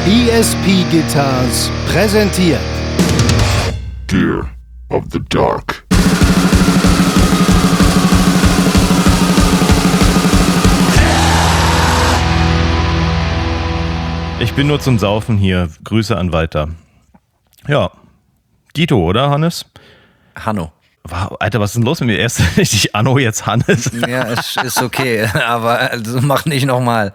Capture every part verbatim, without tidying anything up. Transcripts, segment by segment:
E S P Guitars präsentiert Gear of the Dark. Ich bin nur zum Saufen hier. Grüße an Walter. Ja, Dito, oder Hannes? Hanno. Wow, Alter, was ist denn los mit mir? Erst richtig Anno, jetzt Hannes. Ja, es ist okay, aber also mach nicht nochmal.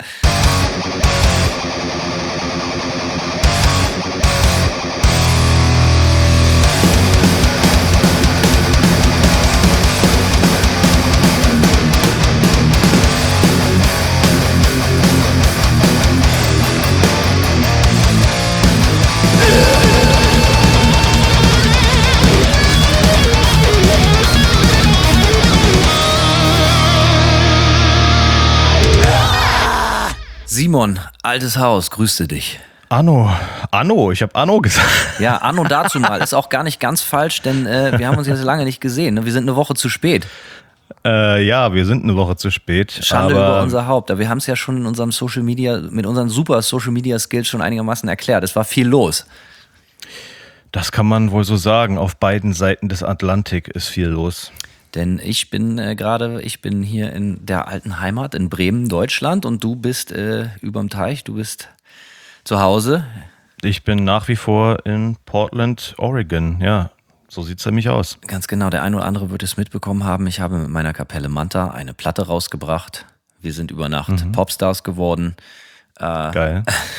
Simon, altes Haus, grüße dich. Anno, Anno, ich habe Anno gesagt. Ja, Anno dazu mal, ist auch gar nicht ganz falsch, denn äh, wir haben uns jetzt lange nicht gesehen. Ne? Wir sind eine Woche zu spät. Äh, ja, wir sind eine Woche zu spät. Schande aber über unser Haupt. Aber wir haben es ja schon in unserem Social Media, mit unseren super Social Media Skills schon einigermaßen erklärt. Es war viel los. Das kann man wohl so sagen. Auf beiden Seiten des Atlantik ist viel los. Denn ich bin äh, gerade, ich bin hier in der alten Heimat in Bremen, Deutschland, und du bist äh, überm Teich, du bist zu Hause. Ich bin nach wie vor in Portland, Oregon. Ja, so sieht's nämlich aus. Ganz genau, der eine oder andere wird es mitbekommen haben. Ich habe mit meiner Kapelle Manta eine Platte rausgebracht. Wir sind über Nacht mhm. Popstars geworden. Äh, Geil.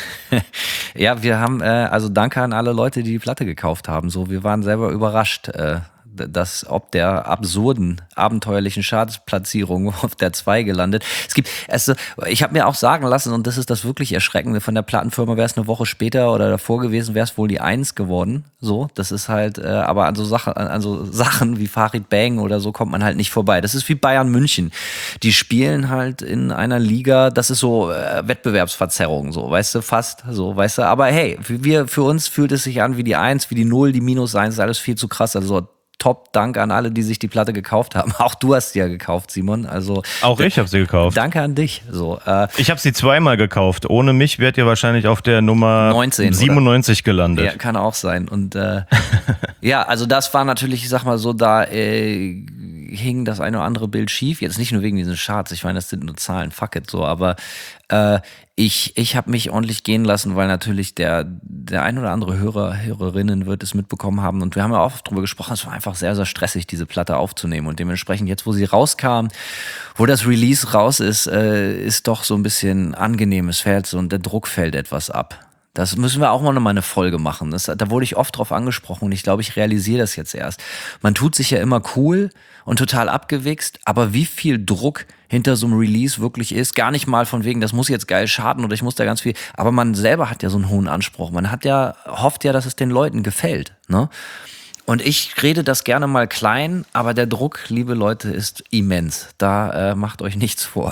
Ja, wir haben, äh, also danke an alle Leute, die die Platte gekauft haben. So, wir waren selber überrascht. Äh, das ob der absurden, abenteuerlichen Chartsplatzierung auf der zwei gelandet. Es gibt, also ich habe mir auch sagen lassen, und das ist das wirklich Erschreckende, von der Plattenfirma wäre es eine Woche später oder davor gewesen, wäre es wohl die eins geworden. So, das ist halt, äh, aber an so Sachen, an so Sachen wie Farid Bang oder so kommt man halt nicht vorbei. Das ist wie Bayern München. Die spielen halt in einer Liga, das ist so äh, Wettbewerbsverzerrung, so, weißt du, fast so, weißt du. Aber hey, für, wir, für uns fühlt es sich an wie die eins, wie die null, die minus eins, ist alles viel zu krass. Also Top, Dank an alle, die sich die Platte gekauft haben. Auch du hast sie ja gekauft, Simon. Also auch ich habe sie gekauft. Danke an dich. So, äh, ich habe sie zweimal gekauft. Ohne mich wärt ihr wahrscheinlich auf der Nummer neunzehn, siebenundneunzig oder? Gelandet. Ja, kann auch sein. Und äh, ja, also das war natürlich, ich sag mal so, da äh, hing das eine oder andere Bild schief. Jetzt nicht nur wegen diesen Charts. Ich meine, das sind nur Zahlen. Fuck it, so. Aber äh, ich, ich habe mich ordentlich gehen lassen, weil natürlich der, der ein oder andere Hörer, Hörerinnen wird es mitbekommen haben. Und wir haben ja oft drüber gesprochen, es war einfach sehr, sehr stressig, diese Platte aufzunehmen. Und dementsprechend jetzt, wo sie rauskam, wo das Release raus ist, äh, ist doch so ein bisschen angenehm. Es fällt so und der Druck fällt etwas ab. Das müssen wir auch mal nochmal eine Folge machen. Das, da wurde ich oft drauf angesprochen und ich glaube, ich realisiere das jetzt erst. Man tut sich ja immer cool und total abgewichst, aber wie viel Druck hinter so einem Release wirklich ist, gar nicht mal von wegen, das muss jetzt geil schaden oder ich muss da ganz viel, aber man selber hat ja so einen hohen Anspruch. Man hat ja, hofft ja, dass es den Leuten gefällt, ne? Und ich rede das gerne mal klein, aber der Druck, liebe Leute, ist immens. Da äh, macht euch nichts vor.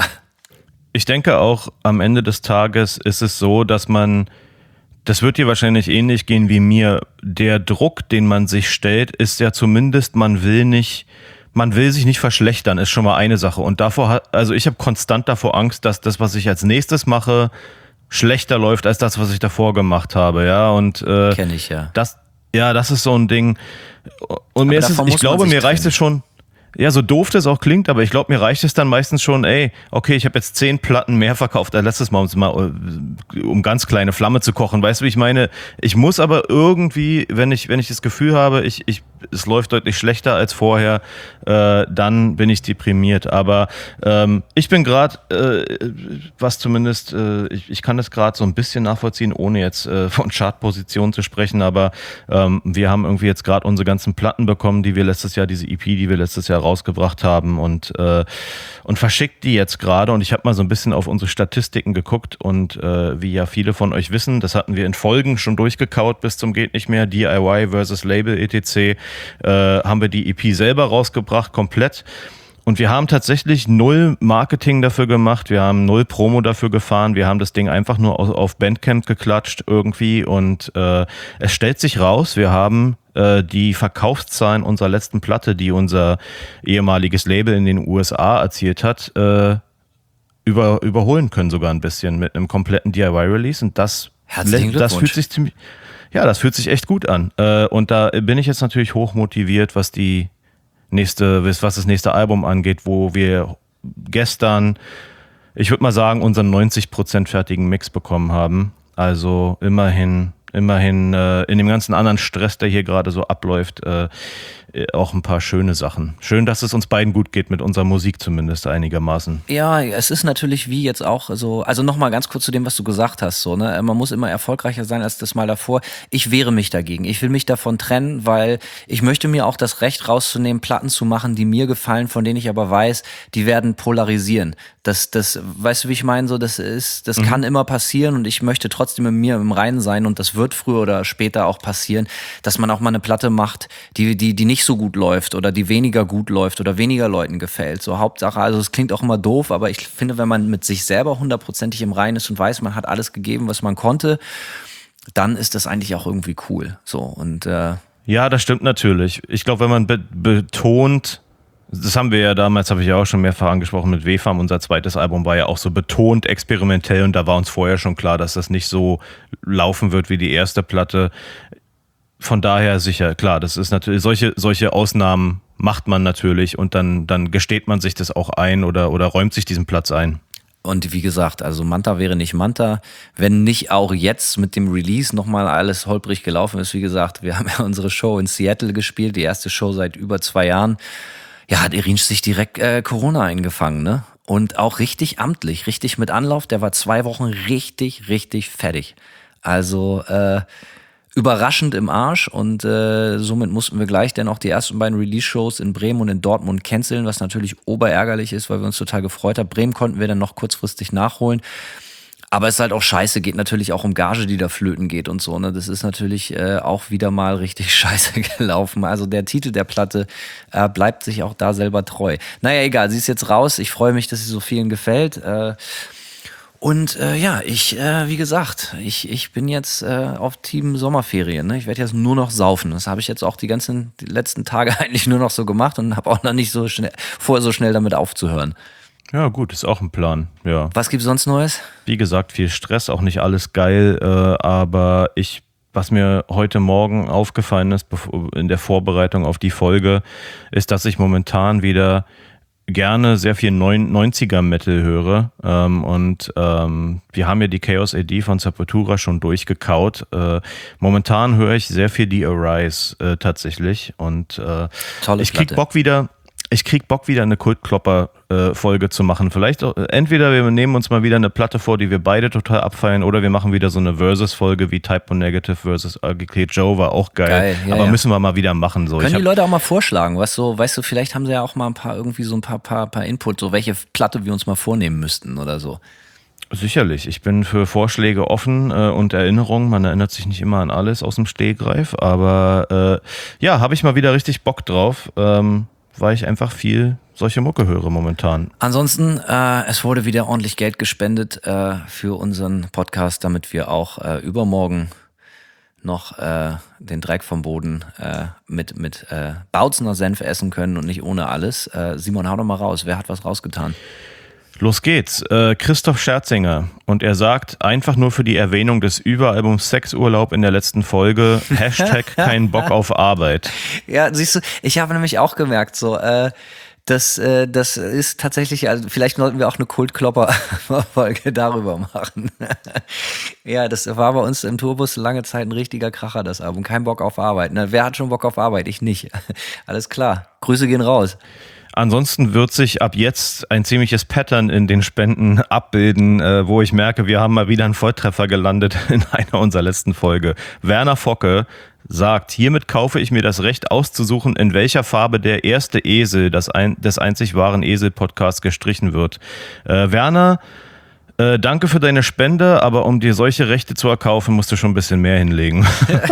Ich denke auch, am Ende des Tages ist es so, dass man, das wird dir wahrscheinlich ähnlich gehen wie mir, der Druck, den man sich stellt, ist ja zumindest, man will nicht, man will sich nicht verschlechtern, ist schon mal eine Sache. Und davor hat, also ich habe konstant davor Angst, dass das, was ich als nächstes mache, schlechter läuft als das, was ich davor gemacht habe, ja. Und äh, kenne ich ja. Das, ja, das ist so ein Ding. Und mir ist es, ich glaube, mir reicht es schon. Ja, so doof das auch klingt, aber ich glaube, mir reicht es dann meistens schon, ey, okay, ich habe jetzt zehn Platten mehr verkauft als letztes Mal, um, mal, um ganz kleine Flamme zu kochen. Weißt du, wie ich meine? Ich muss aber irgendwie, wenn ich, wenn ich das Gefühl habe, ich, ich, es läuft deutlich schlechter als vorher, äh, dann bin ich deprimiert. Aber ähm, ich bin gerade, äh, was zumindest, äh, ich, ich kann das gerade so ein bisschen nachvollziehen, ohne jetzt äh, von Chartpositionen zu sprechen, aber ähm, wir haben irgendwie jetzt gerade unsere ganzen Platten bekommen, die wir letztes Jahr, diese E P, die wir letztes Jahr rausgebracht haben und, äh, und verschickt die jetzt gerade. Und ich habe mal so ein bisschen auf unsere Statistiken geguckt und äh, wie ja viele von euch wissen, das hatten wir in Folgen schon durchgekaut bis zum geht nicht mehr, D I Y versus Label et cetera, äh, haben wir die E P selber rausgebracht, komplett. Und wir haben tatsächlich null Marketing dafür gemacht, wir haben null Promo dafür gefahren, wir haben das Ding einfach nur auf Bandcamp geklatscht irgendwie und äh, es stellt sich raus, wir haben äh, die Verkaufszahlen unserer letzten Platte, die unser ehemaliges Label in den U S A erzielt hat, äh, über, überholen können sogar ein bisschen mit einem kompletten D I Y-Release und das Herzlichen Glückwunsch. Das fühlt sich ziemlich, ja, das fühlt sich echt gut an. Und da bin ich jetzt natürlich hoch motiviert, was die nächste, was das nächste Album angeht, wo wir gestern, ich würde mal sagen, unseren neunzig Prozent fertigen Mix bekommen haben. Also immerhin, immerhin äh, in dem ganzen anderen Stress, der hier gerade so abläuft, äh, auch ein paar schöne Sachen. Schön, dass es uns beiden gut geht mit unserer Musik zumindest einigermaßen. Ja, es ist natürlich wie jetzt auch so, also nochmal ganz kurz zu dem, was du gesagt hast, so, ne, man muss immer erfolgreicher sein als das Mal davor. Ich wehre mich dagegen. Ich will mich davon trennen, weil ich möchte mir auch das Recht rauszunehmen, Platten zu machen, die mir gefallen, von denen ich aber weiß, die werden polarisieren. Das, das, weißt du, wie ich meine, so, das ist, das mhm. kann immer passieren und ich möchte trotzdem mit mir im Reinen sein und das wird früher oder später auch passieren, dass man auch mal eine Platte macht, die, die, die nicht so gut läuft oder die weniger gut läuft oder weniger Leuten gefällt. So Hauptsache, also es klingt auch immer doof, aber ich finde, wenn man mit sich selber hundertprozentig im Reinen ist und weiß, man hat alles gegeben, was man konnte, dann ist das eigentlich auch irgendwie cool. So und äh ja, das stimmt natürlich. Ich glaube, wenn man be- betont, das haben wir ja damals, habe ich ja auch schon mehrfach angesprochen mit W F A M, unser zweites Album war ja auch so betont experimentell und da war uns vorher schon klar, dass das nicht so laufen wird wie die erste Platte. Von daher sicher, klar, das ist natürlich, solche, solche Ausnahmen macht man natürlich und dann, dann gesteht man sich das auch ein oder, oder räumt sich diesen Platz ein. Und wie gesagt, also Manta wäre nicht Manta, wenn nicht auch jetzt mit dem Release nochmal alles holprig gelaufen ist. Wie gesagt, wir haben ja unsere Show in Seattle gespielt, die erste Show seit über zwei Jahren. Ja, hat Irinsch sich direkt äh, Corona eingefangen, ne? Und auch richtig amtlich, richtig mit Anlauf. Der war zwei Wochen richtig, richtig fertig. Also, äh, überraschend im Arsch und äh, somit mussten wir gleich dann auch die ersten beiden Release-Shows in Bremen und in Dortmund canceln, was natürlich oberärgerlich ist, weil wir uns total gefreut haben. Bremen konnten wir dann noch kurzfristig nachholen. Aber es ist halt auch scheiße, geht natürlich auch um Gage, die da flöten geht und so. Ne? Das ist natürlich äh, auch wieder mal richtig scheiße gelaufen. Also der Titel der Platte äh, bleibt sich auch da selber treu. Naja, egal, sie ist jetzt raus. Ich freue mich, dass sie so vielen gefällt. Äh, Und äh, ja, ich, äh, wie gesagt, ich, ich bin jetzt äh, auf Team Sommerferien. Ne? Ich werde jetzt nur noch saufen. Das habe ich jetzt auch die ganzen die letzten Tage eigentlich nur noch so gemacht und habe auch noch nicht so schnell vor, so schnell damit aufzuhören. Ja, gut, ist auch ein Plan. Ja. Was gibt's sonst Neues? Wie gesagt, viel Stress, auch nicht alles geil, äh, aber ich, was mir heute Morgen aufgefallen ist in der Vorbereitung auf die Folge, ist, dass ich momentan wieder gerne sehr viel neunziger-Metal höre ähm, und ähm, wir haben ja die Chaos A D von Sepultura schon durchgekaut. Äh, momentan höre ich sehr viel die Arise äh, tatsächlich und äh, Tolle ich krieg Platte. Bock wieder Ich krieg Bock, wieder eine Kultklopper-Folge äh, zu machen. Vielleicht auch, entweder wir nehmen uns mal wieder eine Platte vor, die wir beide total abfeiern, oder wir machen wieder so eine Versus-Folge wie Type O Negative versus Ugly Joe, war auch geil. geil ja, aber ja. müssen wir mal wieder machen. So. Können ich die hab, Leute auch mal vorschlagen, was so, weißt du, vielleicht haben sie ja auch mal ein paar, irgendwie so ein paar, paar, paar Input, so welche Platte wir uns mal vornehmen müssten oder so. Sicherlich. Ich bin für Vorschläge offen äh, und Erinnerungen. Man erinnert sich nicht immer an alles aus dem Stehgreif, aber äh, ja, habe ich mal wieder richtig Bock drauf, ähm, weil ich einfach viel solche Mucke höre momentan. Ansonsten, äh, es wurde wieder ordentlich Geld gespendet äh, für unseren Podcast, damit wir auch äh, übermorgen noch äh, den Dreck vom Boden äh, mit, mit äh, Bautzener Senf essen können und nicht ohne alles. Äh, Simon, hau doch mal raus. Wer hat was rausgetan? Los geht's. Äh, Christoph Scherzinger. Und er sagt, einfach nur für die Erwähnung des Überalbums Sexurlaub in der letzten Folge, Hashtag kein Bock auf Arbeit. Ja, siehst du, ich habe nämlich auch gemerkt, so, äh, das, äh, das ist tatsächlich, also vielleicht sollten wir auch eine Kultklopper-Folge darüber machen. Ja, das war bei uns im Tourbus lange Zeit ein richtiger Kracher, das Album. Kein Bock auf Arbeit. Na, wer hat schon Bock auf Arbeit? Ich nicht. Alles klar. Grüße gehen raus. Ansonsten wird sich ab jetzt ein ziemliches Pattern in den Spenden abbilden, äh, wo ich merke, wir haben mal wieder einen Volltreffer gelandet in einer unserer letzten Folge. Werner Focke sagt, hiermit kaufe ich mir das Recht auszusuchen, in welcher Farbe der erste Esel das ein, des einzig wahren Esel-Podcasts gestrichen wird. Äh, Werner, äh, danke für deine Spende, aber um dir solche Rechte zu erkaufen, musst du schon ein bisschen mehr hinlegen.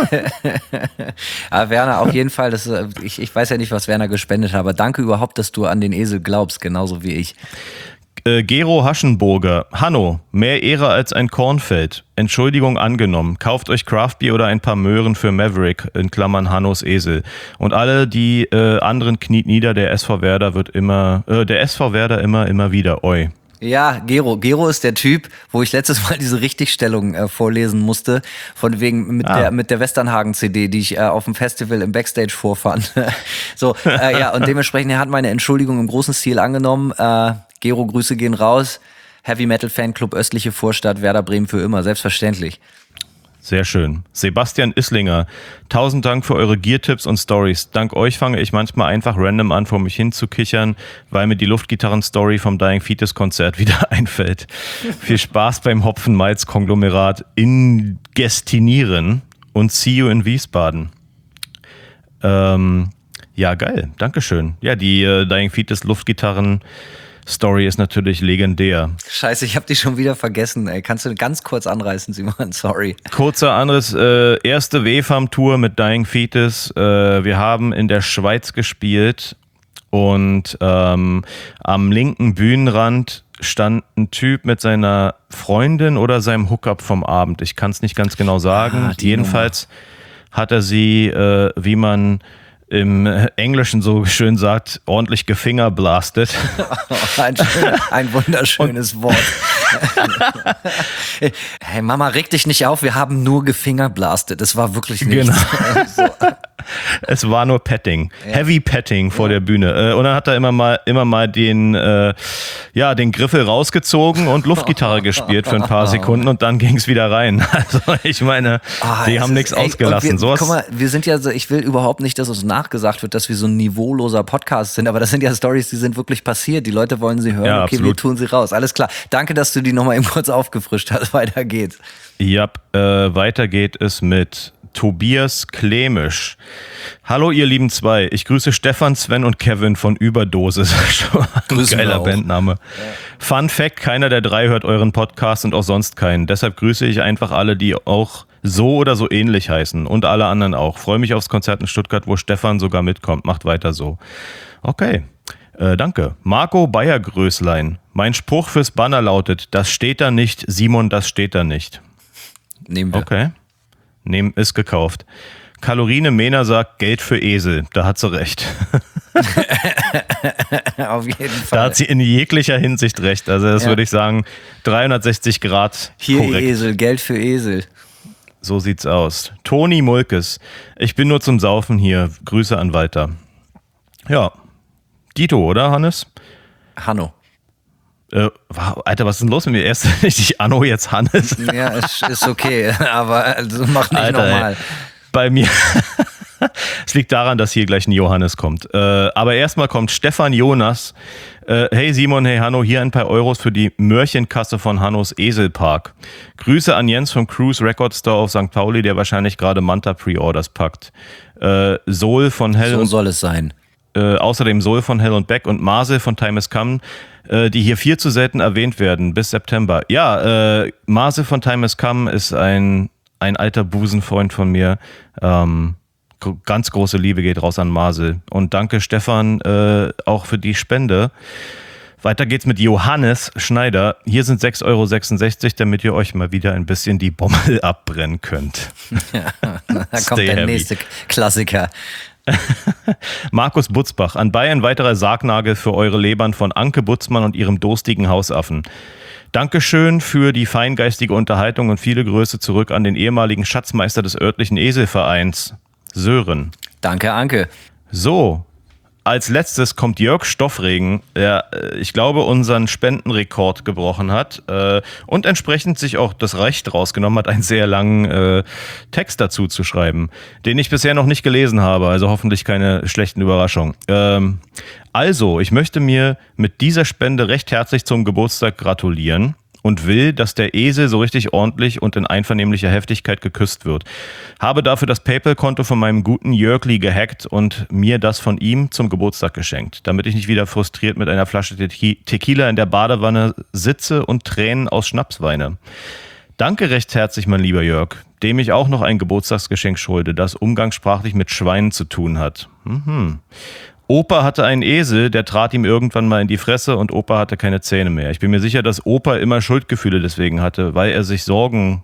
Aber Werner, auf jeden Fall, das, ich, ich weiß ja nicht, was Werner gespendet hat, aber danke überhaupt, dass du an den Esel glaubst, genauso wie ich. Äh, Gero Haschenburger. Hanno, mehr Ehre als ein Kornfeld. Entschuldigung angenommen. Kauft euch Craftbier oder ein paar Möhren für Maverick, in Klammern Hannos Esel. Und alle die äh, anderen kniet nieder, der S V Werder wird immer, äh, der S V Werder immer, immer wieder. Oi. Ja, Gero. Gero ist der Typ, wo ich letztes Mal diese Richtigstellung äh, vorlesen musste, von wegen mit ah. der mit der Westernhagen-C D, die ich äh, auf dem Festival im Backstage vorfand. so, äh, ja, und dementsprechend, er hat meine Entschuldigung im großen Stil angenommen. Äh, Gero, Grüße gehen raus. Heavy Metal Fanclub Östliche Vorstadt, Werder Bremen für immer, selbstverständlich. Sehr schön. Sebastian Islinger, tausend Dank für eure Gear-Tipps und Stories. Dank euch fange ich manchmal einfach random an, vor mich hinzukichern, weil mir die Luftgitarren-Story vom Dying Fetus-Konzert wieder einfällt. Viel Spaß beim Hopfen-Malz-Konglomerat ingestinieren und see you in Wiesbaden. Ähm, ja, geil. Dankeschön. Ja, die äh, Dying Fetus-Luftgitarren Story ist natürlich legendär. Scheiße, ich hab die schon wieder vergessen, ey. Kannst du ganz kurz anreißen, Simon? Sorry. Kurzer Anriss, äh, erste W F A M-Tour mit Dying Fetus. Äh, wir haben in der Schweiz gespielt und ähm, am linken Bühnenrand stand ein Typ mit seiner Freundin oder seinem Hookup vom Abend. Ich kann es nicht ganz genau sagen. Ah, Jedenfalls Nummer. Hat er sie, äh, wie man im Englischen so schön sagt, ordentlich gefingerblastet. ein, ein wunderschönes Wort. Hey Mama, reg dich nicht auf, wir haben nur gefingerblastet. Es war wirklich nichts. Genau. so. Es war nur Petting, ja. Heavy Petting vor ja. der Bühne. Und dann hat er immer mal, immer mal den, äh, ja, den Griffel rausgezogen und Luftgitarre gespielt für ein paar Sekunden und dann ging es wieder rein. Also ich meine, oh, die haben nichts ausgelassen. Wir, Sowas. Guck mal, wir sind ja so, ich will überhaupt nicht, dass uns nachgesagt wird, dass wir so ein niveauloser Podcast sind, aber das sind ja Stories, die sind wirklich passiert. Die Leute wollen sie hören, ja, okay, absolut. Wir tun sie raus. Alles klar. Danke, dass du die nochmal eben kurz aufgefrischt hast. Weiter geht's. Ja, äh, weiter geht es mit Tobias Klemisch. Hallo ihr lieben zwei, ich grüße Stefan, Sven und Kevin von Überdosis. Ein geiler Bandname. Ja. Fun Fact, keiner der drei hört euren Podcast und auch sonst keinen. Deshalb grüße ich einfach alle, die auch so oder so ähnlich heißen und alle anderen auch. Freue mich aufs Konzert in Stuttgart, wo Stefan sogar mitkommt. Macht weiter so. Okay, äh, danke. Marco Bayergrößlein. Mein Spruch fürs Banner lautet, das steht da nicht, Simon, das steht da nicht. Nehmen wir. Okay. Nehmen, ist gekauft. Kalorine Mena sagt, Geld für Esel. Da hat sie recht. Auf jeden Fall. Da hat sie in jeglicher Hinsicht recht. Also das ja. würde ich sagen, dreihundertsechzig Grad Hier korrekt. Esel, Geld für Esel. So sieht's aus. Toni Mulkes. Ich bin nur zum Saufen hier. Grüße an Walter. Ja. Dito, oder Hannes? Hanno. Äh, Alter, was ist denn los mit mir? Erst richtig Anno, jetzt Hannes. Ja, ist, ist okay, aber also mach nicht nochmal. Bei mir, es liegt daran, dass hier gleich ein Johannes kommt. Äh, aber erstmal kommt Stefan Jonas. Äh, hey Simon, hey Hanno, hier ein paar Euros für die Mörchenkasse von Hannos Eselpark. Grüße an Jens vom Cruise Record Store auf Sankt Pauli, der wahrscheinlich gerade Manta Pre-Orders packt. Äh, Sol von Hell so und soll es sein. Äh, außerdem Sol von Hell und Beck und Marcel von Time Has Come, äh, die hier viel zu selten erwähnt werden, bis September. Ja, äh, Marcel von Time Has Come ist ein, ein alter Busenfreund von mir. Ähm, ganz große Liebe geht raus an Marcel. Und danke Stefan äh, auch für die Spende. Weiter geht's mit Johannes Schneider. Hier sind sechs Euro sechsundsechzig, damit ihr euch mal wieder ein bisschen die Bommel abbrennen könnt. Ja, da kommt Stay der heavy. Nächste Klassiker. Markus Butzbach, anbei ein weiterer Sargnagel für eure Lebern von Anke Butzmann und ihrem durstigen Hausaffen. Dankeschön für die feingeistige Unterhaltung und viele Grüße zurück an den ehemaligen Schatzmeister des örtlichen Eselvereins, Sören. Danke, Anke. So, als letztes kommt Jörg Stoffregen, der, ich glaube, unseren Spendenrekord gebrochen hat äh, und entsprechend sich auch das Recht rausgenommen hat, einen sehr langen äh, Text dazu zu schreiben, den ich bisher noch nicht gelesen habe, also hoffentlich keine schlechten Überraschungen. Ähm, also, ich möchte mir mit dieser Spende recht herzlich zum Geburtstag gratulieren und will, dass der Esel so richtig ordentlich und in einvernehmlicher Heftigkeit geküsst wird. Habe dafür das PayPal-Konto von meinem guten Jörgli gehackt und mir das von ihm zum Geburtstag geschenkt, damit ich nicht wieder frustriert mit einer Flasche Te- Tequila in der Badewanne sitze und Tränen aus Schnaps weine. Danke recht herzlich, mein lieber Jörg, dem ich auch noch ein Geburtstagsgeschenk schulde, das umgangssprachlich mit Schweinen zu tun hat. Mhm. Opa hatte einen Esel, der trat ihm irgendwann mal in die Fresse und Opa hatte keine Zähne mehr. Ich bin mir sicher, dass Opa immer Schuldgefühle deswegen hatte, weil er sich Sorgen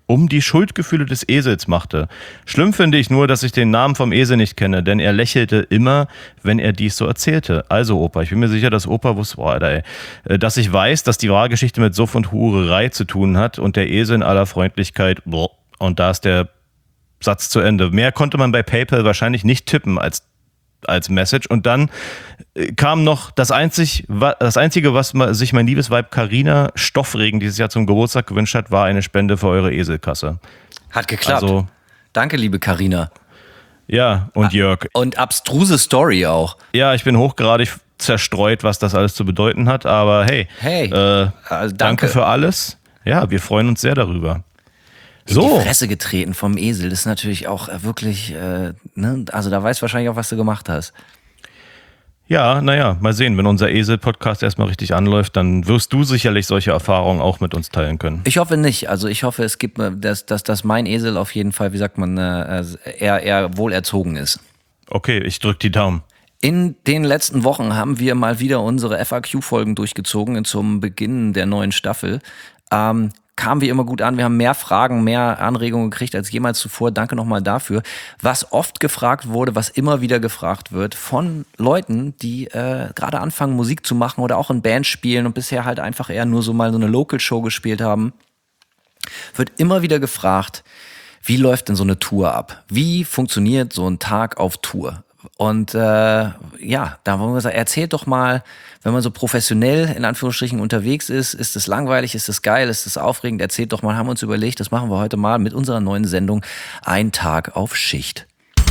um die Schuldgefühle des Esels machte. Schlimm finde ich nur, dass ich den Namen vom Esel nicht kenne, denn er lächelte immer, wenn er dies so erzählte. Also Opa, ich bin mir sicher, dass Opa wusste, boah, Alter, ey, dass ich weiß, dass die wahre Geschichte mit Suff und Hurerei zu tun hat und der Esel in aller Freundlichkeit, boah, und da ist der Satz zu Ende. Mehr konnte man bei PayPal wahrscheinlich nicht tippen als als Message. Und dann kam noch das, einzig, das Einzige, was sich mein liebes Weib Carina Stoffregen dieses Jahr zum Geburtstag gewünscht hat, war eine Spende für eure Eselkasse. Hat geklappt. Also, danke, liebe Carina. Ja, und Jörg. Und abstruse Story auch. Ja, ich bin hochgradig zerstreut, was das alles zu bedeuten hat, aber hey, hey äh, also danke. danke für alles. Ja, wir freuen uns sehr darüber. So. In die Fresse getreten vom Esel, das ist natürlich auch wirklich, äh, ne? Also da weißt du wahrscheinlich auch, was du gemacht hast. Ja, naja, mal sehen, wenn unser Esel-Podcast erstmal richtig anläuft, dann wirst du sicherlich solche Erfahrungen auch mit uns teilen können. Ich hoffe nicht, also ich hoffe, es gibt, dass, dass, dass mein Esel auf jeden Fall, wie sagt man, äh, eher, eher wohlerzogen ist. Okay, ich drück die Daumen. In den letzten Wochen haben wir mal wieder unsere F A Q-Folgen durchgezogen zum Beginn der neuen Staffel. Ähm, Kam wie immer gut an. Wir haben mehr Fragen, mehr Anregungen gekriegt als jemals zuvor. Danke nochmal dafür. Was oft gefragt wurde, was immer wieder gefragt wird von Leuten, die äh, gerade anfangen, Musik zu machen oder auch in Bands spielen und bisher halt einfach eher nur so mal so eine Local-Show gespielt haben, wird immer wieder gefragt, wie läuft denn so eine Tour ab? Wie funktioniert so ein Tag auf Tour? Und äh, ja, da wollen wir sagen, erzählt doch mal, wenn man so professionell in Anführungsstrichen unterwegs ist, ist es langweilig, ist es geil, ist es aufregend, erzählt doch mal, haben wir uns überlegt, das machen wir heute mal mit unserer neuen Sendung Ein Tag auf Schicht.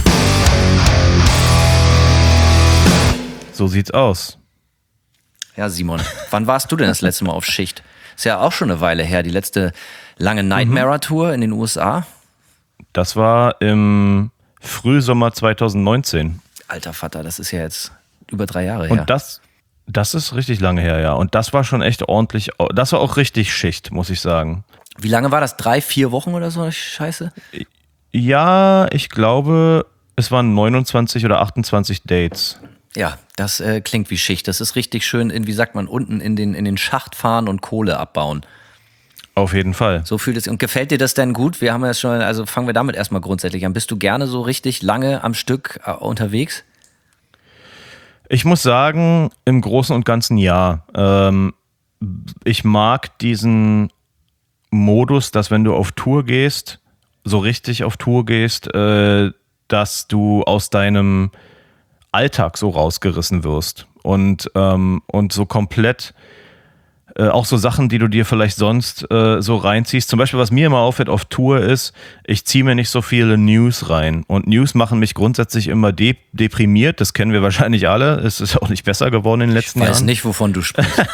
So sieht's aus. Ja, Simon, wann warst du denn das letzte Mal auf Schicht? Ist ja auch schon eine Weile her, die letzte lange Nightmare-Tour in den U S A. Das war im Frühsommer zwanzig neunzehn. Alter Vater, das ist ja jetzt über drei Jahre her. Und das, das ist richtig lange her, ja. Und das war schon echt ordentlich, das war auch richtig Schicht, muss ich sagen. Wie lange war das? Drei, vier Wochen oder so? Scheiße? Ja, ich glaube, es waren neunundzwanzig oder achtundzwanzig Dates. Ja, das äh, klingt wie Schicht. Das ist richtig schön, in, wie sagt man, unten in den, in den Schacht fahren und Kohle abbauen. Auf jeden Fall. So fühlt es. Und gefällt dir das denn gut? Wir haben ja schon, also fangen wir damit erstmal grundsätzlich an. Bist du gerne so richtig lange am Stück äh, unterwegs? Ich muss sagen, im Großen und Ganzen ja. Ähm, ich mag diesen Modus, dass wenn du auf Tour gehst, so richtig auf Tour gehst, äh, dass du aus deinem Alltag so rausgerissen wirst und, ähm, und so komplett Äh, auch so Sachen, die du dir vielleicht sonst äh, so reinziehst. Zum Beispiel, was mir immer auffällt auf Tour ist, ich ziehe mir nicht so viele News rein. Und News machen mich grundsätzlich immer de- deprimiert. Das kennen wir wahrscheinlich alle. Es ist auch nicht besser geworden in den letzten Jahren. Ich weiß Jahren. nicht, wovon du sprichst.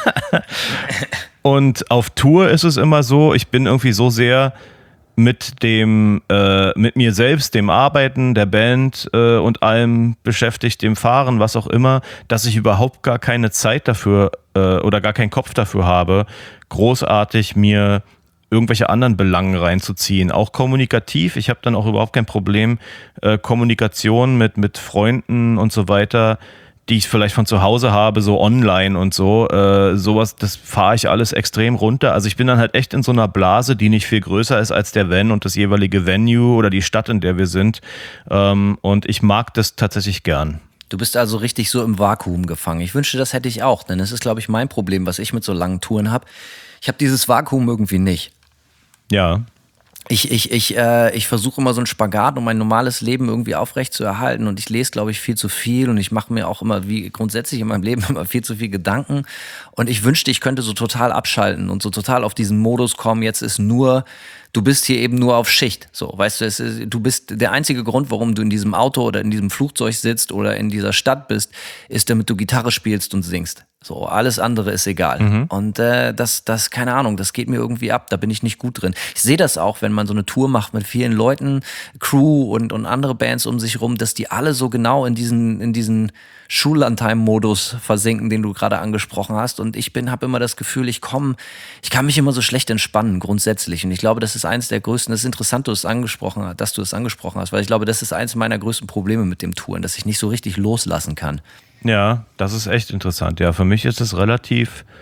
Und auf Tour ist es immer so, ich bin irgendwie so sehr mit dem, äh, mit mir selbst, dem Arbeiten, der Band äh, und allem beschäftigt, dem Fahren, was auch immer, dass ich überhaupt gar keine Zeit dafür äh, oder gar keinen Kopf dafür habe, großartig mir irgendwelche anderen Belangen reinzuziehen. Auch kommunikativ, ich habe dann auch überhaupt kein Problem, äh, Kommunikation mit, mit Freunden und so weiter, die ich vielleicht von zu Hause habe, so online und so, äh, sowas, das fahre ich alles extrem runter. Also ich bin dann halt echt in so einer Blase, die nicht viel größer ist als der Van und das jeweilige Venue oder die Stadt, in der wir sind. Ähm, und ich mag das tatsächlich gern. Du bist also richtig so im Vakuum gefangen. Ich wünschte, das hätte ich auch, denn das ist, glaube ich, mein Problem, was ich mit so langen Touren habe. Ich habe dieses Vakuum irgendwie nicht. Ja. Ich, ich, ich, äh, ich versuche immer so einen Spagat, um mein normales Leben irgendwie aufrecht zu erhalten, und ich lese, glaube ich, viel zu viel, und ich mache mir auch immer, wie grundsätzlich in meinem Leben, immer viel zu viel Gedanken, und ich wünschte, ich könnte so total abschalten und so total auf diesen Modus kommen, jetzt ist nur, du bist hier eben nur auf Schicht, so, weißt du, es ist, du bist, der einzige Grund, warum du in diesem Auto oder in diesem Flugzeug sitzt oder in dieser Stadt bist, ist, damit du Gitarre spielst und singst. So, alles andere ist egal. Mhm. Und äh, das, das, keine Ahnung, das geht mir irgendwie ab, da bin ich nicht gut drin. Ich sehe das auch, wenn man so eine Tour macht mit vielen Leuten, Crew und, und andere Bands um sich rum, dass die alle so genau in diesen, in diesen Schullandheim-Modus versinken, den du gerade angesprochen hast. Und ich bin, habe immer das Gefühl, ich komme, ich kann mich immer so schlecht entspannen, grundsätzlich. Und ich glaube, das ist eins der größten, das ist interessant, du es angesprochen hast, dass du es angesprochen hast, weil ich glaube, das ist eins meiner größten Probleme mit dem Touren, dass ich nicht so richtig loslassen kann. Ja, das ist echt interessant. Ja, für mich ist es relativ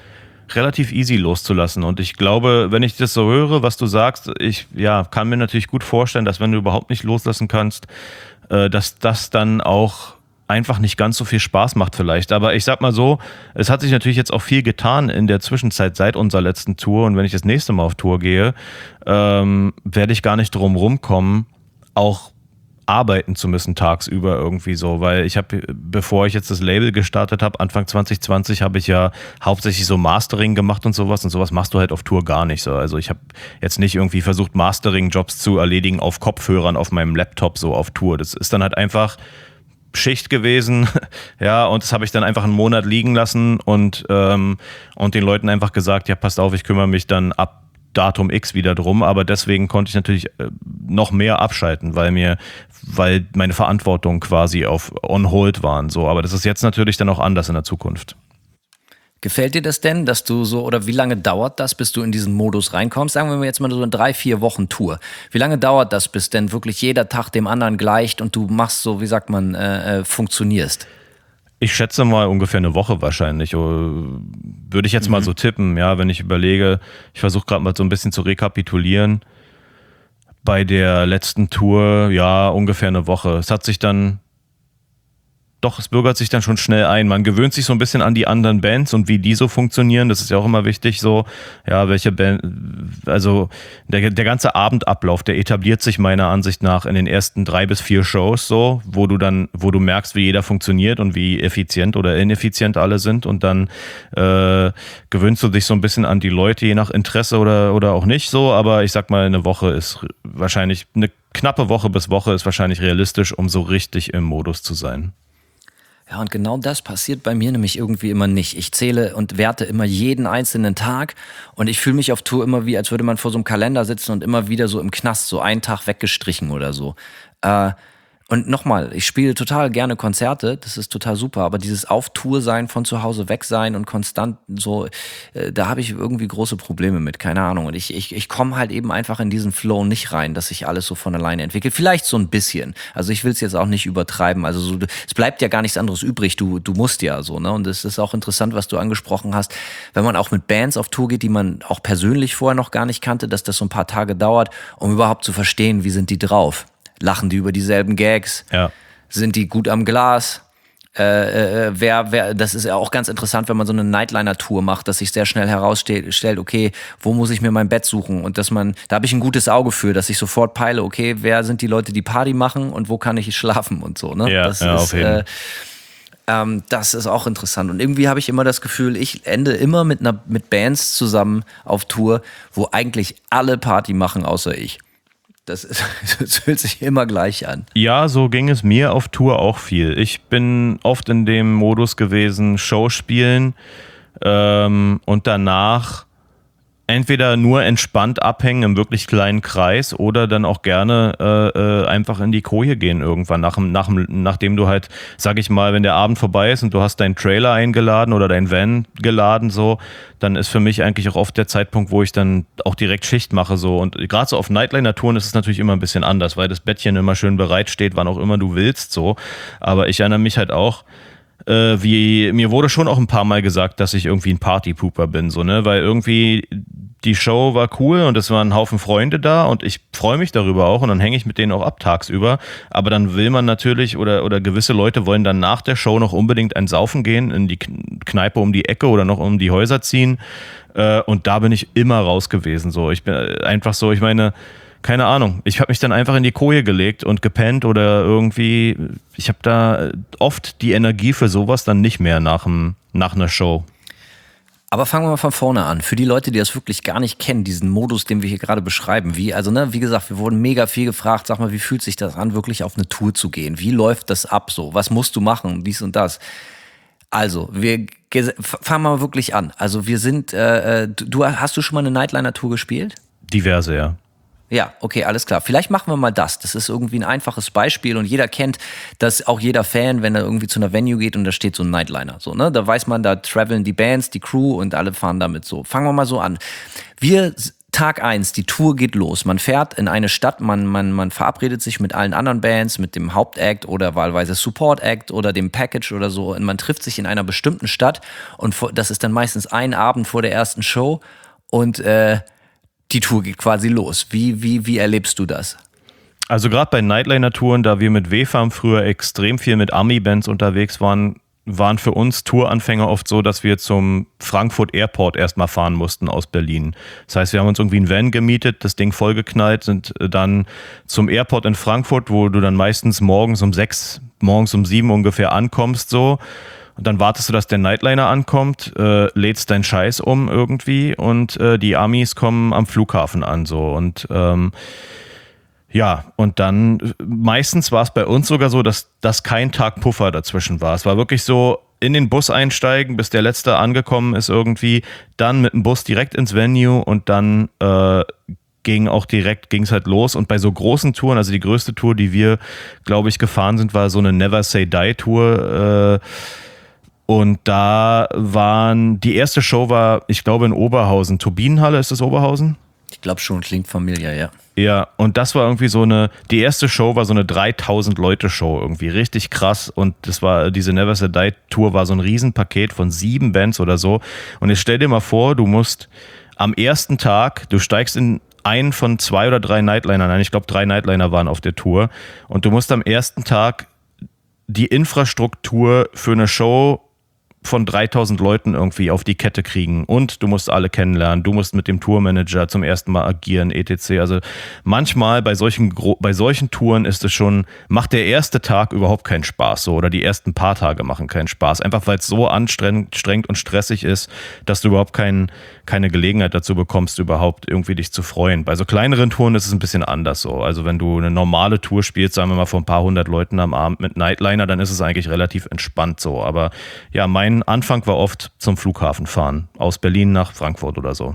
relativ easy loszulassen. Und ich glaube, wenn ich das so höre, was du sagst, ich ja, kann mir natürlich gut vorstellen, dass wenn du überhaupt nicht loslassen kannst, äh, dass das dann auch einfach nicht ganz so viel Spaß macht vielleicht. Aber ich sag mal so, es hat sich natürlich jetzt auch viel getan in der Zwischenzeit seit unserer letzten Tour. Und wenn ich das nächste Mal auf Tour gehe, ähm, werde ich gar nicht drum rumkommen, auch arbeiten zu müssen tagsüber irgendwie so, weil ich habe, bevor ich jetzt das Label gestartet habe, Anfang zwanzig zwanzig, habe ich ja hauptsächlich so Mastering gemacht und sowas und sowas machst du halt auf Tour gar nicht so. Also ich habe jetzt nicht irgendwie versucht, Mastering-Jobs zu erledigen auf Kopfhörern auf meinem Laptop so auf Tour. Das ist dann halt einfach Schicht gewesen, ja, und das habe ich dann einfach einen Monat liegen lassen und, ähm, und den Leuten einfach gesagt, ja, passt auf, ich kümmere mich dann ab Datum X wieder drum, aber deswegen konnte ich natürlich noch mehr abschalten, weil mir, weil meine Verantwortung quasi auf on hold waren, so, aber das ist jetzt natürlich dann auch anders in der Zukunft. Gefällt dir das denn, dass du so, oder wie lange dauert das, bis du in diesen Modus reinkommst? Sagen wir jetzt mal so eine drei, vier Wochen Tour. Wie lange dauert das, bis denn wirklich jeder Tag dem anderen gleicht und du machst so, wie sagt man, äh, funktionierst? Ich schätze mal ungefähr eine Woche wahrscheinlich. Würde ich jetzt mhm. mal so tippen, ja, wenn ich überlege, ich versuche gerade mal so ein bisschen zu rekapitulieren. Bei der letzten Tour, ja, ungefähr eine Woche. Es hat sich dann, doch, es bürgert sich dann schon schnell ein. Man gewöhnt sich so ein bisschen an die anderen Bands und wie die so funktionieren. Das ist ja auch immer wichtig, so, ja, welche Band, also der, der ganze Abendablauf, der etabliert sich meiner Ansicht nach in den ersten drei bis vier Shows so, wo du dann, wo du merkst, wie jeder funktioniert und wie effizient oder ineffizient alle sind und dann äh, gewöhnst du dich so ein bisschen an die Leute, je nach Interesse oder, oder auch nicht so, aber ich sag mal, eine Woche ist wahrscheinlich, eine knappe Woche bis Woche ist wahrscheinlich realistisch, um so richtig im Modus zu sein. Ja, und genau das passiert bei mir nämlich irgendwie immer nicht. Ich zähle und werte immer jeden einzelnen Tag und ich fühle mich auf Tour immer wie, als würde man vor so einem Kalender sitzen und immer wieder so im Knast, so einen Tag weggestrichen oder so. Äh, Und nochmal, ich spiele total gerne Konzerte, das ist total super, aber dieses Auf-Tour-Sein, von zu Hause weg sein und konstant so, äh, da habe ich irgendwie große Probleme mit, keine Ahnung. Und ich, ich, ich komme halt eben einfach in diesen Flow nicht rein, dass sich alles so von alleine entwickelt. Vielleicht so ein bisschen. Also ich will es jetzt auch nicht übertreiben. Also so, es bleibt ja gar nichts anderes übrig, du, du musst ja so, ne? Und es ist auch interessant, was du angesprochen hast, wenn man auch mit Bands auf Tour geht, die man auch persönlich vorher noch gar nicht kannte, dass das so ein paar Tage dauert, um überhaupt zu verstehen, wie sind die drauf. Lachen die über dieselben Gags? Ja. Sind die gut am Glas? Äh, äh, wer, wer, das ist ja auch ganz interessant, wenn man so eine Nightliner-Tour macht, dass sich sehr schnell herausstellt, okay, wo muss ich mir mein Bett suchen? Und dass man, da habe ich ein gutes Auge für, dass ich sofort peile, okay, wer sind die Leute, die Party machen und wo kann ich schlafen und so, ne? Ja, das ja, ist, auf jeden Fall. Äh, ähm, das ist auch interessant. Und irgendwie habe ich immer das Gefühl, ich ende immer mit einer, mit Bands zusammen auf Tour, wo eigentlich alle Party machen, außer ich. Das, ist, das fühlt sich immer gleich an. Ja, so ging es mir auf Tour auch viel. Ich bin oft in dem Modus gewesen, Show spielen ähm, und danach entweder nur entspannt abhängen im wirklich kleinen Kreis oder dann auch gerne äh, äh, einfach in die Koje gehen irgendwann, nach, nach, nachdem du halt, sag ich mal, wenn der Abend vorbei ist und du hast deinen Trailer eingeladen oder dein Van geladen, so, dann ist für mich eigentlich auch oft der Zeitpunkt, wo ich dann auch direkt Schicht mache, so. Und gerade so auf Nightliner-Touren ist es natürlich immer ein bisschen anders, weil das Bettchen immer schön bereit steht, wann auch immer du willst, so. Aber ich erinnere mich halt auch, Äh, wie, mir wurde schon auch ein paar Mal gesagt, dass ich irgendwie ein Partypooper bin, so, ne, weil irgendwie die Show war cool und es waren ein Haufen Freunde da und ich freue mich darüber auch und dann hänge ich mit denen auch ab tagsüber, aber dann will man natürlich oder, oder gewisse Leute wollen dann nach der Show noch unbedingt ein Saufen gehen, in die Kneipe um die Ecke oder noch um die Häuser ziehen äh, und da bin ich immer raus gewesen, so, ich bin einfach so, ich meine, keine Ahnung, ich habe mich dann einfach in die Koje gelegt und gepennt oder irgendwie, ich habe da oft die Energie für sowas dann nicht mehr nach, dem, nach einer Show. Aber fangen wir mal von vorne an. Für die Leute, die das wirklich gar nicht kennen, diesen Modus, den wir hier gerade beschreiben, wie, also ne, wie gesagt, wir wurden mega viel gefragt, sag mal, wie fühlt sich das an, wirklich auf eine Tour zu gehen? Wie läuft das ab so? Was musst du machen? Dies und das. Also, wir fangen mal wirklich an. Also wir sind, äh, du, hast du schon mal eine Nightliner-Tour gespielt? Diverse, ja. Ja, okay, alles klar. Vielleicht machen wir mal das. Das ist irgendwie ein einfaches Beispiel und jeder kennt das, auch jeder Fan, wenn er irgendwie zu einer Venue geht und da steht so ein Nightliner. So, ne? Da weiß man, da traveln die Bands, die Crew und alle fahren damit so. Fangen wir mal so an. Wir Tag eins, die Tour geht los. Man fährt in eine Stadt, man, man, man verabredet sich mit allen anderen Bands, mit dem Hauptact oder wahlweise Support-Act oder dem Package oder so. Und man trifft sich in einer bestimmten Stadt und das ist dann meistens ein Abend vor der ersten Show und äh, die Tour geht quasi los. Wie, wie, wie erlebst du das? Also gerade bei Nightliner-Touren, da wir mit W-Farm früher extrem viel mit Ami-Bands unterwegs waren, waren für uns Touranfänger oft so, dass wir zum Frankfurt Airport erstmal fahren mussten aus Berlin. Das heißt, wir haben uns irgendwie ein Van gemietet, das Ding vollgeknallt, sind dann zum Airport in Frankfurt, wo du dann meistens morgens um sechs, morgens um sieben ungefähr ankommst so. Und dann wartest du, dass der Nightliner ankommt, äh, lädst deinen Scheiß um irgendwie und äh, die Amis kommen am Flughafen an so. Und ähm, ja, und dann meistens war es bei uns sogar so, dass, dass kein Tag Puffer dazwischen war. Es war wirklich so, in den Bus einsteigen, bis der Letzte angekommen ist irgendwie, dann mit dem Bus direkt ins Venue und dann äh, ging auch direkt, ging es halt los. Und bei so großen Touren, also die größte Tour, die wir, glaube ich, gefahren sind, war so eine Never Say Die Tour. Äh, und da waren, die erste Show war, ich glaube, in Oberhausen. Turbinenhalle, ist das Oberhausen? Ich glaube schon, klingt familiär, ja. Ja, und das war irgendwie so eine, die erste Show war so eine dreitausend Leute Show irgendwie, richtig krass. Und das war, diese Never Say Die Tour war so ein Riesenpaket von sieben Bands oder so. Und jetzt stell dir mal vor, du musst am ersten Tag, du steigst in einen von zwei oder drei Nightlinern ein, ich glaube drei Nightliner waren auf der Tour. Und du musst am ersten Tag die Infrastruktur für eine Show von dreitausend Leuten irgendwie auf die Kette kriegen und du musst alle kennenlernen, du musst mit dem Tourmanager zum ersten Mal agieren, et cetera. Also manchmal bei solchen bei solchen Touren ist es schon, macht der erste Tag überhaupt keinen Spaß so oder die ersten paar Tage machen keinen Spaß, einfach weil es so anstrengend und stressig ist, dass du überhaupt kein, keine Gelegenheit dazu bekommst, überhaupt irgendwie dich zu freuen. Bei so kleineren Touren ist es ein bisschen anders so. Also wenn du eine normale Tour spielst, sagen wir mal vor ein paar hundert Leuten am Abend mit Nightliner, dann ist es eigentlich relativ entspannt so. Aber ja, mein Anfang war oft zum Flughafen fahren, aus Berlin nach Frankfurt oder so.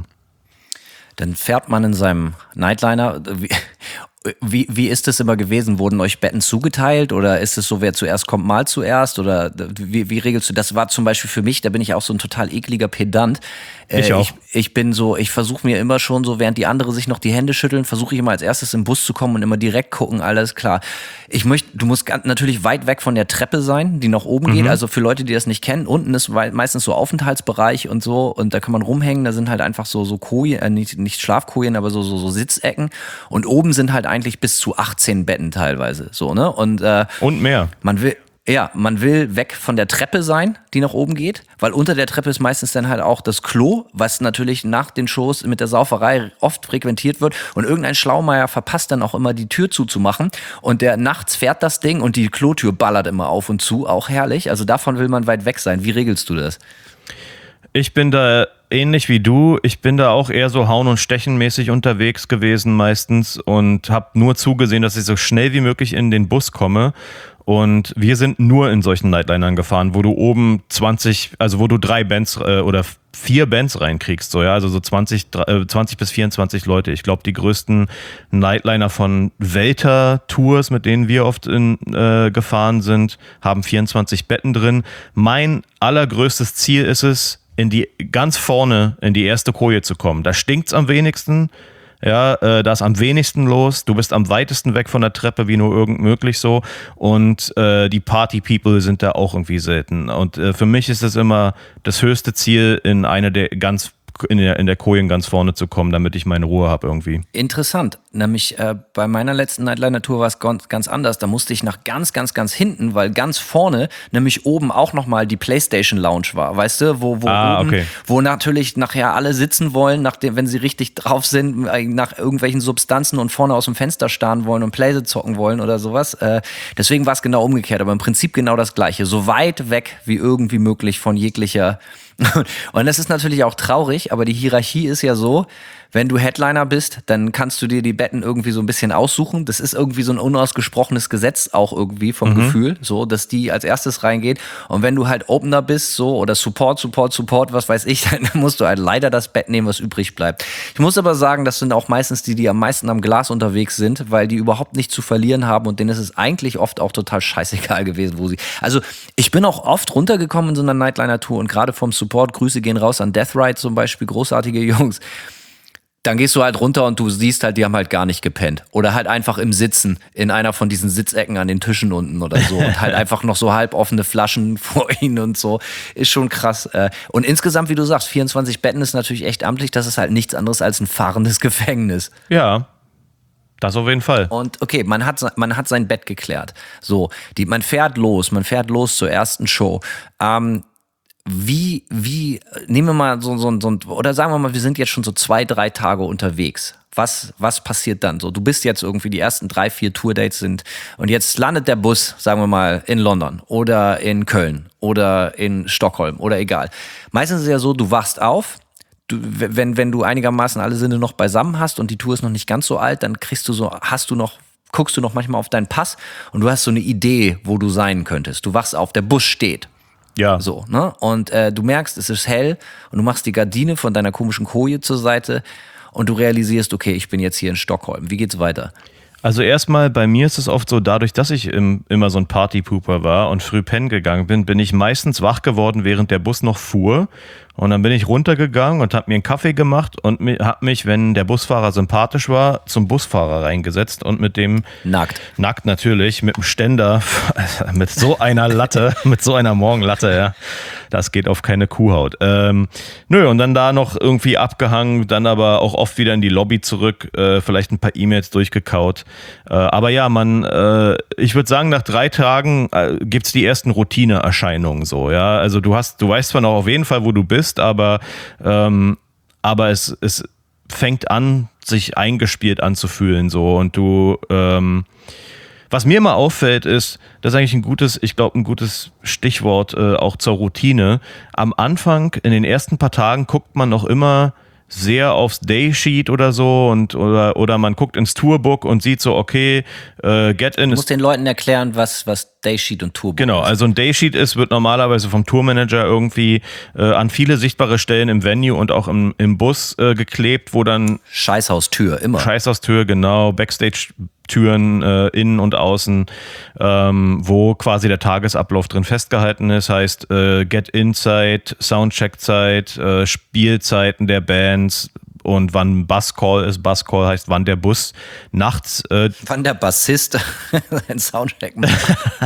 Dann fährt man in seinem Nightliner. Wie, wie, wie ist es immer gewesen? Wurden euch Betten zugeteilt oder ist es so, wer zuerst kommt, mal zuerst? Oder wie, wie regelst du das? Das war zum Beispiel für mich, da bin ich auch so ein total ekliger Pedant. Ich auch. Ich, ich bin so, ich versuche mir immer schon so, während die anderen sich noch die Hände schütteln, versuche ich immer als erstes im Bus zu kommen und immer direkt gucken, alles klar. Ich möchte, du musst natürlich weit weg von der Treppe sein, die nach oben mhm. geht. Also für Leute, die das nicht kennen, unten ist meistens so Aufenthaltsbereich und so und da kann man rumhängen. Da sind halt einfach so so Kojen, äh, nicht, nicht Schlafkojen, aber so, so so Sitzecken. Und oben sind halt eigentlich bis zu achtzehn Betten teilweise, so ne und äh, und mehr. Man will Ja, man will weg von der Treppe sein, die nach oben geht, weil unter der Treppe ist meistens dann halt auch das Klo, was natürlich nach den Shows mit der Sauferei oft frequentiert wird und irgendein Schlaumeier verpasst dann auch immer die Tür zuzumachen und der nachts fährt das Ding und die Klotür ballert immer auf und zu, auch herrlich, also davon will man weit weg sein. Wie regelst du das? Ich bin da ähnlich wie du. Ich bin da auch eher so hauen- und stechenmäßig unterwegs gewesen meistens und habe nur zugesehen, dass ich so schnell wie möglich in den Bus komme. Und wir sind nur in solchen Nightlinern gefahren, wo du oben zwanzig, also wo du drei Bands äh, oder vier Bands reinkriegst, so ja, also so zwanzig, äh, zwanzig bis vierundzwanzig Leute. Ich glaube, die größten Nightliner von Welter-Tours, mit denen wir oft in, äh, gefahren sind, haben vierundzwanzig Betten drin. Mein allergrößtes Ziel ist es, in die ganz vorne in die erste Koje zu kommen. Da stinkt's am wenigsten. Ja, äh, da ist am wenigsten los. Du bist am weitesten weg von der Treppe, wie nur irgend möglich so. Und äh, die Party-People sind da auch irgendwie selten. Und äh, für mich ist es immer das höchste Ziel, in eine der ganz in der, in der Kojen ganz vorne zu kommen, damit ich meine Ruhe habe irgendwie. Interessant. Nämlich äh, bei meiner letzten Nightliner-Tour war es ganz, ganz anders. Da musste ich nach ganz, ganz, ganz hinten, weil ganz vorne nämlich oben auch nochmal die PlayStation Lounge war. Weißt du, wo, wo, ah, oben, okay. wo natürlich nachher alle sitzen wollen, nachdem, wenn sie richtig drauf sind, nach irgendwelchen Substanzen und vorne aus dem Fenster starren wollen und Playse zocken wollen oder sowas. Äh, deswegen war es genau umgekehrt, aber im Prinzip genau das Gleiche. So weit weg wie irgendwie möglich von jeglicher. Und das ist natürlich auch traurig, aber die Hierarchie ist ja so, wenn du Headliner bist, dann kannst du dir die Betten irgendwie so ein bisschen aussuchen. Das ist irgendwie so ein unausgesprochenes Gesetz auch irgendwie vom mhm. Gefühl, so, dass die als erstes reingeht. Und wenn du halt Opener bist, so, oder Support, Support, Support, was weiß ich, dann musst du halt leider das Bett nehmen, was übrig bleibt. Ich muss aber sagen, das sind auch meistens die, die am meisten am Glas unterwegs sind, weil die überhaupt nichts zu verlieren haben und denen ist es eigentlich oft auch total scheißegal gewesen, wo sie. Also, ich bin auch oft runtergekommen in so einer Nightliner-Tour und gerade vom Support, Grüße gehen raus an Death Ride zum Beispiel, großartige Jungs. Dann gehst du halt runter und du siehst halt, die haben halt gar nicht gepennt. Oder halt einfach im Sitzen, in einer von diesen Sitzecken an den Tischen unten oder so. Und halt einfach noch so halb offene Flaschen vor ihnen und so. Ist schon krass. Und insgesamt, wie du sagst, vierundzwanzig Betten ist natürlich echt amtlich. Das ist halt nichts anderes als ein fahrendes Gefängnis. Ja, das auf jeden Fall. Und okay, man hat, man hat sein Bett geklärt. So, die, man fährt los, man fährt los zur ersten Show. Ähm, Wie, wie, nehmen wir mal so, so, so, oder sagen wir mal, wir sind jetzt schon so zwei, drei Tage unterwegs. Was, was passiert dann so? Du bist jetzt irgendwie, die ersten drei, vier Tourdates sind, und jetzt landet der Bus, sagen wir mal, in London oder in Köln oder in Stockholm oder egal. Meistens ist es ja so, du wachst auf, du, wenn, wenn du einigermaßen alle Sinne noch beisammen hast und die Tour ist noch nicht ganz so alt, dann kriegst du so, hast du noch, guckst du noch manchmal auf deinen Pass und du hast so eine Idee, wo du sein könntest. Du wachst auf, der Bus steht. Ja. So, ne? Und äh, du merkst, es ist hell und du machst die Gardine von deiner komischen Koje zur Seite und du realisierst, okay, ich bin jetzt hier in Stockholm. Wie geht's weiter? Also erstmal, bei mir ist es oft so, dadurch, dass ich im, immer so ein Partypooper war und früh pennen gegangen bin, bin ich meistens wach geworden, während der Bus noch fuhr. Und dann bin ich runtergegangen und habe mir einen Kaffee gemacht und habe mich, wenn der Busfahrer sympathisch war, zum Busfahrer reingesetzt und mit dem... Nackt. Nackt natürlich, mit dem Ständer, mit so einer Latte, mit so einer Morgenlatte, ja. Das geht auf keine Kuhhaut. Ähm, nö, und dann da noch irgendwie abgehangen, dann aber auch oft wieder in die Lobby zurück, äh, vielleicht ein paar E-Mails durchgekaut. Äh, aber ja, man, äh, ich würde sagen, nach drei Tagen äh, gibt's die ersten Routineerscheinungen so, ja. Also du hast, du weißt zwar noch auf jeden Fall, wo du bist, aber, ähm, aber es, es fängt an, sich eingespielt anzufühlen so und du, ähm, was mir immer auffällt ist, das ist eigentlich ein gutes, ich glaube ein gutes Stichwort äh, auch zur Routine. Am Anfang, in den ersten paar Tagen guckt man noch immer sehr aufs Daysheet oder so und oder oder man guckt ins Tourbook und sieht so, okay, äh, Get In Du ist... musst den Leuten erklären, was, was Daysheet und Tourbook Genau, ist. also ein Daysheet ist, wird normalerweise vom Tourmanager irgendwie äh, an viele sichtbare Stellen im Venue und auch im, im Bus äh, geklebt, wo dann... Scheißhaustür, immer. Scheißhaustür, genau, Backstage-Türen äh, innen und außen, ähm, wo quasi der Tagesablauf drin festgehalten ist, heißt äh, Get-In-Zeit, Soundcheck-Zeit, äh, Spielzeiten der Bands und wann Buscall ist. Buscall heißt, wann der Bus nachts... Äh, Wann der Bassist einen Soundcheck macht.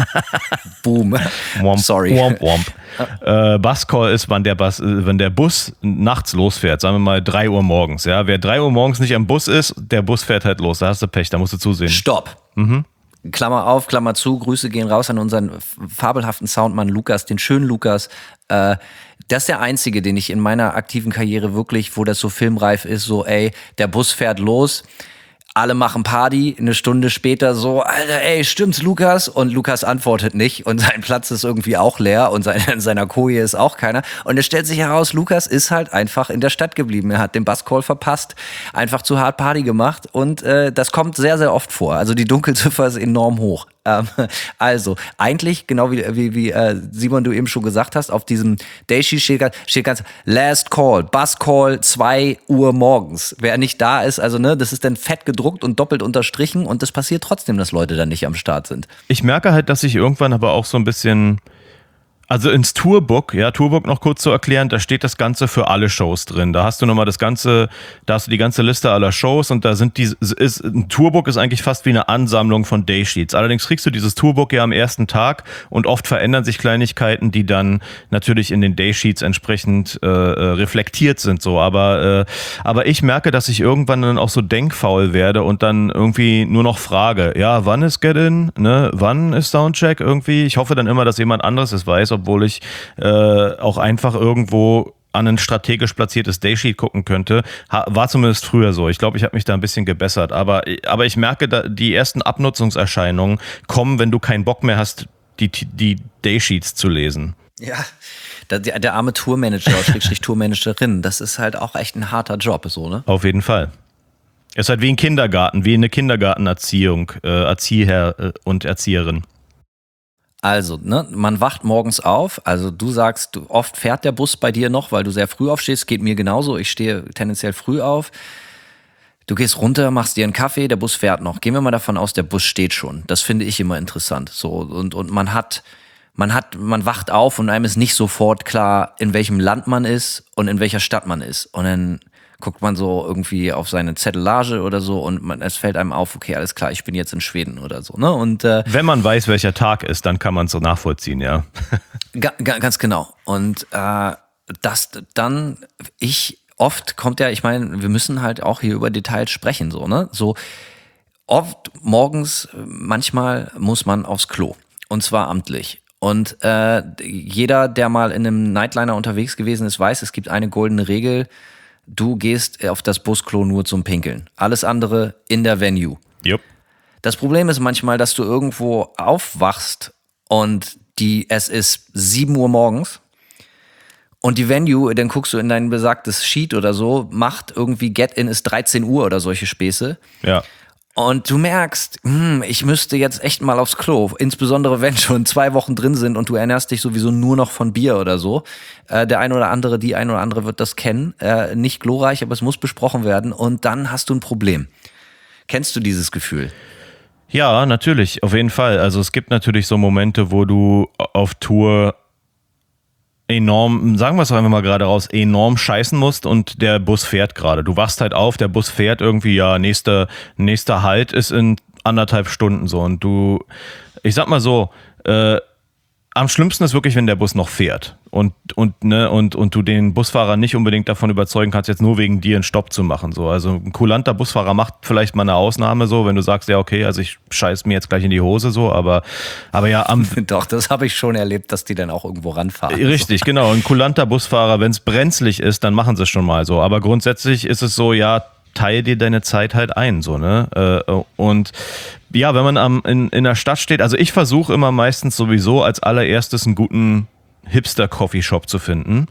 Boom. Womp, Sorry. Womp, womp. Äh, Buscall ist, wann der, Bus, äh, wenn der Bus nachts losfährt, sagen wir mal drei Uhr morgens. Ja? Wer drei Uhr morgens nicht am Bus ist, der Bus fährt halt los. Da hast du Pech, da musst du zusehen. Stopp. Mhm. Klammer auf, Klammer zu, Grüße gehen raus an unseren fabelhaften Soundmann Lukas, den schönen Lukas. Äh, das ist der einzige, den ich in meiner aktiven Karriere wirklich, wo das so filmreif ist, so ey, der Bus fährt los, alle machen Party, eine Stunde später so, Alter, ey, stimmt's, Lukas? Und Lukas antwortet nicht und sein Platz ist irgendwie auch leer und sein, in seiner Koje ist auch keiner. Und es stellt sich heraus, Lukas ist halt einfach in der Stadt geblieben. Er hat den Buscall verpasst, einfach zu hart Party gemacht und äh, das kommt sehr, sehr oft vor. Also die Dunkelziffer ist enorm hoch. Ähm, also, eigentlich, genau wie, wie, wie äh, Simon, du eben schon gesagt hast, auf diesem Daysheet steht, steht ganz Last Call, Buscall, zwei Uhr morgens. Wer nicht da ist, also ne, das ist dann fett gedruckt und doppelt unterstrichen und das passiert trotzdem, dass Leute dann nicht am Start sind. Ich merke halt, dass ich irgendwann aber auch so ein bisschen... Also ins Tourbook, ja, Tourbook noch kurz zu erklären, da steht das Ganze für alle Shows drin. Da hast du nochmal das ganze, da hast du die ganze Liste aller Shows und da sind die, ist, ein Tourbook ist eigentlich fast wie eine Ansammlung von Daysheets. Allerdings kriegst du dieses Tourbook ja am ersten Tag und oft verändern sich Kleinigkeiten, die dann natürlich in den Daysheets entsprechend äh, reflektiert sind, so. Aber, äh, aber ich merke, dass ich irgendwann dann auch so denkfaul werde und dann irgendwie nur noch frage, ja, wann ist Get-In, ne, wann ist Soundcheck irgendwie? Ich hoffe dann immer, dass jemand anderes es weiß, obwohl ich äh, auch einfach irgendwo an ein strategisch platziertes Daysheet gucken könnte. Ha, war zumindest früher so. Ich glaube, ich habe mich da ein bisschen gebessert. Aber, aber ich merke, da, die ersten Abnutzungserscheinungen kommen, wenn du keinen Bock mehr hast, die, die Daysheets zu lesen. Ja, der, der arme Tourmanager, Schrägstrich Tourmanagerin, das ist halt auch echt ein harter Job, so, ne? Auf jeden Fall. Es ist halt wie ein Kindergarten, wie eine Kindergartenerziehung, äh, Erzieher äh, und Erzieherin. Also, ne, man wacht morgens auf, also du sagst, du, oft fährt der Bus bei dir noch, weil du sehr früh aufstehst, geht mir genauso, ich stehe tendenziell früh auf. Du gehst runter, machst dir einen Kaffee, der Bus fährt noch. Gehen wir mal davon aus, der Bus steht schon. Das finde ich immer interessant. So, und, und man hat, man hat, man wacht auf und einem ist nicht sofort klar, in welchem Land man ist und in welcher Stadt man ist. Und dann guckt man so irgendwie auf seine Zettelage oder so und man, es fällt einem auf, okay, alles klar, ich bin jetzt in Schweden oder so. Ne? Und, äh, wenn man weiß, welcher Tag ist, dann kann man es so nachvollziehen, ja. ga, ga, ganz genau. Und äh, das dann, ich, oft kommt ja, ich meine, wir müssen halt auch hier über Details sprechen, so, ne? So, oft morgens, manchmal muss man aufs Klo. Und zwar amtlich. Und äh, jeder, der mal in einem Nightliner unterwegs gewesen ist, weiß, es gibt eine goldene Regel. Du gehst auf das Busklo nur zum Pinkeln. Alles andere in der Venue. Yep. Das Problem ist manchmal, dass du irgendwo aufwachst und die, es ist sieben Uhr morgens und die Venue, dann guckst du in dein besagtes Sheet oder so, macht irgendwie Get-In ist dreizehn Uhr oder solche Späße. Ja. Und du merkst, hm, ich müsste jetzt echt mal aufs Klo, insbesondere wenn schon zwei Wochen drin sind und du ernährst dich sowieso nur noch von Bier oder so. Äh, der ein oder andere, die ein oder andere wird das kennen. Äh, nicht glorreich, aber es muss besprochen werden und dann hast du ein Problem. Kennst du dieses Gefühl? Ja, natürlich, auf jeden Fall. Also es gibt natürlich so Momente, wo du auf Tour enorm, sagen wir es einfach mal gerade raus, enorm scheißen musst und der Bus fährt gerade. Du wachst halt auf, der Bus fährt irgendwie, ja, nächster, nächster Halt ist in anderthalb Stunden so und du, ich sag mal so, äh, am schlimmsten ist wirklich, wenn der Bus noch fährt und, und, ne, und, und du den Busfahrer nicht unbedingt davon überzeugen kannst, jetzt nur wegen dir einen Stopp zu machen. So. Also ein kulanter Busfahrer macht vielleicht mal eine Ausnahme, so, wenn du sagst, ja, okay, also ich scheiß mir jetzt gleich in die Hose, so, aber, aber ja, am. Doch, das habe ich schon erlebt, dass die dann auch irgendwo ranfahren. Richtig, so. Genau. Ein kulanter Busfahrer, wenn es brenzlig ist, dann machen sie es schon mal so. Aber grundsätzlich ist es so, ja, teil dir deine Zeit halt ein, so, ne? Und ja, wenn man am, in, in der Stadt steht, also ich versuche immer meistens sowieso als allererstes einen guten Hipster-Coffeeshop zu finden.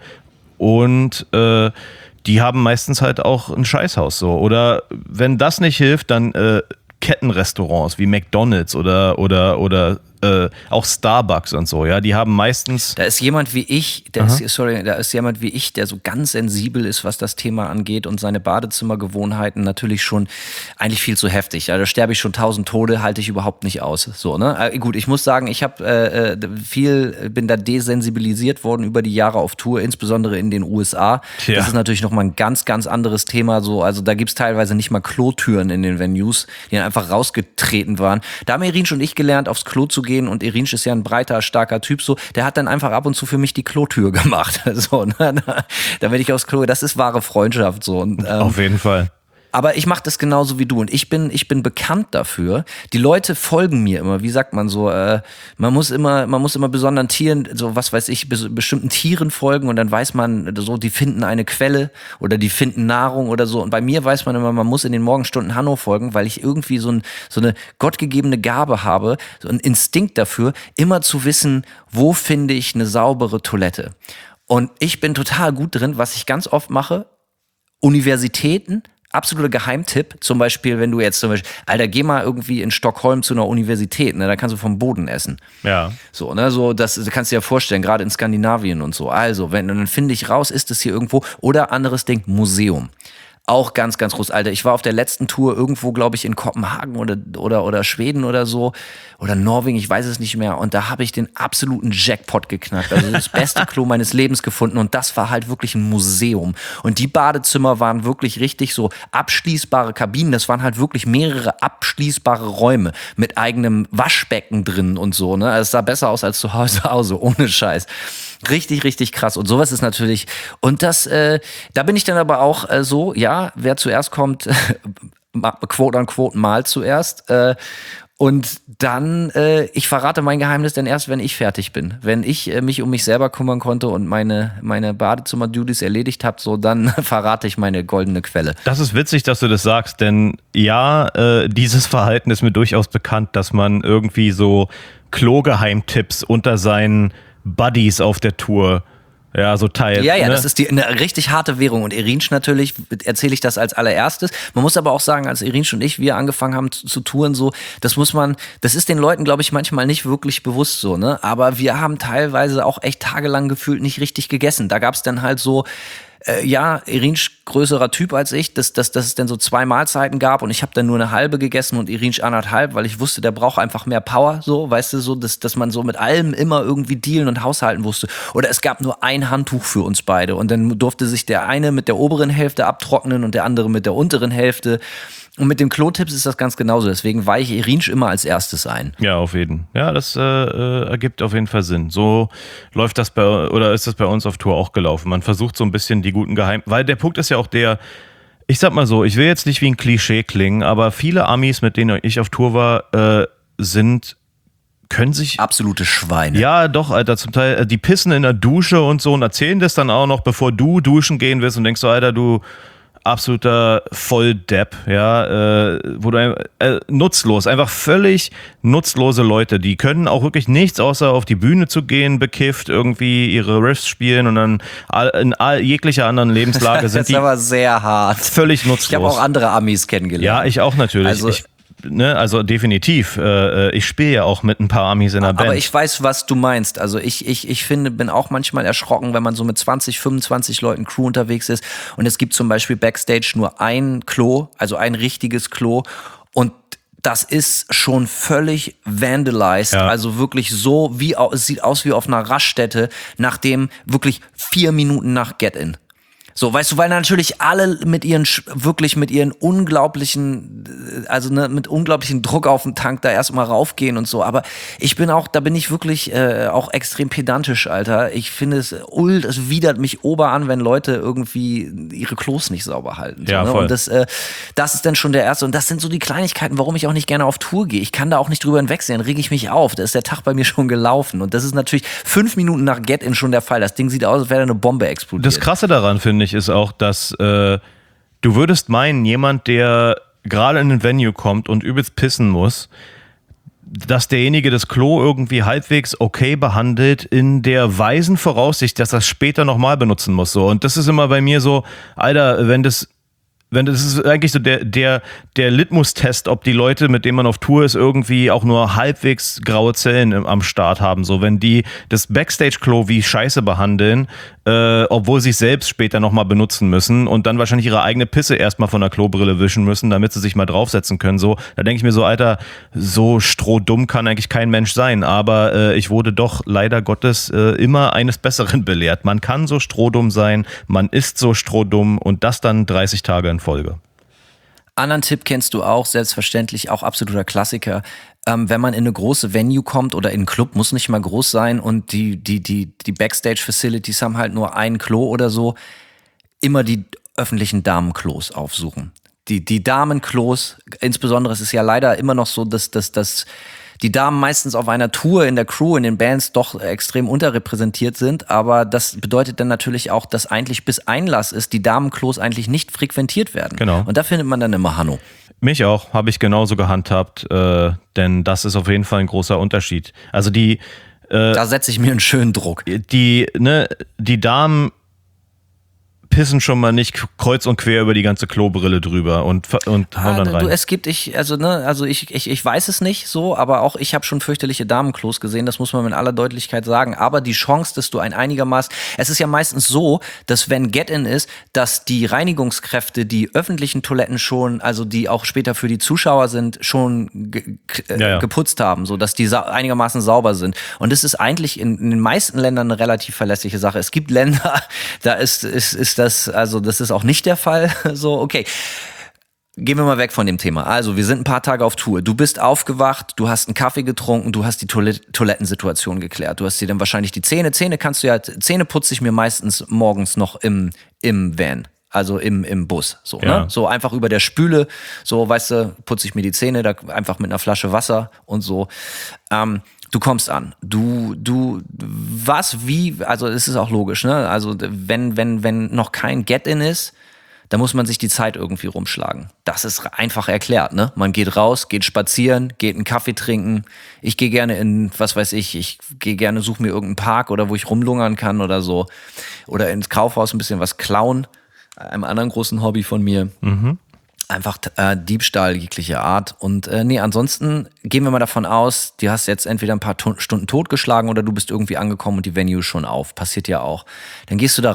Und äh, die haben meistens halt auch ein Scheißhaus so. Oder wenn das nicht hilft, dann äh, Kettenrestaurants wie McDonald's oder, oder, oder äh, auch Starbucks und so, ja, die haben meistens... Da ist jemand wie ich, der ist, sorry, da ist jemand wie ich, der so ganz sensibel ist, was das Thema angeht und seine Badezimmergewohnheiten natürlich schon eigentlich viel zu heftig. Ja, da sterbe ich schon tausend Tode, halte ich überhaupt nicht aus. So, ne? Äh, gut, ich muss sagen, ich habe äh, viel, bin da desensibilisiert worden über die Jahre auf Tour, insbesondere in den U S A. Ja. Das ist natürlich nochmal ein ganz, ganz anderes Thema. So, also da gibt's teilweise nicht mal Klotüren in den Venues, die dann einfach rausgetreten waren. Da haben Irinsch und ich gelernt, aufs Klo zu gehen und Irinsch ist ja ein breiter, starker Typ, so, der hat dann einfach ab und zu für mich die Klotür gemacht. So, ne? Da bin ich aufs Klo, das ist wahre Freundschaft. So. Und, ähm, auf jeden Fall. Aber ich mache das genauso wie du und ich bin ich bin bekannt dafür. Die Leute folgen mir immer. Wie sagt man so? Äh, man muss immer man muss immer besonderen Tieren, so was weiß ich, be- bestimmten Tieren folgen und dann weiß man so, die finden eine Quelle oder die finden Nahrung oder so. Und bei mir weiß man immer, man muss in den Morgenstunden Hanno folgen, weil ich irgendwie so, ein, so eine gottgegebene Gabe habe, so einen Instinkt dafür, immer zu wissen, wo finde ich eine saubere Toilette. Und ich bin total gut drin, was ich ganz oft mache. Universitäten. Absoluter Geheimtipp, zum Beispiel, wenn du jetzt zum Beispiel, Alter, geh mal irgendwie in Stockholm zu einer Universität, ne, da kannst du vom Boden essen. Ja. So, ne, so, das, das kannst du dir ja vorstellen, gerade in Skandinavien und so. Also, wenn, dann finde ich raus, ist es hier irgendwo, oder anderes Ding, Museum. Auch ganz, ganz groß, Alter. Ich war auf der letzten Tour irgendwo, glaube ich, in Kopenhagen oder, oder, oder Schweden oder so. Oder Norwegen, ich weiß es nicht mehr. Und da habe ich den absoluten Jackpot geknackt. Also das beste Klo meines Lebens gefunden. Und das war halt wirklich ein Museum. Und die Badezimmer waren wirklich richtig so abschließbare Kabinen. Das waren halt wirklich mehrere abschließbare Räume mit eigenem Waschbecken drin und so. Ne? Also es sah besser aus als zu Hause, ohne Scheiß. Richtig, richtig krass. Und sowas ist natürlich, und das, äh, da bin ich dann aber auch äh, so, ja, wer zuerst kommt, quote unquote mal zuerst. Äh, und dann, äh, ich verrate mein Geheimnis dann erst, wenn ich fertig bin. Wenn ich äh, mich um mich selber kümmern konnte und meine, meine Badezimmer-Duties erledigt habe, so, dann verrate ich meine goldene Quelle. Das ist witzig, dass du das sagst, denn ja, äh, dieses Verhalten ist mir durchaus bekannt, dass man irgendwie so Klo-Geheimtipps unter seinen Buddies auf der Tour, ja, so teilt. Ja, ja, ne? Das ist die, eine richtig harte Währung. Und Irinsch natürlich, erzähle ich das als allererstes. Man muss aber auch sagen, als Irinsch und ich, wir angefangen haben zu, zu touren, so, das muss man, das ist den Leuten, glaube ich, manchmal nicht wirklich bewusst so, ne? Aber wir haben teilweise auch echt tagelang gefühlt nicht richtig gegessen. Da gab es dann halt so, Äh, ja, Irinsch größerer Typ als ich, dass, dass, dass es dann so zwei Mahlzeiten gab und ich habe dann nur eine halbe gegessen und Irinsch anderthalb, weil ich wusste, der braucht einfach mehr Power, so, weißt du, so, dass, dass man so mit allem immer irgendwie dealen und haushalten wusste. Oder es gab nur ein Handtuch für uns beide und dann durfte sich der eine mit der oberen Hälfte abtrocknen und der andere mit der unteren Hälfte. Und mit dem Klo-Tipps ist das ganz genauso. Deswegen weiche Irinsch immer als erstes ein. Ja, auf jeden. Ja, das äh, äh, ergibt auf jeden Fall Sinn. So läuft das bei, oder ist das bei uns auf Tour auch gelaufen. Man versucht so ein bisschen die guten Geheim... Weil der Punkt ist ja auch der, ich sag mal so, ich will jetzt nicht wie ein Klischee klingen, aber viele Amis, mit denen ich auf Tour war, äh, sind... können sich... Absolute Schweine. Ja, doch, Alter, zum Teil, die pissen in der Dusche und so und erzählen das dann auch noch, bevor du duschen gehen willst und denkst so, Alter, du... absoluter Volldepp, ja, äh, wo du äh, nutzlos, einfach völlig nutzlose Leute, die können auch wirklich nichts, außer auf die Bühne zu gehen, bekifft, irgendwie ihre Riffs spielen und dann all, in all, jeglicher anderen Lebenslage sind das ist die aber sehr hart. Völlig nutzlos. Ich habe auch andere Amis kennengelernt. Ja, ich auch natürlich. Also, ich, Ne, also definitiv. Äh, ich spiele ja auch mit ein paar Amis in der Band. Aber ich weiß, was du meinst. Also ich, ich, ich finde, bin auch manchmal erschrocken, wenn man so mit zwanzig, fünfundzwanzig Leuten Crew unterwegs ist und es gibt zum Beispiel Backstage nur ein Klo, also ein richtiges Klo und das ist schon völlig vandalized, ja. Also wirklich so, wie es sieht aus wie auf einer Raststätte, nachdem wirklich vier Minuten nach Get-In. So, weißt du, weil natürlich alle mit ihren, wirklich mit ihren unglaublichen, also ne, mit unglaublichen Druck auf den Tank da erstmal raufgehen und so. Aber ich bin auch, da bin ich wirklich äh, auch extrem pedantisch, Alter. Ich finde es, ult, es widert mich ober an, wenn Leute irgendwie ihre Klos nicht sauber halten. So, ja, ne? voll. Und das, äh, das ist dann schon der erste. Und das sind so die Kleinigkeiten, warum ich auch nicht gerne auf Tour gehe. Ich kann da auch nicht drüber hinwegsehen, reg ich mich auf. Da ist der Tag bei mir schon gelaufen. Und das ist natürlich fünf Minuten nach Get-In schon der Fall. Das Ding sieht aus, als wäre da eine Bombe explodiert. Das Krasse daran, finde ich, ist auch, dass äh, du würdest meinen, jemand, der gerade in ein Venue kommt und übelst pissen muss, dass derjenige das Klo irgendwie halbwegs okay behandelt, in der weisen Voraussicht, dass er es später nochmal benutzen muss. So. Und das ist immer bei mir so, Alter, wenn das Wenn das ist eigentlich so der, der, der Litmus-Test, ob die Leute, mit denen man auf Tour ist, irgendwie auch nur halbwegs graue Zellen im, am Start haben. So, wenn die das Backstage-Klo wie Scheiße behandeln, äh, obwohl sie es selbst später nochmal benutzen müssen und dann wahrscheinlich ihre eigene Pisse erstmal von der Klobrille wischen müssen, damit sie sich mal draufsetzen können. So, da denke ich mir so, Alter, so strohdumm kann eigentlich kein Mensch sein. Aber äh, ich wurde doch leider Gottes äh, immer eines Besseren belehrt. Man kann so strohdumm sein, man ist so strohdumm und das dann dreißig Tage in Folge. Anderen Tipp kennst du auch, selbstverständlich, auch absoluter Klassiker. Ähm, wenn man in eine große Venue kommt oder in einen Club, muss nicht mal groß sein und die, die, die, die Backstage-Facilities haben halt nur ein Klo oder so, immer die öffentlichen Damenklos aufsuchen. Die, die Damenklos, insbesondere es ist ja leider immer noch so, dass, dass, dass die Damen meistens auf einer Tour in der Crew, in den Bands doch extrem unterrepräsentiert sind, aber das bedeutet dann natürlich auch, dass eigentlich bis Einlass ist, die Damenklos eigentlich nicht frequentiert werden. Genau. Und da findet man dann immer Hanno. Mich auch, habe ich genauso gehandhabt, äh, denn das ist auf jeden Fall ein großer Unterschied. Also die äh, Da setze ich mir einen schönen Druck. Die, ne, die Damen pissen schon mal nicht kreuz und quer über die ganze Klobrille drüber und, und ah, hauen dann rein. Du, es gibt, ich, also, ne, also ich, ich, ich weiß es nicht so, aber auch ich habe schon fürchterliche Damenklos gesehen, das muss man mit aller Deutlichkeit sagen. Aber die Chance, dass du ein einigermaßen, es ist ja meistens so, dass wenn Get-In ist, dass die Reinigungskräfte die öffentlichen Toiletten schon, also die auch später für die Zuschauer sind, schon ge, äh, ja, ja. geputzt haben, so dass die sa- einigermaßen sauber sind. Und das ist eigentlich in, in den meisten Ländern eine relativ verlässliche Sache. Es gibt Länder, da ist, ist, ist das Das, also das ist auch nicht der Fall. So, okay. Gehen wir mal weg von dem Thema. Also, wir sind ein paar Tage auf Tour. Du bist aufgewacht, du hast einen Kaffee getrunken, du hast die Toilet- Toilettensituation geklärt. Du hast dir dann wahrscheinlich die Zähne, Zähne kannst du ja, Zähne putze ich mir meistens morgens noch im, im Van. Also im, im Bus. So, ja. ne? So einfach über der Spüle, so, weißt du, putze ich mir die Zähne, da einfach mit einer Flasche Wasser und so. Ähm, Du kommst an. Du, du, was, wie, also es ist auch logisch, ne? Also wenn, wenn, wenn noch kein Get-In ist, dann muss man sich die Zeit irgendwie rumschlagen. Das ist einfach erklärt, ne? Man geht raus, geht spazieren, geht einen Kaffee trinken. Ich gehe gerne in, was weiß ich, ich gehe gerne, suche mir irgendeinen Park oder wo ich rumlungern kann oder so. Oder ins Kaufhaus ein bisschen was klauen. Einem anderen großen Hobby von mir. Mhm. Einfach äh, Diebstahl jeglicher Art. Und äh, nee, ansonsten gehen wir mal davon aus, du hast jetzt entweder ein paar to- Stunden totgeschlagen oder du bist irgendwie angekommen und die Venue ist schon auf. Passiert ja auch. Dann gehst du da rein.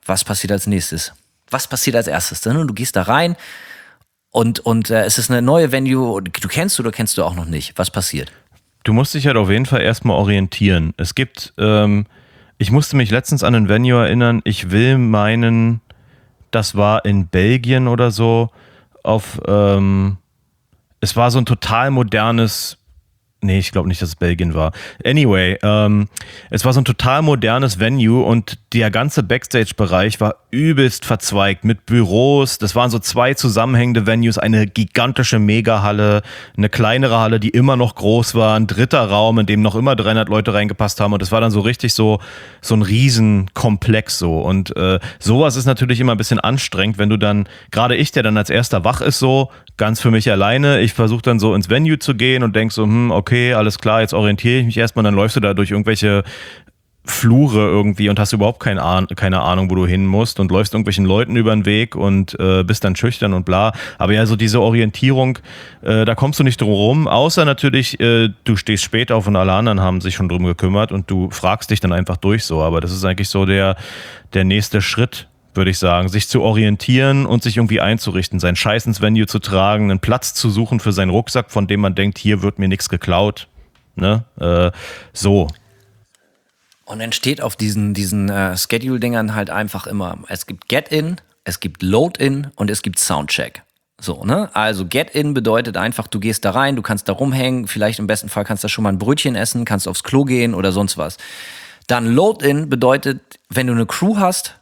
was passiert als nächstes? Was passiert als erstes? Du gehst da rein und, und äh, es ist eine neue Venue, du kennst du oder kennst du auch noch nicht. Was passiert? Du musst dich halt auf jeden Fall erstmal orientieren. Es gibt, ähm, ich musste mich letztens an ein Venue erinnern, ich will meinen, das war in Belgien oder so, auf, ähm, es war so ein total modernes, nee, ich glaube nicht, dass es Belgien war. Anyway, ähm, es war so ein total modernes Venue und der ganze Backstage-Bereich war übelst verzweigt mit Büros. Das waren so zwei zusammenhängende Venues, eine gigantische Megahalle, eine kleinere Halle, die immer noch groß war, ein dritter Raum, in dem noch immer dreihundert Leute reingepasst haben und es war dann so richtig so, so ein Riesenkomplex so und äh, sowas ist natürlich immer ein bisschen anstrengend, wenn du dann, gerade ich, der dann als erster wach ist so, ganz für mich alleine, ich versuche dann so ins Venue zu gehen und denk so, hm, okay, alles klar, jetzt orientiere ich mich erstmal, dann läufst du da durch irgendwelche Flure irgendwie und hast überhaupt keine, Ahn- keine Ahnung, wo du hin musst und läufst irgendwelchen Leuten über den Weg und äh, bist dann schüchtern und bla. Aber ja, so diese Orientierung, äh, da kommst du nicht drum rum, außer natürlich, äh, du stehst spät auf und alle anderen haben sich schon drum gekümmert und du fragst dich dann einfach durch so. Aber das ist eigentlich so der, der nächste Schritt, würde ich sagen, sich zu orientieren und sich irgendwie einzurichten, seinen Scheiß ins Venue zu tragen, einen Platz zu suchen für seinen Rucksack, von dem man denkt, hier wird mir nichts geklaut. Ne? Äh, so. Und dann steht auf diesen, diesen äh, Schedule-Dingern halt einfach immer, es gibt Get-In, es gibt Load-In und es gibt Soundcheck. So, ne? Also Get-In bedeutet einfach, du gehst da rein, du kannst da rumhängen, vielleicht im besten Fall kannst du schon mal ein Brötchen essen, kannst aufs Klo gehen oder sonst was. Dann Load-In bedeutet, wenn du eine Crew hast,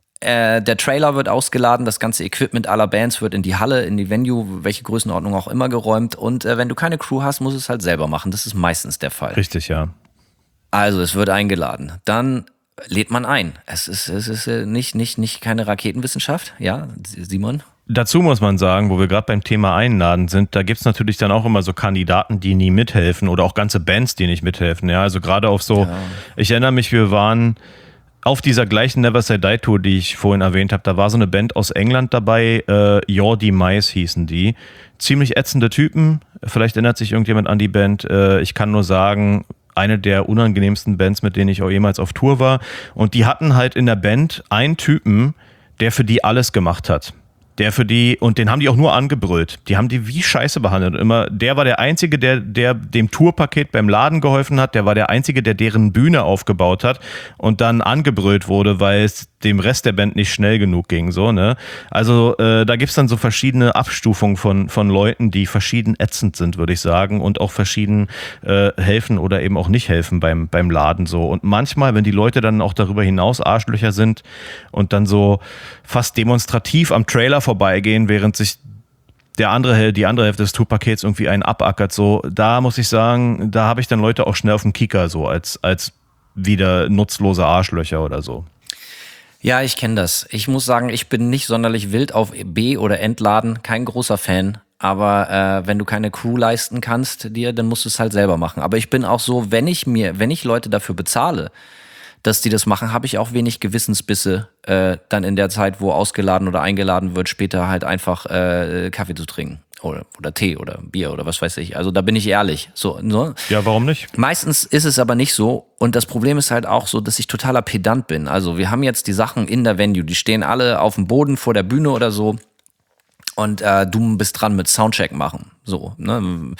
äh, der Trailer wird ausgeladen, das ganze Equipment aller Bands wird in die Halle, in die Venue, welche Größenordnung auch immer geräumt und äh, wenn du keine Crew hast, musst du es halt selber machen. Das ist meistens der Fall. Richtig, ja. Also, es wird eingeladen. Dann lädt man ein. Es ist, es ist nicht, nicht, nicht keine Raketenwissenschaft, ja, Simon? Dazu muss man sagen, wo wir gerade beim Thema Einladen sind, da gibt's natürlich dann auch immer so Kandidaten, die nie mithelfen oder auch ganze Bands, die nicht mithelfen. Ja, also gerade auf so, ja. Ich erinnere mich, wir waren auf dieser gleichen Never Say Die Tour, die ich vorhin erwähnt habe, da war so eine Band aus England dabei, äh, Jordi Mais hießen die. Ziemlich ätzende Typen, vielleicht erinnert sich irgendjemand an die Band. Äh, ich kann nur sagen, eine der unangenehmsten Bands, mit denen ich auch jemals auf Tour war. Und die hatten halt in der Band einen Typen, der für die alles gemacht hat. Der für die, und den haben die auch nur angebrüllt. Die haben die wie Scheiße behandelt. Immer, der war der Einzige, der, der dem Tourpaket beim Laden geholfen hat. Der war der Einzige, der deren Bühne aufgebaut hat und dann angebrüllt wurde, weil es dem Rest der Band nicht schnell genug ging. So, ne? Also äh, da gibt's dann so verschiedene Abstufungen von, von Leuten, die verschieden ätzend sind, würde ich sagen, und auch verschieden äh, helfen oder eben auch nicht helfen beim, beim Laden. So. Und manchmal, wenn die Leute dann auch darüber hinaus Arschlöcher sind und dann so fast demonstrativ am Trailer vorbeigehen, während sich der andere, die andere Hälfte des Tourpakets irgendwie einen abackert, so, da muss ich sagen, da habe ich dann Leute auch schnell auf dem Kieker, so als, als wieder nutzlose Arschlöcher oder so. Ja, ich kenne das. Ich muss sagen, ich bin nicht sonderlich wild auf B- oder Entladen, kein großer Fan. Aber äh, wenn du keine Crew leisten kannst dir, dann musst du es halt selber machen. Aber ich bin auch so, wenn ich mir, wenn ich Leute dafür bezahle, dass die das machen, habe ich auch wenig Gewissensbisse, äh, dann in der Zeit, wo ausgeladen oder eingeladen wird, später halt einfach äh, Kaffee zu trinken. Oder, oder Tee oder Bier oder was weiß ich. Also da bin ich ehrlich. So, ne? Ja, warum nicht? Meistens ist es aber nicht so. Und das Problem ist halt auch so, dass ich totaler Pedant bin. Also wir haben jetzt die Sachen in der Venue, die stehen alle auf dem Boden vor der Bühne oder so. Und äh, du bist dran mit Soundcheck machen. So, ne?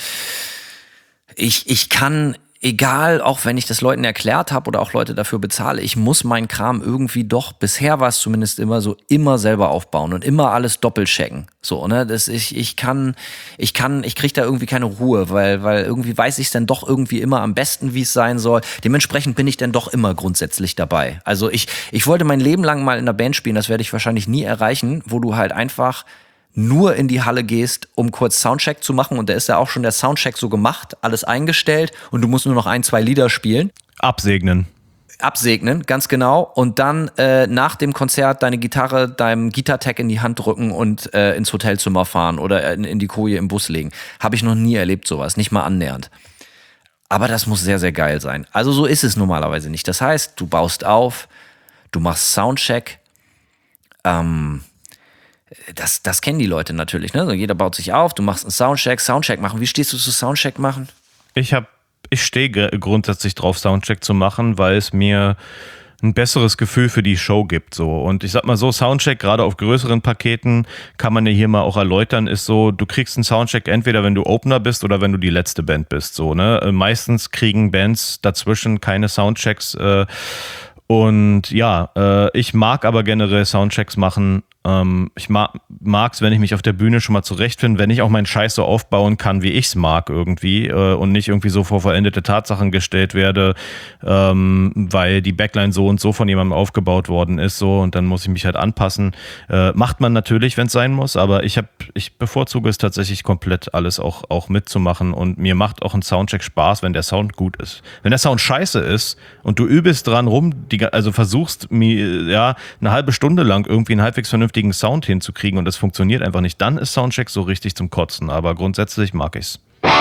Ich, ich kann... Egal, auch wenn ich das Leuten erklärt habe oder auch Leute dafür bezahle, ich muss meinen Kram irgendwie doch, bisher war es zumindest immer so, immer selber aufbauen und immer alles doppelt checken. So, ne, das ich, ich kann, ich kann, ich kriege da irgendwie keine Ruhe, weil, weil irgendwie weiß ich es dann doch irgendwie immer am besten, wie es sein soll. Dementsprechend bin ich dann doch immer grundsätzlich dabei. Also ich, ich wollte mein Leben lang mal in einer Band spielen, das werde ich wahrscheinlich nie erreichen, wo du halt einfach nur in die Halle gehst, um kurz Soundcheck zu machen und da ist ja auch schon der Soundcheck so gemacht, alles eingestellt und du musst nur noch ein, zwei Lieder spielen. Absegnen. Absegnen, ganz genau. Und dann äh, nach dem Konzert deine Gitarre deinem Gitartech in die Hand drücken und äh, ins Hotelzimmer fahren oder in, in die Koje im Bus legen. Habe ich noch nie erlebt sowas, nicht mal annähernd. Aber das muss sehr, sehr geil sein. Also so ist es normalerweise nicht. Das heißt, du baust auf, du machst Soundcheck, ähm, Das, das kennen die Leute natürlich, ne? Also jeder baut sich auf, du machst einen Soundcheck, Soundcheck machen. Wie stehst du zu Soundcheck machen? Ich hab, ich stehe grundsätzlich drauf, Soundcheck zu machen, weil es mir ein besseres Gefühl für die Show gibt. So. Und ich sag mal so, Soundcheck, gerade auf größeren Paketen, kann man ja hier mal auch erläutern, ist so, du kriegst einen Soundcheck entweder, wenn du Opener bist oder wenn du die letzte Band bist. So, ne? Meistens kriegen Bands dazwischen keine Soundchecks. Äh, und ja, äh, ich mag aber generell Soundchecks machen. Ähm, ich mag es, wenn ich mich auf der Bühne schon mal zurechtfinde, wenn ich auch meinen Scheiß so aufbauen kann, wie ich es mag irgendwie äh, und nicht irgendwie so vor vollendete Tatsachen gestellt werde, ähm, weil die Backline so und so von jemandem aufgebaut worden ist, so, und dann muss ich mich halt anpassen. Äh, macht man natürlich, wenn es sein muss, aber ich habe, ich bevorzuge es tatsächlich komplett alles auch, auch mitzumachen, und mir macht auch ein Soundcheck Spaß, wenn der Sound gut ist. Wenn der Sound scheiße ist und du übelst dran rum, die, also versuchst mir ja eine halbe Stunde lang irgendwie einen halbwegs vernünftigen Sound hinzukriegen und das funktioniert einfach nicht, dann ist Soundcheck so richtig zum Kotzen, aber grundsätzlich mag ich's.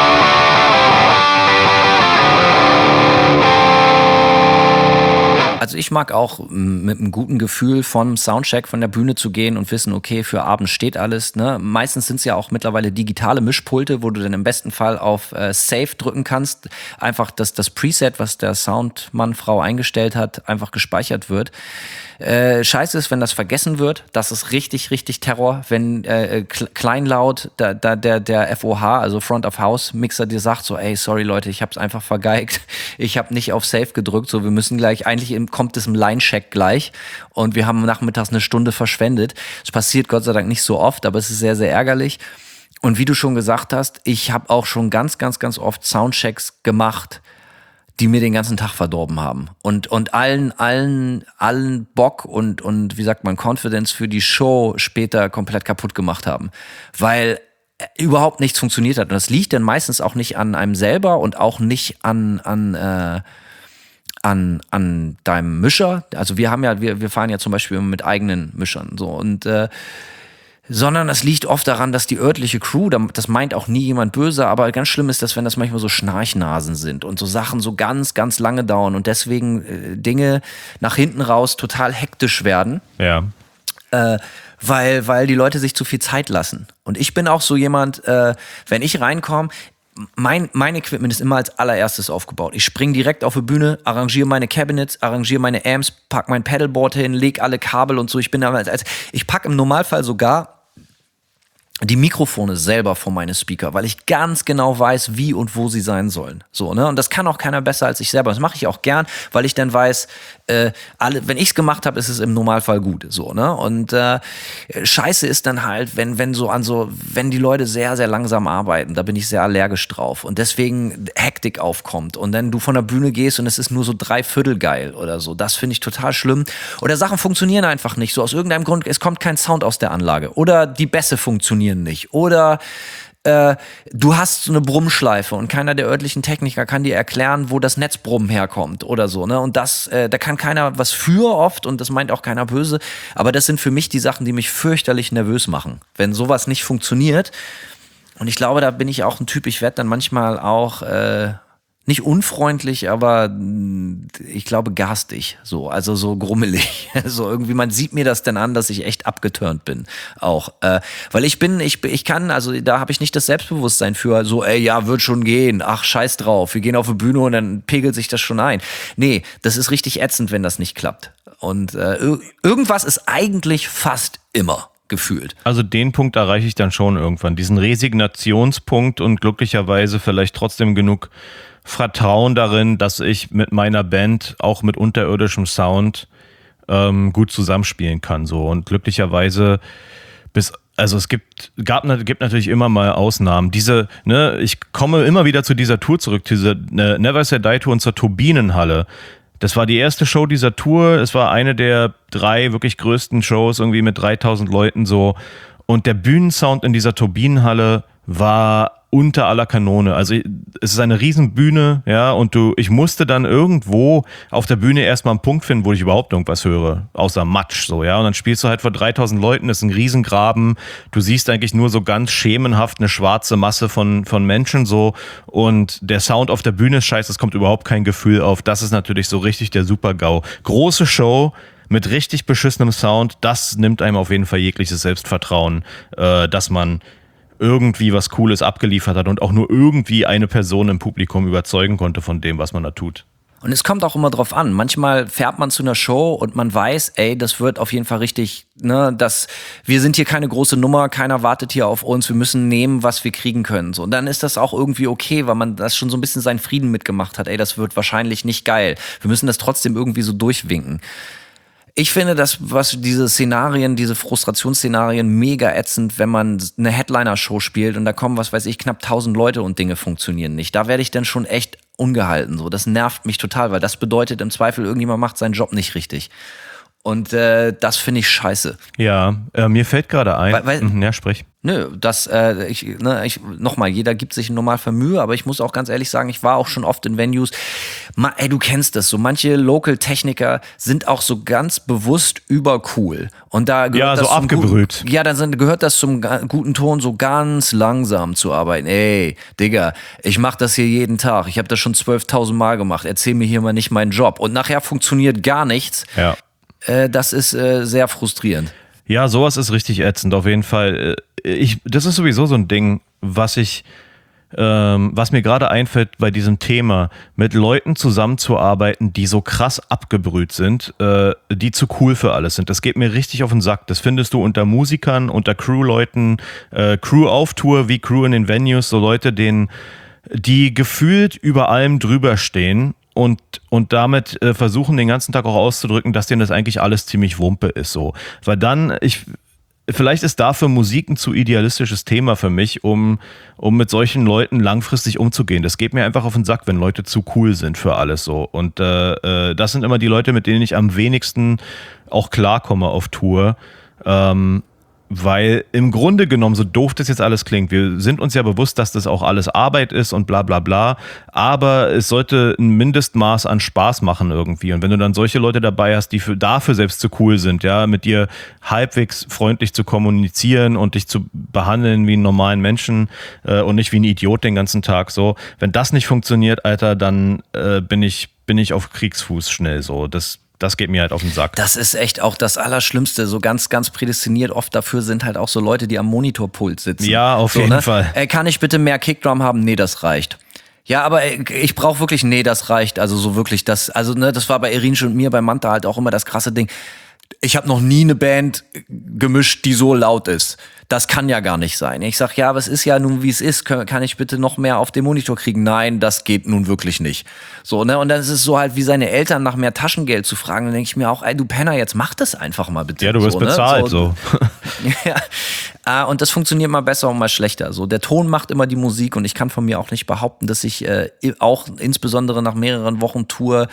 Also ich mag auch mit einem guten Gefühl vom Soundcheck von der Bühne zu gehen und wissen, okay, für abends steht alles. Ne? Meistens sind es ja auch mittlerweile digitale Mischpulte, wo du dann im besten Fall auf äh, Save drücken kannst. Einfach, dass das Preset, was der Soundmann, Frau eingestellt hat, einfach gespeichert wird. Äh, scheiße ist, wenn das vergessen wird. Das ist richtig, richtig Terror. Wenn äh, kleinlaut da, da, der, der F O H, also Front of House Mixer, dir sagt so, ey, sorry Leute, ich hab's einfach vergeigt. Ich habe nicht auf Save gedrückt. So, wir müssen gleich, eigentlich kommt es im Line-Check gleich. Und wir haben nachmittags eine Stunde verschwendet. Es passiert Gott sei Dank nicht so oft, aber es ist sehr, sehr ärgerlich. Und wie du schon gesagt hast, ich habe auch schon ganz, ganz, ganz oft Soundchecks gemacht, die mir den ganzen Tag verdorben haben und und allen allen allen Bock und und wie sagt man Confidence für die Show später komplett kaputt gemacht haben, weil überhaupt nichts funktioniert hat. Und das liegt dann meistens auch nicht an einem selber und auch nicht an an äh, an an deinem Mischer. Also wir haben ja wir wir fahren ja zum Beispiel immer mit eigenen Mischern so, und äh, sondern es liegt oft daran, dass die örtliche Crew, das meint auch nie jemand böse, aber ganz schlimm ist das, wenn das manchmal so Schnarchnasen sind und so Sachen so ganz, ganz lange dauern und deswegen äh, Dinge nach hinten raus total hektisch werden. Ja. Äh, weil, weil die Leute sich zu viel Zeit lassen. Und ich bin auch so jemand, äh, wenn ich reinkomme, Mein, mein Equipment ist immer als allererstes aufgebaut. Ich springe direkt auf die Bühne, arrangiere meine Cabinets, arrangiere meine Amps, pack mein Pedalboard hin, leg alle Kabel und so. Ich bin da als, als ich packe im Normalfall sogar die Mikrofone selber vor meine Speaker, weil ich ganz genau weiß, wie und wo sie sein sollen. So, ne? Und das kann auch keiner besser als ich selber. Das mache ich auch gern, weil ich dann weiß, äh, alle, wenn ich es gemacht habe, ist es im Normalfall gut. So, ne? Und äh, Scheiße ist dann halt, wenn, wenn so an so, wenn die Leute sehr, sehr langsam arbeiten, da bin ich sehr allergisch drauf. Und deswegen Hektik aufkommt. Und dann du von der Bühne gehst und es ist nur so drei Viertel geil oder so. Das finde ich total schlimm. Oder Sachen funktionieren einfach nicht. So aus irgendeinem Grund, es kommt kein Sound aus der Anlage. Oder die Bässe funktionieren nicht. Oder äh, du hast so eine Brummschleife und keiner der örtlichen Techniker kann dir erklären, wo das Netzbrummen herkommt oder so, ne? Und das, äh, da kann keiner was für oft und das meint auch keiner böse. Aber das sind für mich die Sachen, die mich fürchterlich nervös machen. Wenn sowas nicht funktioniert. Und ich glaube, da bin ich auch ein Typ, ich werde dann manchmal auch äh, nicht unfreundlich, aber ich glaube garstig, so, also so grummelig. So irgendwie, man sieht mir das dann an, dass ich echt abgeturnt bin, auch, äh, weil ich bin, ich ich kann, also da habe ich nicht das Selbstbewusstsein für, so, ey, ja, wird schon gehen, ach, scheiß drauf, wir gehen auf die Bühne und dann pegelt sich das schon ein. Nee, das ist richtig ätzend, wenn das nicht klappt. Und äh, irgendwas ist eigentlich fast immer gefühlt. Also den Punkt erreiche ich dann schon irgendwann, diesen Resignationspunkt und glücklicherweise vielleicht trotzdem genug Vertrauen darin, dass ich mit meiner Band auch mit unterirdischem Sound ähm, gut zusammenspielen kann. So. Und glücklicherweise bis, also es gibt, gab, gibt natürlich immer mal Ausnahmen. Diese, ne, ich komme immer wieder zu dieser Tour zurück, diese ne, Never Say Die Tour und zur Turbinenhalle. Das war die erste Show dieser Tour. Es war eine der drei wirklich größten Shows, irgendwie mit dreitausend Leuten so. Und der Bühnensound in dieser Turbinenhalle war unter aller Kanone. Also es ist eine riesen Bühne, ja, und du, ich musste dann irgendwo auf der Bühne erstmal einen Punkt finden, wo ich überhaupt irgendwas höre, außer Matsch, so, ja, und dann spielst du halt vor dreitausend Leuten, das ist ein Riesengraben, du siehst eigentlich nur so ganz schemenhaft eine schwarze Masse von, von Menschen, so, und der Sound auf der Bühne ist scheiße, es kommt überhaupt kein Gefühl auf, das ist natürlich so richtig der Super-GAU. Große Show, mit richtig beschissenem Sound, das nimmt einem auf jeden Fall jegliches Selbstvertrauen, äh, dass man irgendwie was Cooles abgeliefert hat und auch nur irgendwie eine Person im Publikum überzeugen konnte von dem, was man da tut. Und es kommt auch immer drauf an. Manchmal fährt man zu einer Show und man weiß, ey, das wird auf jeden Fall richtig, ne, dass wir sind hier keine große Nummer, keiner wartet hier auf uns, wir müssen nehmen, was wir kriegen können. So, und dann ist das auch irgendwie okay, weil man das schon so ein bisschen seinen Frieden mitgemacht hat. Ey, das wird wahrscheinlich nicht geil. Wir müssen das trotzdem irgendwie so durchwinken. Ich finde das, was diese Szenarien, diese Frustrationsszenarien mega ätzend, wenn man eine Headliner-Show spielt und da kommen, was weiß ich, knapp tausend Leute und Dinge funktionieren nicht. Da werde ich dann schon echt ungehalten. So, das nervt mich total, weil das bedeutet im Zweifel, irgendjemand macht seinen Job nicht richtig. Und äh, das finde ich scheiße. Ja, äh, mir fällt gerade ein. Weil, weil, mhm, ja, sprich. Nö, das, äh, ich, ne, ich, nochmal, jeder gibt sich normal für Mühe, aber ich muss auch ganz ehrlich sagen, ich war auch schon oft in Venues. Ma, ey, du kennst das, so manche Local-Techniker sind auch so ganz bewusst übercool. Und da gehört ja, das so zum abgebrüht. Guten, ja, dann sind, gehört das zum guten Ton, so ganz langsam zu arbeiten. Ey, Digga, ich mach das hier jeden Tag. Ich habe das schon zwölftausend Mal gemacht. Erzähl mir hier mal nicht meinen Job. Und nachher funktioniert gar nichts. Ja. Das ist äh, sehr frustrierend. Ja, sowas ist richtig ätzend, auf jeden Fall. Ich, das ist sowieso so ein Ding, was ich, ähm, was mir gerade einfällt bei diesem Thema, mit Leuten zusammenzuarbeiten, die so krass abgebrüht sind, äh, die zu cool für alles sind. Das geht mir richtig auf den Sack. Das findest du unter Musikern, unter Crewleuten, äh, Crew auf Tour, wie Crew in den Venues, so Leute, denen, die gefühlt über allem drüber stehen. Und, und damit äh, versuchen den ganzen Tag auch auszudrücken, dass denen das eigentlich alles ziemlich Wumpe ist, so. Weil dann, ich, vielleicht ist dafür Musik ein zu idealistisches Thema für mich, um, um mit solchen Leuten langfristig umzugehen. Das geht mir einfach auf den Sack, wenn Leute zu cool sind für alles, so. Und äh, äh, das sind immer die Leute, mit denen ich am wenigsten auch klarkomme auf Tour. Ähm, Weil im Grunde genommen, so doof das jetzt alles klingt, wir sind uns ja bewusst, dass das auch alles Arbeit ist und bla bla bla, aber es sollte ein Mindestmaß an Spaß machen irgendwie. Und wenn du dann solche Leute dabei hast, die für, dafür selbst zu cool sind, ja, mit dir halbwegs freundlich zu kommunizieren und dich zu behandeln wie einen normalen Menschen äh, und nicht wie ein Idiot den ganzen Tag, so, wenn das nicht funktioniert, Alter, dann äh, bin ich, bin ich auf Kriegsfuß schnell so. Das Das geht mir halt auf den Sack. Das ist echt auch das Allerschlimmste. So ganz, ganz prädestiniert oft dafür sind halt auch so Leute, die am Monitorpult sitzen. Ja, auf so, jeden ne? Fall. Ey, kann ich bitte mehr Kickdrum haben? Nee, das reicht. Ja, aber ey, ich brauche wirklich, nee, das reicht. Also so wirklich, das, also ne, das war bei Irinsch und mir bei Manta halt auch immer das krasse Ding. Ich habe noch nie eine Band gemischt, die so laut ist. Das kann ja gar nicht sein. Ich sag, ja, aber es ist ja nun, wie es ist. Kann ich bitte noch mehr auf den Monitor kriegen? Nein, das geht nun wirklich nicht. So, ne? Und dann ist es so halt, wie seine Eltern nach mehr Taschengeld zu fragen. Dann denke ich mir auch, ey, du Penner, jetzt mach das einfach mal bitte. Ja, du wirst so, bezahlt, ne? so. so. Ja. Und das funktioniert mal besser und mal schlechter. So, der Ton macht immer die Musik und ich kann von mir auch nicht behaupten, dass ich äh, auch insbesondere nach mehreren Wochen Tour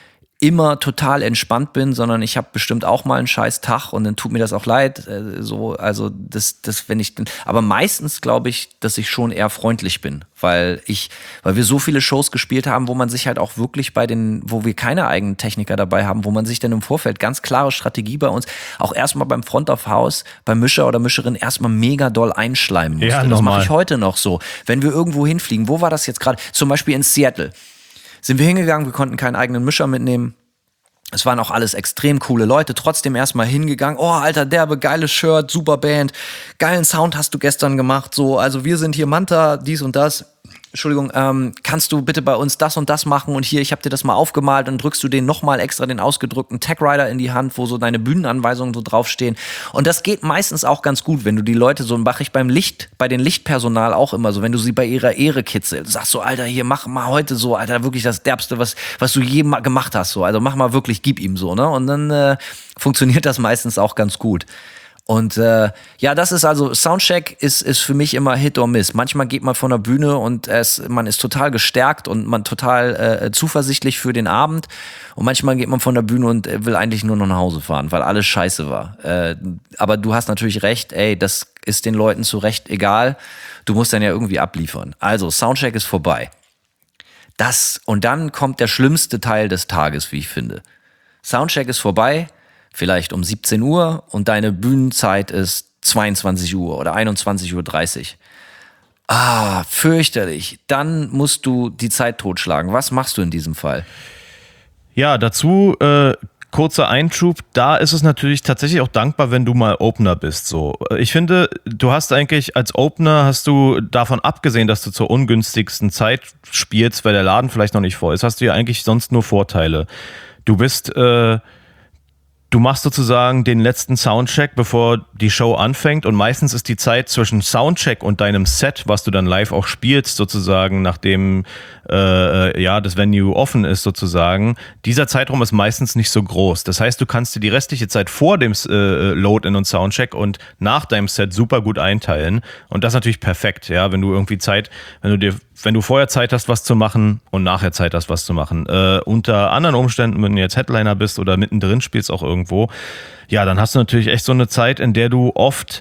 immer total entspannt bin, sondern ich habe bestimmt auch mal einen scheiß Tag und dann tut mir das auch leid. Äh, so, also das, das, wenn ich, aber meistens glaube ich, dass ich schon eher freundlich bin, weil ich, weil wir so viele Shows gespielt haben, wo man sich halt auch wirklich bei den, wo wir keine eigenen Techniker dabei haben, wo man sich dann im Vorfeld ganz klare Strategie bei uns auch erstmal beim Front of House, beim Mischer oder Mischerin erstmal mega doll einschleimen musste. Ja, das normal. mache ich heute noch so. Wenn wir irgendwo hinfliegen, wo war das jetzt gerade? Zum Beispiel in Seattle. Sind wir hingegangen, wir konnten keinen eigenen Mischer mitnehmen. Es waren auch alles extrem coole Leute, trotzdem erstmal hingegangen. Oh, Alter, derbe, geiles Shirt, super Band, geilen Sound hast du gestern gemacht. So, also wir sind hier Manta, dies und das. Entschuldigung, ähm, kannst du bitte bei uns das und das machen und hier, ich habe dir das mal aufgemalt und drückst du den nochmal extra den ausgedrückten Tag Rider in die Hand, wo so deine Bühnenanweisungen so draufstehen. Und das geht meistens auch ganz gut, wenn du die Leute so, mache ich beim Licht, bei den Lichtpersonal auch immer so, wenn du sie bei ihrer Ehre kitzelst, sagst so, Alter, hier, mach mal heute so, Alter, wirklich das Derbste, was, was du je mal gemacht hast, so, also mach mal wirklich, gib ihm so, ne, und dann äh, funktioniert das meistens auch ganz gut. Und äh, ja, das ist also, Soundcheck ist ist für mich immer Hit or Miss. Manchmal geht man von der Bühne und es, man ist total gestärkt und man total äh, zuversichtlich für den Abend. Und manchmal geht man von der Bühne und will eigentlich nur noch nach Hause fahren, weil alles scheiße war. Äh, aber du hast natürlich recht, ey, das ist den Leuten zu Recht egal. Du musst dann ja irgendwie abliefern. Also, Soundcheck ist vorbei. Das, und dann kommt der schlimmste Teil des Tages, wie ich finde. Soundcheck ist vorbei. Vielleicht um siebzehn Uhr und deine Bühnenzeit ist zweiundzwanzig Uhr oder einundzwanzig Uhr dreißig. Ah, fürchterlich. Dann musst du die Zeit totschlagen. Was machst du in diesem Fall? Ja, dazu äh, kurzer Einschub, da ist es natürlich tatsächlich auch dankbar, wenn du mal Opener bist. So, ich finde, du hast eigentlich als Opener, hast du davon abgesehen, dass du zur ungünstigsten Zeit spielst, weil der Laden vielleicht noch nicht voll ist, hast du ja eigentlich sonst nur Vorteile. Du bist, äh, du machst sozusagen den letzten Soundcheck, bevor die Show anfängt, und meistens ist die Zeit zwischen Soundcheck und deinem Set, was du dann live auch spielst, sozusagen, nachdem äh, ja das Venue offen ist, sozusagen, dieser Zeitraum ist meistens nicht so groß. Das heißt, du kannst dir die restliche Zeit vor dem äh, Load-In und Soundcheck und nach deinem Set super gut einteilen, und das ist natürlich perfekt, ja, wenn du irgendwie Zeit, wenn du dir wenn du vorher Zeit hast, was zu machen und nachher Zeit hast, was zu machen. Äh, unter anderen Umständen, wenn du jetzt Headliner bist oder mittendrin spielst auch irgendwo, ja, dann hast du natürlich echt so eine Zeit, in der du oft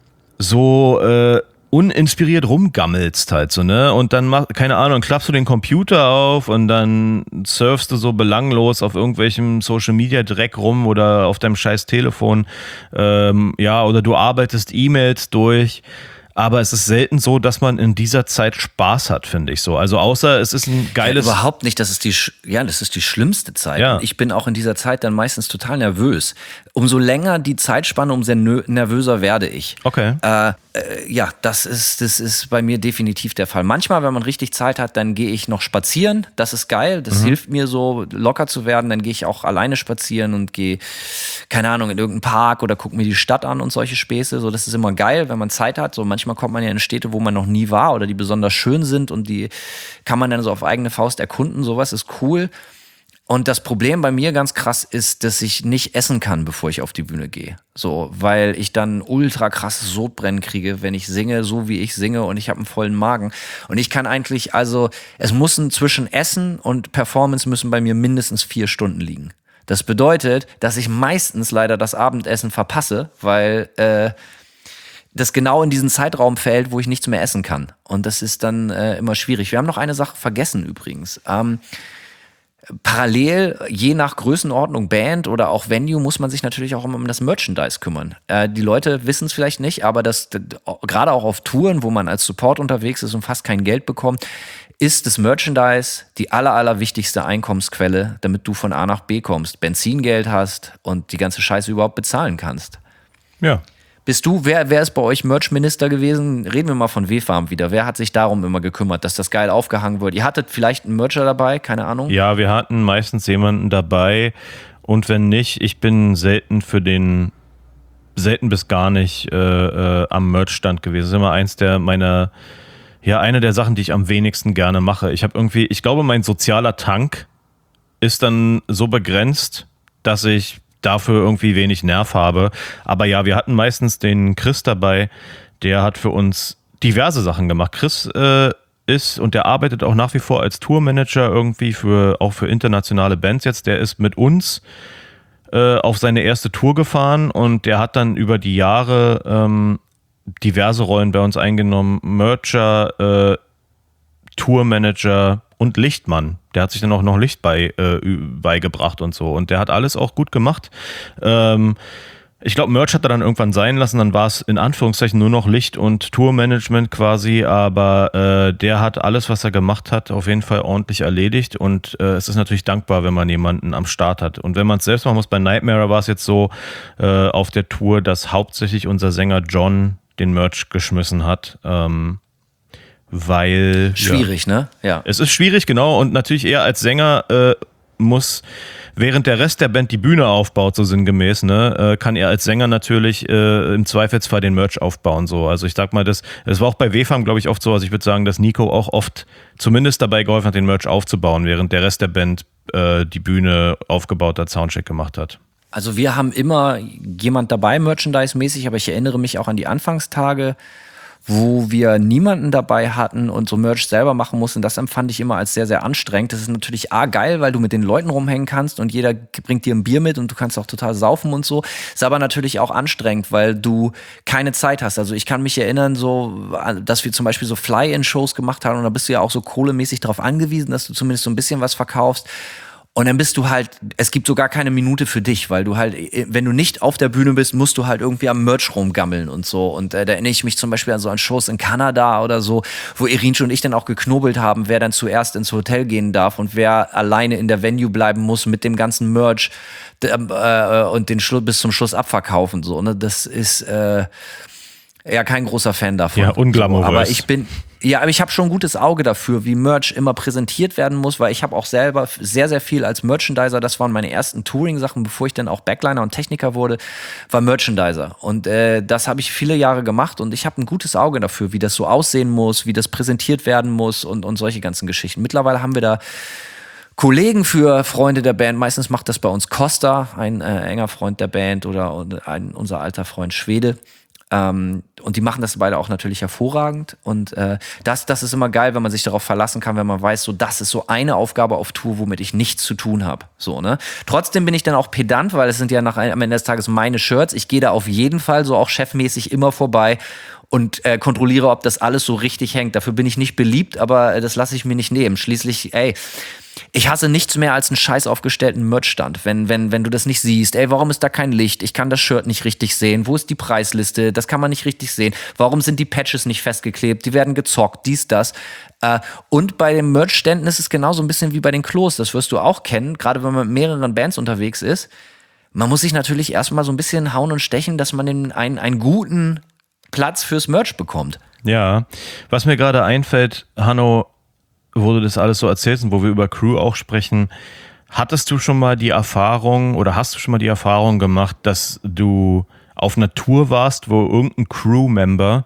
so äh, uninspiriert rumgammelst halt so, ne? Und dann, mach, keine Ahnung, klappst du den Computer auf und dann surfst du so belanglos auf irgendwelchem Social-Media-Dreck rum oder auf deinem scheiß Telefon. Ähm, ja, oder du arbeitest E-Mails durch. Aber es ist selten so, dass man in dieser Zeit Spaß hat, finde ich so. Also außer es ist ein geiles... Ja, überhaupt nicht, das ist die, ja, das ist die schlimmste Zeit. Ja. Und ich bin auch in dieser Zeit dann meistens total nervös. Umso länger die Zeitspanne, umso nervöser werde ich. Okay. Äh, äh, ja, das ist, das ist bei mir definitiv der Fall. Manchmal, wenn man richtig Zeit hat, dann gehe ich noch spazieren. Das ist geil, das mhm. hilft mir so locker zu werden. Dann gehe ich auch alleine spazieren und gehe, keine Ahnung, in irgendeinen Park oder gucke mir die Stadt an und solche Späße. So, das ist immer geil, wenn man Zeit hat. So, manchmal kommt man ja in Städte, wo man noch nie war oder die besonders schön sind, und die kann man dann so auf eigene Faust erkunden. Sowas ist cool. Und das Problem bei mir ganz krass ist, dass ich nicht essen kann, bevor ich auf die Bühne gehe. So, weil ich dann ultra krasses Sodbrennen kriege, wenn ich singe, so wie ich singe, und ich habe einen vollen Magen. Und ich kann eigentlich, also es müssen zwischen Essen und Performance müssen bei mir mindestens vier Stunden liegen. Das bedeutet, dass ich meistens leider das Abendessen verpasse, weil äh, das genau in diesen Zeitraum fällt, wo ich nichts mehr essen kann. Und das ist dann äh, immer schwierig. Wir haben noch eine Sache vergessen übrigens. Ähm, Parallel, je nach Größenordnung, Band oder auch Venue, muss man sich natürlich auch immer um das Merchandise kümmern. Äh, die Leute wissen es vielleicht nicht, aber das, das gerade auch auf Touren, wo man als Support unterwegs ist und fast kein Geld bekommt, ist das Merchandise die aller, aller wichtigste Einkommensquelle, damit du von A nach B kommst, Benzingeld hast und die ganze Scheiße überhaupt bezahlen kannst. Ja. Bist du, wer, wer ist bei euch Merchminister gewesen? Reden wir mal von W-Farm wieder. Wer hat sich darum immer gekümmert, dass das geil aufgehangen wird? Ihr hattet vielleicht einen Mercher dabei, keine Ahnung? Ja, wir hatten meistens jemanden dabei, und wenn nicht, ich bin selten für den, selten bis gar nicht äh, äh, am Merchstand gewesen. Das ist immer eins der meiner, ja, eine der Sachen, die ich am wenigsten gerne mache. Ich habe irgendwie, ich glaube, mein sozialer Tank ist dann so begrenzt, dass ich dafür irgendwie wenig Nerv habe. Aber ja, wir hatten meistens den Chris dabei, der hat für uns diverse Sachen gemacht. Chris äh, ist, und der arbeitet auch nach wie vor als Tourmanager irgendwie für, auch für internationale Bands jetzt. Der ist mit uns äh, auf seine erste Tour gefahren, und der hat dann über die Jahre ähm, diverse Rollen bei uns eingenommen. Mercher, äh, Tourmanager und Lichtmann. Der hat sich dann auch noch Licht bei, äh, beigebracht und so. Und der hat alles auch gut gemacht. Ähm, ich glaube, Merch hat er dann irgendwann sein lassen. Dann war es in Anführungszeichen nur noch Licht und Tourmanagement quasi. Aber äh, der hat alles, was er gemacht hat, auf jeden Fall ordentlich erledigt. Und äh, es ist natürlich dankbar, wenn man jemanden am Start hat. Und wenn man es selbst machen muss, bei Nightmare war es jetzt so äh, auf der Tour, dass hauptsächlich unser Sänger John den Merch geschmissen hat. Ähm, Weil. Schwierig, ja, ne? Ja. Es ist schwierig, genau. Und natürlich eher als Sänger äh, muss, während der Rest der Band die Bühne aufbaut, so sinngemäß, ne, äh, kann er als Sänger natürlich äh, im Zweifelsfall den Merch aufbauen. So. Also ich sag mal, das, das war auch bei W-Farm, glaube ich, oft so. Also ich würde sagen, dass Nico auch oft zumindest dabei geholfen hat, den Merch aufzubauen, während der Rest der Band äh, die Bühne aufgebaut hat, Soundcheck gemacht hat. Also wir haben immer jemand dabei, Merchandise-mäßig, aber ich erinnere mich auch an die Anfangstage, wo wir niemanden dabei hatten und so Merch selber machen mussten. Das empfand ich immer als sehr, sehr anstrengend. Das ist natürlich A, geil, weil du mit den Leuten rumhängen kannst und jeder bringt dir ein Bier mit und du kannst auch total saufen und so. Ist aber natürlich auch anstrengend, weil du keine Zeit hast. Also ich kann mich erinnern, so, dass wir zum Beispiel so Fly-In-Shows gemacht haben, und da bist du ja auch so kohlemäßig darauf angewiesen, dass du zumindest so ein bisschen was verkaufst. Und dann bist du halt, es gibt so gar keine Minute für dich, weil du halt, wenn du nicht auf der Bühne bist, musst du halt irgendwie am Merch rumgammeln und so. Und äh, da erinnere ich mich zum Beispiel an so an Shows in Kanada oder so, wo Irinsch und ich dann auch geknobelt haben, wer dann zuerst ins Hotel gehen darf und wer alleine in der Venue bleiben muss mit dem ganzen Merch äh, und den Schluss bis zum Schluss abverkaufen. So, ne? Das ist äh, ja kein großer Fan davon. Ja, unglamourös. So, aber ich bin... Ja, aber ich habe schon ein gutes Auge dafür, wie Merch immer präsentiert werden muss, weil ich habe auch selber sehr, sehr viel als Merchandiser, das waren meine ersten Touring-Sachen, bevor ich dann auch Backliner und Techniker wurde, war Merchandiser. Und äh, das habe ich viele Jahre gemacht und ich habe ein gutes Auge dafür, wie das so aussehen muss, wie das präsentiert werden muss und, und solche ganzen Geschichten. Mittlerweile haben wir da Kollegen für Freunde der Band. Meistens macht das bei uns Costa, ein äh, enger Freund der Band oder, oder ein, unser alter Freund Schwede. Ähm, und die machen das beide auch natürlich hervorragend. Und äh, das, das ist immer geil, wenn man sich darauf verlassen kann, wenn man weiß, so das ist so eine Aufgabe auf Tour, womit ich nichts zu tun habe. So, ne? Trotzdem bin ich dann auch pedant, weil es sind ja nach, am Ende des Tages meine Shirts. Ich gehe da auf jeden Fall so auch chefmäßig immer vorbei und äh, kontrolliere, ob das alles so richtig hängt. Dafür bin ich nicht beliebt, aber äh, das lasse ich mir nicht nehmen. Schließlich, ey, ich hasse nichts mehr als einen scheiß aufgestellten Merchstand, wenn, wenn, wenn du das nicht siehst. Ey, warum ist da kein Licht? Ich kann das Shirt nicht richtig sehen. Wo ist die Preisliste? Das kann man nicht richtig sehen. Warum sind die Patches nicht festgeklebt? Die werden gezockt, dies, das. Äh, und bei den Merchständen ist es genauso ein bisschen wie bei den Klos. Das wirst du auch kennen, gerade wenn man mit mehreren Bands unterwegs ist. Man muss sich natürlich erstmal so ein bisschen hauen und stechen, dass man den, einen, einen guten Platz fürs Merch bekommt. Ja, was mir gerade einfällt, Hanno, wo du das alles so erzählst und wo wir über Crew auch sprechen, hattest du schon mal die Erfahrung oder hast du schon mal die Erfahrung gemacht, dass du auf einer Tour warst, wo irgendein Crew-Member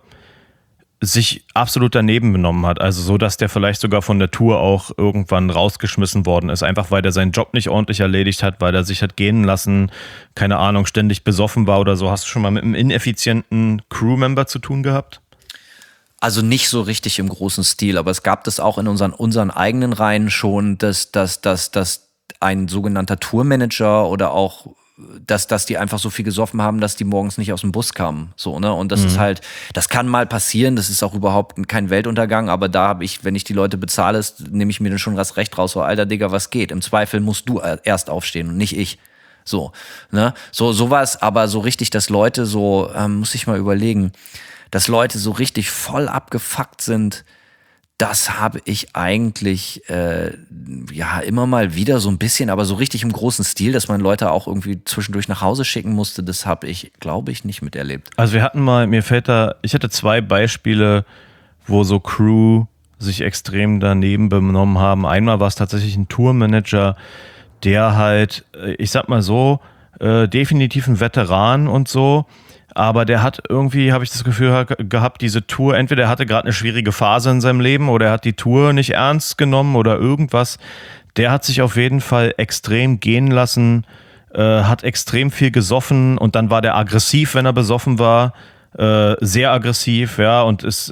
sich absolut daneben benommen hat? Also so, dass der vielleicht sogar von der Tour auch irgendwann rausgeschmissen worden ist, einfach weil der seinen Job nicht ordentlich erledigt hat, weil er sich hat gehen lassen, keine Ahnung, ständig besoffen war oder so. Hast du schon mal mit einem ineffizienten Crew-Member zu tun gehabt? Also nicht so richtig im großen Stil, aber es gab das auch in unseren, unseren eigenen Reihen schon, dass, dass, dass, dass ein sogenannter Tourmanager oder auch, dass, dass die einfach so viel gesoffen haben, dass die morgens nicht aus dem Bus kamen. So, ne? Und das mhm. ist halt, das kann mal passieren, das ist auch überhaupt kein Weltuntergang, aber da habe ich, wenn ich die Leute bezahle, nehme ich mir dann schon das Recht raus, so, Alter Digga, was geht? Im Zweifel musst du erst aufstehen und nicht ich. So, ne? So, sowas, aber so richtig, dass Leute so, ähm, muss ich mal überlegen, dass Leute so richtig voll abgefuckt sind, das habe ich eigentlich äh, ja immer mal wieder so ein bisschen, aber so richtig im großen Stil, dass man Leute auch irgendwie zwischendurch nach Hause schicken musste, das habe ich, glaube ich, nicht miterlebt. Also wir hatten mal, mir fällt da, ich hatte zwei Beispiele, wo so Crew sich extrem daneben benommen haben. Einmal war es tatsächlich ein Tourmanager, der halt, ich sag mal so, äh, definitiv ein Veteran und so, aber der hat irgendwie, habe ich das Gefühl gehabt, diese Tour, entweder er hatte gerade eine schwierige Phase in seinem Leben oder er hat die Tour nicht ernst genommen oder irgendwas. Der hat sich auf jeden Fall extrem gehen lassen, äh, hat extrem viel gesoffen und dann war der aggressiv, wenn er besoffen war. Äh, sehr aggressiv, ja, und ist,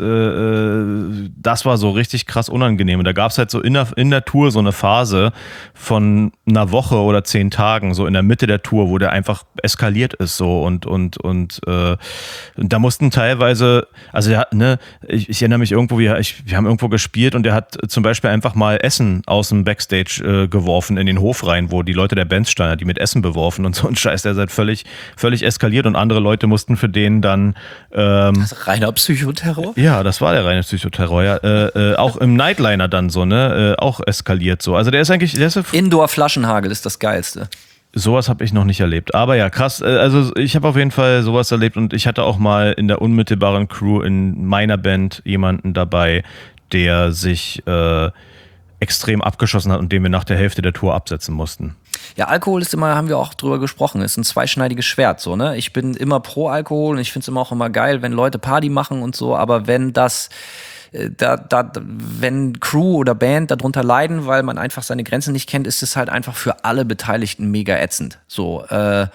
äh, das war so richtig krass unangenehm. Und da gab es halt so in der, in der Tour so eine Phase von einer Woche oder zehn Tagen, so in der Mitte der Tour, wo der einfach eskaliert ist, so und und und äh, da mussten teilweise, also der, ne, ich, ich erinnere mich irgendwo, wir, ich, wir haben irgendwo gespielt und der hat zum Beispiel einfach mal Essen aus dem Backstage äh, geworfen in den Hof rein, wo die Leute der Bands standen, die mit Essen beworfen und so ein Scheiß, der ist halt völlig, völlig eskaliert und andere Leute mussten für den dann Ähm, das ist reiner Psychoterror? Ja, das war der reine Psychoterror. Ja. Äh, äh, auch im Nightliner dann so, ne? Äh, auch eskaliert so. Also der ist eigentlich... Der ist Indoor-Flaschenhagel ist das Geilste. Sowas habe ich noch nicht erlebt. Aber ja, krass. Äh, also ich habe auf jeden Fall sowas erlebt und ich hatte auch mal in der unmittelbaren Crew in meiner Band jemanden dabei, der sich äh, extrem abgeschossen hat und den wir nach der Hälfte der Tour absetzen mussten. Ja, Alkohol ist immer, haben wir auch drüber gesprochen, ist ein zweischneidiges Schwert, so, ne? Ich bin immer pro Alkohol und ich finde es immer auch immer geil, wenn Leute Party machen und so, aber wenn das, da, da, wenn Crew oder Band darunter leiden, weil man einfach seine Grenzen nicht kennt, ist es halt einfach für alle Beteiligten mega ätzend, so, äh,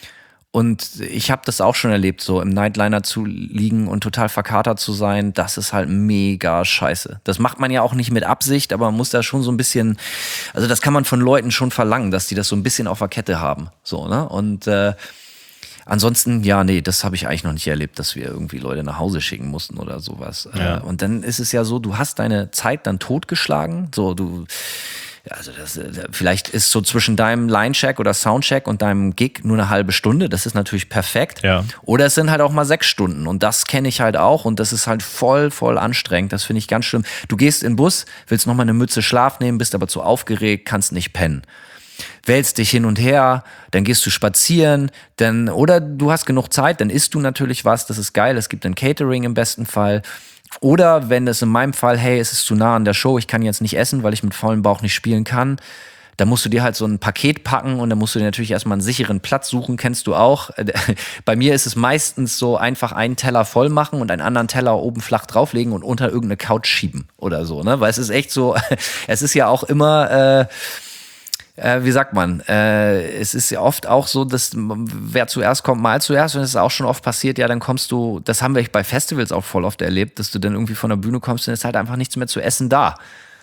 und ich habe das auch schon erlebt, so im Nightliner zu liegen und total verkatert zu sein, das ist halt mega scheiße. Das macht man ja auch nicht mit Absicht, aber man muss da schon so ein bisschen, also das kann man von Leuten schon verlangen, dass die das so ein bisschen auf der Kette haben, so, ne? Und äh, ansonsten, ja, nee, das habe ich eigentlich noch nicht erlebt, dass wir irgendwie Leute nach Hause schicken mussten oder sowas. Ja. Und dann ist es ja so, du hast deine Zeit dann totgeschlagen, so, du Also das, vielleicht ist so zwischen deinem Line-Check oder Soundcheck und deinem Gig nur eine halbe Stunde. Das ist natürlich perfekt. Ja. Oder es sind halt auch mal sechs Stunden. Und das kenne ich halt auch. Und das ist halt voll, voll anstrengend. Das finde ich ganz schlimm. Du gehst in den Bus, willst noch mal eine Mütze Schlaf nehmen, bist aber zu aufgeregt, kannst nicht pennen. Wälzt dich hin und her, dann gehst du spazieren, dann, oder du hast genug Zeit, dann isst du natürlich was. Das ist geil. Es gibt ein Catering im besten Fall. Oder wenn es in meinem Fall, hey, es ist zu nah an der Show, ich kann jetzt nicht essen, weil ich mit vollem Bauch nicht spielen kann, dann musst du dir halt so ein Paket packen und dann musst du dir natürlich erstmal einen sicheren Platz suchen, kennst du auch. Bei mir ist es meistens so einfach einen Teller voll machen und einen anderen Teller oben flach drauflegen und unter irgendeine Couch schieben oder so, ne? Weil es ist echt so, es ist ja auch immer... Äh, Äh, wie sagt man, äh, es ist ja oft auch so, dass wer zuerst kommt, mal zuerst, und es ist auch schon oft passiert, ja, dann kommst du, das haben wir bei Festivals auch voll oft erlebt, dass du dann irgendwie von der Bühne kommst und es ist halt einfach nichts mehr zu essen da.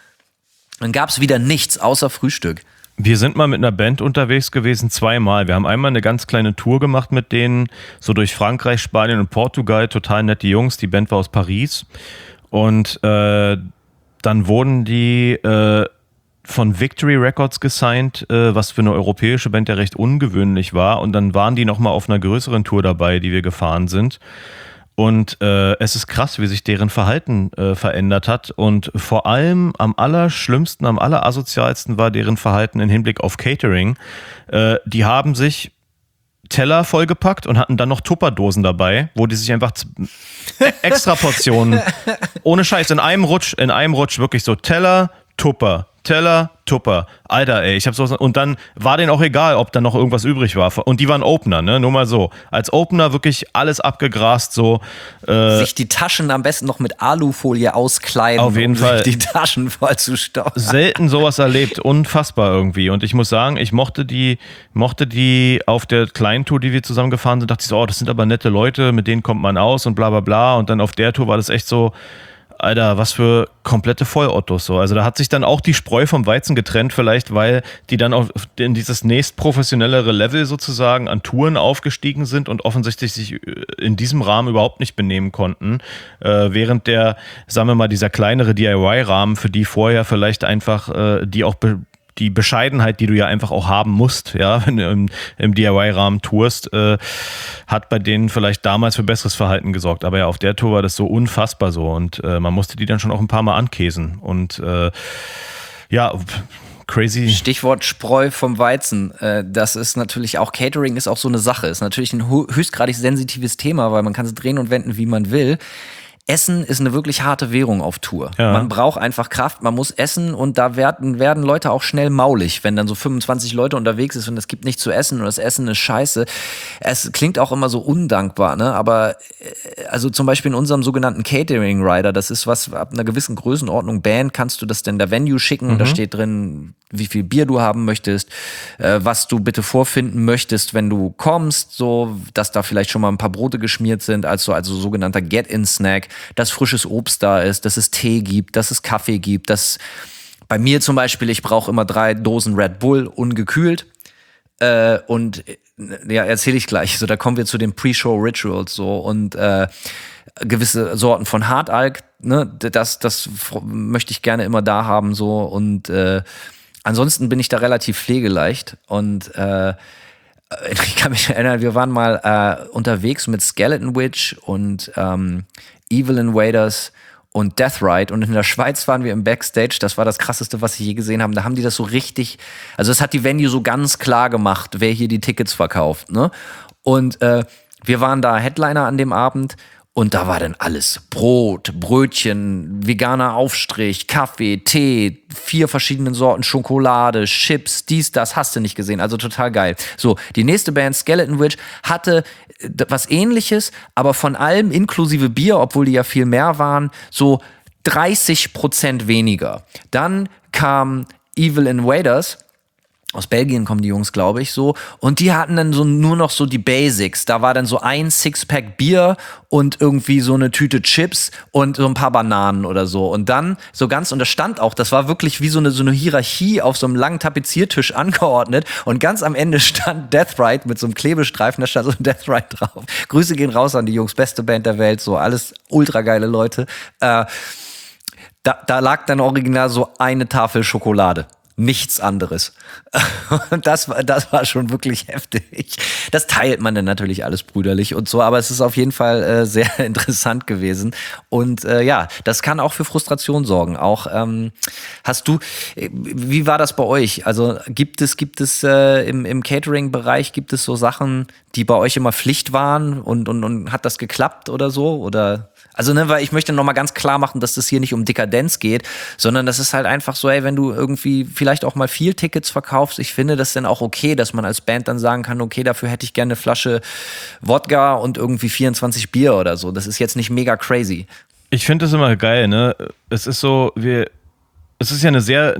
Dann gab es wieder nichts außer Frühstück. Wir sind mal mit einer Band unterwegs gewesen, zweimal. Wir haben einmal eine ganz kleine Tour gemacht mit denen, so durch Frankreich, Spanien und Portugal, total nette Jungs, die Band war aus Paris und äh, dann wurden die äh, von Victory Records gesigned, äh, was für eine europäische Band ja recht ungewöhnlich war. Und dann waren die nochmal auf einer größeren Tour dabei, die wir gefahren sind. Und äh, es ist krass, wie sich deren Verhalten äh, verändert hat. Und vor allem am allerschlimmsten, am allerasozialsten war deren Verhalten im Hinblick auf Catering. Äh, die haben sich Teller vollgepackt und hatten dann noch Tupperdosen dabei, wo die sich einfach extra Portionen, ohne Scheiß, in einem Rutsch, in einem Rutsch wirklich so Teller, Tupper, Teller, Tupper. Alter, ey, ich hab sowas. Und dann war denen auch egal, ob da noch irgendwas übrig war. Und die waren Opener, ne? Nur mal so. Als Opener wirklich alles abgegrast, so. Äh, sich die Taschen am besten noch mit Alufolie auskleiden. Auf jeden um Fall. Sich die Taschen voll zu stauben. Selten sowas erlebt. Unfassbar irgendwie. Und ich muss sagen, ich mochte die, mochte die auf der kleinen Tour, die wir zusammen gefahren sind, dachte ich so, oh, das sind aber nette Leute, mit denen kommt man aus und bla bla bla. Und dann auf der Tour war das echt so, Alter, was für komplette Vollottos so. Also da hat sich dann auch die Spreu vom Weizen getrennt, vielleicht, weil die dann auf in dieses nächstprofessionellere Level sozusagen an Touren aufgestiegen sind und offensichtlich sich in diesem Rahmen überhaupt nicht benehmen konnten. Äh, während der, sagen wir mal, dieser kleinere D I Y-Rahmen, für die vorher vielleicht einfach, äh, die auch be- die Bescheidenheit, die du ja einfach auch haben musst, ja, wenn du im, im D I Y-Rahmen tourst, äh, hat bei denen vielleicht damals für besseres Verhalten gesorgt. Aber ja, auf der Tour war das so unfassbar so und äh, man musste die dann schon auch ein paar Mal ankäsen. Und äh, ja, crazy. Stichwort Spreu vom Weizen. Äh, das ist natürlich auch, Catering ist auch so eine Sache. Ist natürlich ein höchstgradig sensitives Thema, weil man kann es drehen und wenden, wie man will. Essen ist eine wirklich harte Währung auf Tour. Ja. Man braucht einfach Kraft, man muss essen und da werden, werden Leute auch schnell maulig, wenn dann so fünfundzwanzig Leute unterwegs ist und es gibt nichts zu essen und das Essen ist scheiße. Es klingt auch immer so undankbar, ne? Aber also zum Beispiel in unserem sogenannten Catering Rider, das ist was, ab einer gewissen Größenordnung Band kannst du das denn der Venue schicken mhm. und da steht drin, wie viel Bier du haben möchtest, äh, was du bitte vorfinden möchtest, wenn du kommst, so, dass da vielleicht schon mal ein paar Brote geschmiert sind, also, also sogenannter Get-in-Snack, dass frisches Obst da ist, dass es Tee gibt, dass es Kaffee gibt, dass bei mir zum Beispiel, ich brauche immer drei Dosen Red Bull ungekühlt äh, und ja, erzähle ich gleich, so, da kommen wir zu den Pre-Show-Rituals so und äh, gewisse Sorten von Hartalk, ne, das, das möchte ich gerne immer da haben so und äh, ansonsten bin ich da relativ pflegeleicht und äh, ich kann mich erinnern, wir waren mal äh, unterwegs mit Skeleton Witch und ähm, Evil Invaders und Death Ride und in der Schweiz waren wir im Backstage, das war das krasseste, was ich je gesehen habe, da haben die das so richtig, also das hat die Venue so ganz klar gemacht, wer hier die Tickets verkauft, ne? Und äh, wir waren da Headliner an dem Abend und da war dann alles. Brot, Brötchen, veganer Aufstrich, Kaffee, Tee, vier verschiedene Sorten Schokolade, Chips, dies, das, hast du nicht gesehen. Also total geil. So, die nächste Band, Skeleton Witch, hatte was Ähnliches, aber von allem inklusive Bier, obwohl die ja viel mehr waren, so dreißig Prozent weniger. Dann kam Evil Invaders. Aus Belgien kommen die Jungs, glaube ich, so. Und die hatten dann so nur noch so die Basics. Da war dann so ein Sixpack Bier und irgendwie so eine Tüte Chips und so ein paar Bananen oder so. Und dann so ganz, und das stand auch, das war wirklich wie so eine, so eine Hierarchie auf so einem langen Tapeziertisch angeordnet. Und ganz am Ende stand Death Ride mit so einem Klebestreifen, da stand so ein Death Ride drauf. Grüße gehen raus an die Jungs, beste Band der Welt, so alles ultra geile Leute. Äh, da, da lag dann original so eine Tafel Schokolade. nichts anderes. Und das, das war schon wirklich heftig. Das teilt man dann natürlich alles brüderlich und so, aber es ist auf jeden Fall äh, sehr interessant gewesen. Und äh, ja, das kann auch für Frustration sorgen. Auch ähm, hast du, wie war das bei euch? Also gibt es, gibt es äh, im, im Catering-Bereich, gibt es so Sachen, die bei euch immer Pflicht waren und, und, und hat das geklappt oder so? Oder also, ne, weil ich möchte nochmal ganz klar machen, dass das hier nicht um Dekadenz geht, sondern das ist halt einfach so, ey, wenn du irgendwie vielleicht auch mal viel Tickets verkaufst, ich finde das dann auch okay, dass man als Band dann sagen kann, okay, dafür hätte ich gerne eine Flasche Wodka und irgendwie vierundzwanzig Bier oder so. Das ist jetzt nicht mega crazy. Ich finde das immer geil, ne? Es ist so, wir, es ist ja eine sehr,